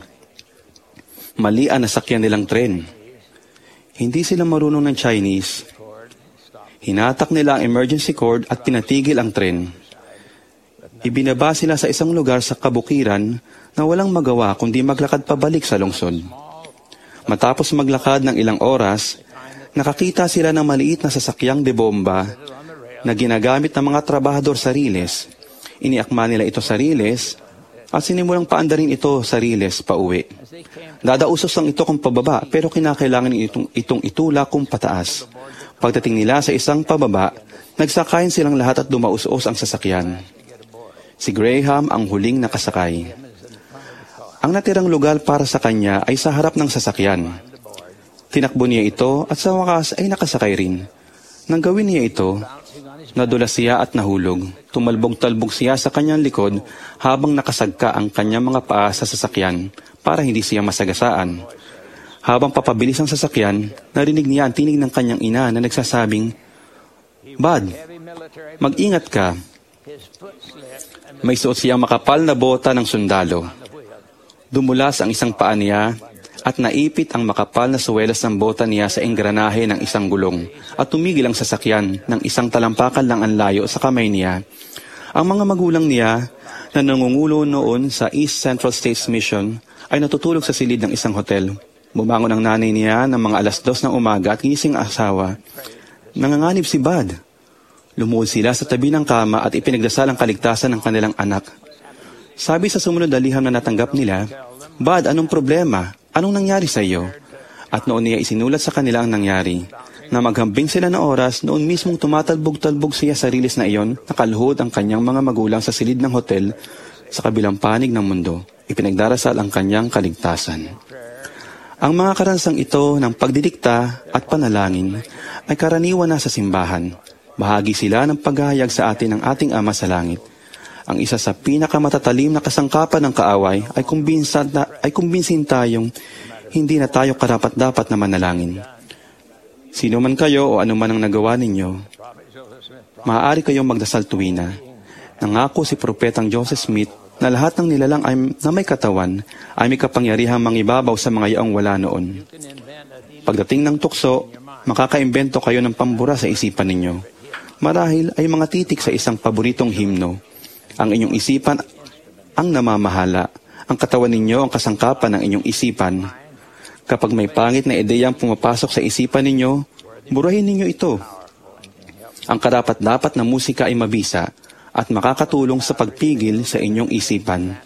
Mali ang nasakyan nilang tren. Hindi sila marunong ng Chinese. Hinatak nila ang emergency cord at pinatigil ang tren. Ibinaba sila sa isang lugar sa kabukiran na walang magawa kundi maglakad pabalik sa lungsod. Matapos maglakad ng ilang oras, nakakita sila ng maliit na sasakyang debomba na ginagamit ng mga trabahador sa Riles. Iniakma nila ito sa Riles at sinimulang paandarin ito sa Riles pauwi. Dadausos lang ito kung pababa pero kinakailangan itong, itong itulak kung pataas. Pagdating nila sa isang pababa, nagsakayan silang lahat at dumausos ang sasakyan. Si Graham ang huling nakasakay. Ang natirang lugar para sa kanya ay sa harap ng sasakyan. Tinakbo niya ito at sa wakas ay nakasakay rin. Nang gawin niya ito, nadulas siya at nahulog. Tumalbog-talbog siya sa kanyang likod habang nakasagka ang kanyang mga paa sa sasakyan para hindi siya masagasaan. Habang papabilis ang sasakyan, narinig niya ang tinig ng kanyang ina na nagsasabing, "Bud, mag-ingat ka." May suot siyang makapal na bota ng sundalo. Dumulas ang isang paa niya at naipit ang makapal na suwelas ng bota niya sa engranahe ng isang gulong at tumigil ang sasakyan ng isang talampakan lang ang layo sa kamay niya. Ang mga magulang niya na nangungulo noon sa East Central States Mission ay natutulog sa silid ng isang hotel. Bumangon ang nanay niya ng mga alas dos ng umaga at ginising ang asawa. Nanganganib si Bud. Lumuhod sila sa tabi ng kama at ipinagdasal ang kaligtasan ng kanilang anak. Sabi sa sumunod na liham na natanggap nila, "Bud, anong problema? Anong nangyari sa iyo?" At noon niya isinulat sa kanila ang nangyari. Na maghambing sila ng oras, noon mismong tumatalbog-talbog siya sa Riles na iyon, nakaluhod ang kanyang mga magulang sa silid ng hotel sa kabilang panig ng mundo. Ipinagdarasal ang kanyang kaligtasan. Ang mga karansang ito ng pagdidikta at panalangin ay karaniwan na sa simbahan. Bahagi sila ng paghahayag sa atin ng ating Ama sa Langit. Ang isa sa pinakamatatalim na kasangkapan ng kaaway ay kumbinsin, na, ay kumbinsin tayong hindi na tayo karapat-dapat na manalangin. Sino man kayo o anuman ang nagawa ninyo, maaari kayong magdasal tuwina. Nangako si Propetang Joseph Smith na lahat ng nilalang ay, na may katawan ay may kapangyarihang mangibabaw sa mga yaong wala noon. Pagdating ng tukso, makakaimbento kayo ng pambura sa isipan ninyo. Marahil ay mga titik sa isang paboritong himno. Ang inyong isipan ang namamahala. Ang katawan ninyo ang kasangkapan ng inyong isipan. Kapag may pangit na ideyang pumapasok sa isipan ninyo, burahin ninyo ito. Ang karapat-dapat na musika ay mabisa at makakatulong sa pagpigil sa inyong isipan.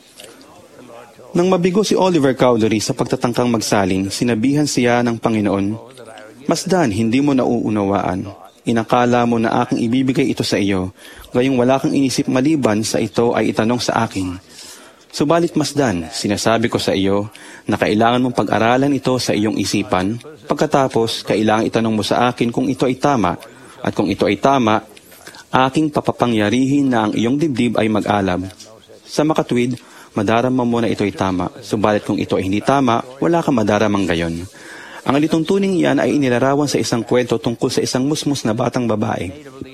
Nang mabigo si Oliver Cowdery sa pagtatangkang magsalin, sinabihan siya ng Panginoon, "Masdan, hindi mo nauunawaan. Inakala mo na aking ibibigay ito sa iyo, gayong wala kang inisip maliban sa ito ay itanong sa akin. Subalit Masdan, sinasabi ko sa iyo na kailangan mong pag-aralan ito sa iyong isipan, pagkatapos kailangan itanong mo sa akin kung ito ay tama, at kung ito ay tama, aking papapangyarihin na ang iyong dibdib ay mag-alab. Sa makatwid, madarama mo na ito ay tama, subalit kung ito ay hindi tama, wala kang madaramang gayon." Ang alituntuning iyan ay inilarawan sa isang kwento tungkol sa isang musmus na batang babae.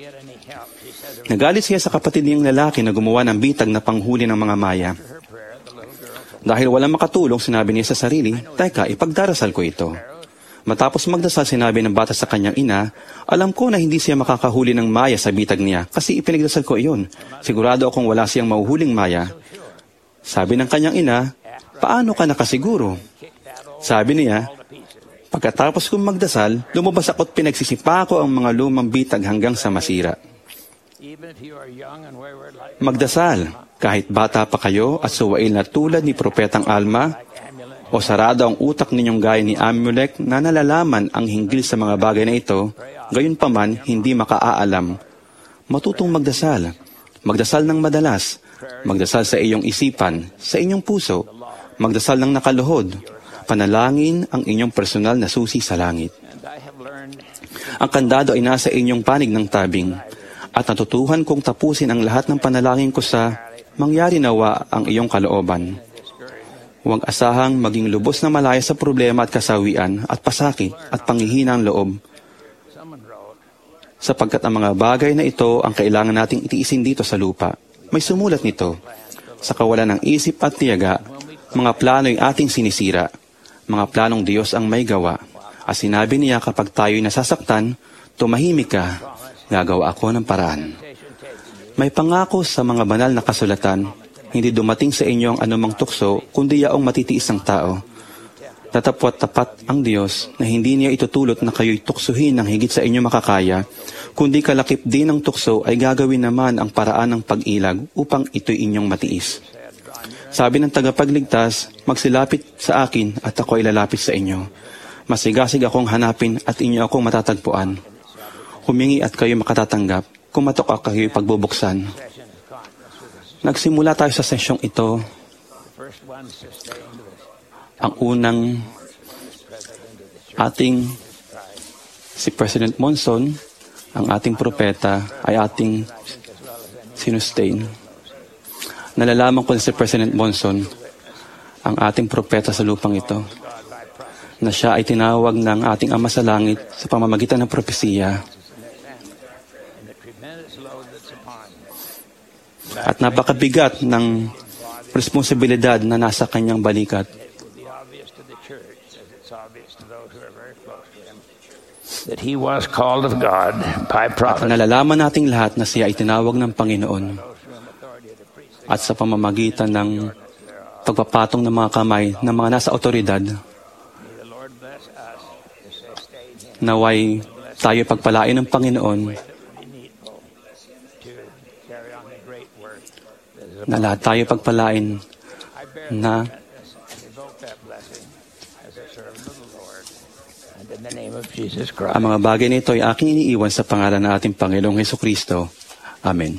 Nagalit siya sa kapatid niyang lalaki na gumawa ng bitag na panghuli ng mga maya. Dahil walang makatulong, sinabi niya sa sarili, "Teka, ipagdarasal ko ito." Matapos magdasal, sinabi ng bata sa kanyang ina, "Alam ko na hindi siya makakahuli ng maya sa bitag niya kasi ipinagdasal ko iyon. Sigurado akong wala siyang mahuhuling maya." Sabi ng kanyang ina, "Paano ka nakasiguro?" Sabi niya, "Pagkatapos kong magdasal, lumabas ako at pinagsisipa ko ang mga lumang bitag hanggang sa masira." Magdasal, kahit bata pa kayo at suwail na tulad ni Propetang Alma, o sarado ang utak ninyong gaya ni Amulek na nalalaman ang hinggil sa mga bagay na ito, gayon pa man hindi makaaalam. Matutong magdasal. Magdasal ng madalas. Magdasal sa iyong isipan, sa inyong puso. Magdasal ng nakaluhod. panalangin ang inyong personal na susi sa langit. Ang kandado ay nasa inyong panig ng tabing, at natutuhan kong tapusin ang lahat ng panalangin ko sa mangyari nawa ang iyong kalooban. Huwag asahang maging lubos na malaya sa problema at kasawian at pasakit at panghihinang loob. Sapagkat ang mga bagay na ito ang kailangan nating itiisin dito sa lupa. May sumulat nito, sa kawalan ng isip at tiyaga, mga plano ay ating sinisira. Mga planong Diyos ang may gawa. At sinabi niya kapag tayo'y nasasaktan, tumahimik ka, gagawa ako ng paraan. May pangako sa mga banal na kasulatan, hindi dumating sa inyo ang anumang tukso, kundi yaong matitiis ng tao. Tatapwat tapat ang Diyos na hindi niya itutulot na kayo'y tuksuhin ng higit sa inyo makakaya, kundi kalakip din ng tukso ay gagawin naman ang paraan ng pag-ilag upang ito'y inyong matiis. Sabi ng tagapagligtas, magsilapit sa akin at ako ay lalapit sa inyo. Masigasig akong hanapin at inyo akong matatagpuan. Humingi at kayo makatatanggap, kumatok at kayo'y pagbubuksan. Nagsimula tayo sa sesyong ito. Ang unang ating si President Monson, ang ating propeta, ay ating sinustain. Nalalaman ko na si President Monson, ang ating propeta sa lupang ito, na siya ay tinawag ng ating Ama sa Langit sa pamamagitan ng propesiya. At napakabigat ng responsibilidad na nasa kanyang balikat. That he was called of God by prophet. At nalalaman nating lahat na siya ay tinawag ng Panginoon. At sa pamamagitan ng pagpapatong ng mga kamay ng mga nasa otoridad, naway tayo pagpalain ng Panginoon na lahat tayo pagpalain na ang mga bagay nito ay aking iniiwan sa pangalan ng ating Panginoong Hesukristo. Amen.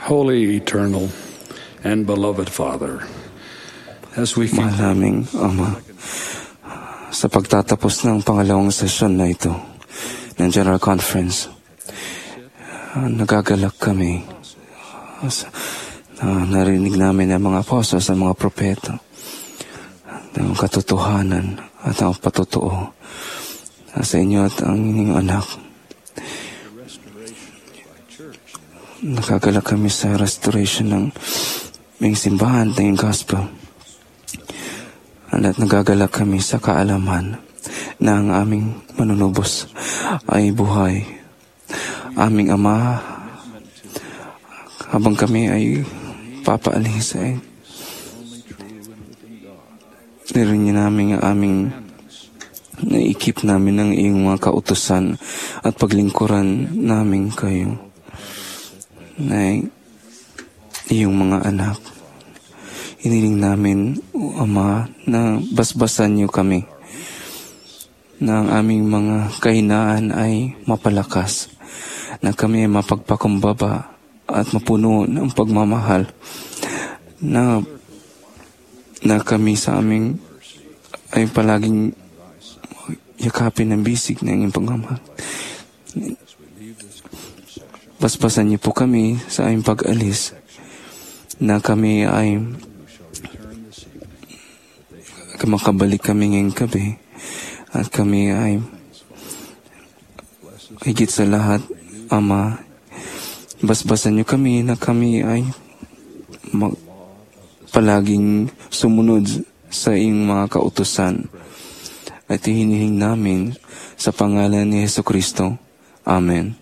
Holy, eternal, and beloved Father, as we Mahal naming Ama, sa pagtatapos ng pangalawang sesyon na ito ng General Conference, uh, nagagalak kami. Uh, narinig namin ang mga apostles, ang mga propeta, ang katotohanan at ang patotoo uh, sa inyo at ang inyong anak. Nakagalak kami sa restoration ng ng simbahan, ng gospel. At nagagalak kami sa kaalaman na ang aming manunubos ay buhay. Aming Ama, habang kami ay papaalis ay nirinig namin ang aming naikip namin ng iyong mga kautusan at paglingkuran namin kayo na iyong mga anak. Iniling namin, O Ama, na basbasan niyo kami na ang aming mga kahinaan ay mapalakas, na kami ay mapagpakumbaba at mapuno ng pagmamahal, na na kami sa aming ay palaging yakapin ng bisig ng iyong pagmamahal. Basbasan niyo po kami sa aming pag-alis, na kami ay makabalik kami ngayong gabi, at kami ay higit sa lahat, Ama, basbasan niyo kami na kami ay mag- palaging sumunod sa iyong mga kautusan, at hinihiling namin sa pangalan ni Jesucristo. Amen.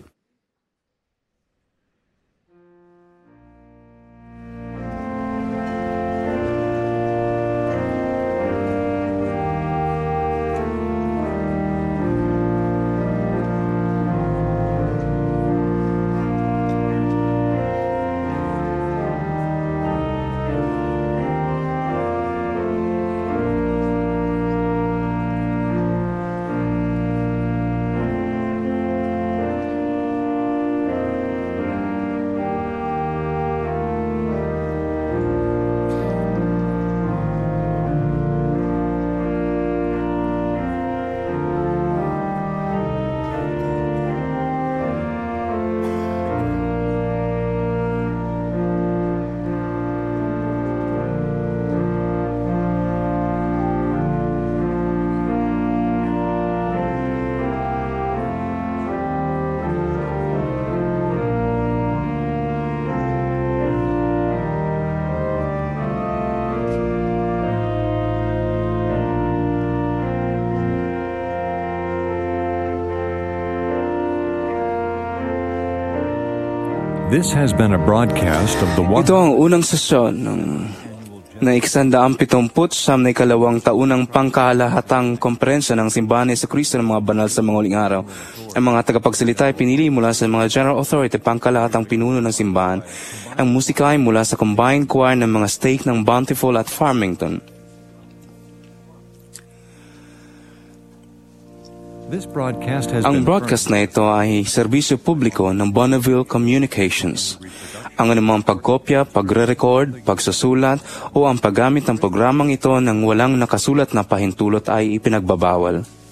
This has been a broadcast of the one... Ito ang unang sesyon ng na iksandaang pitumput siyam na ikalawang taunang pangkalahatang komprensya ng Simbahan ni Jesucristo ng mga banal sa mga huling araw. Ang mga tagapagsalita ay pinili mula sa mga General Authority, pangkalahatang pinuno ng simbahan. Ang musika ay mula sa combined choir ng mga stake ng Bountiful at Farmington. Ang broadcast na ito ay serbisyo publiko ng Bonneville Communications. Ang anumang pagkopya, pagre-record, pagsusulat o ang paggamit ng programang ito ng walang nakasulat na pahintulot ay ipinagbabawal.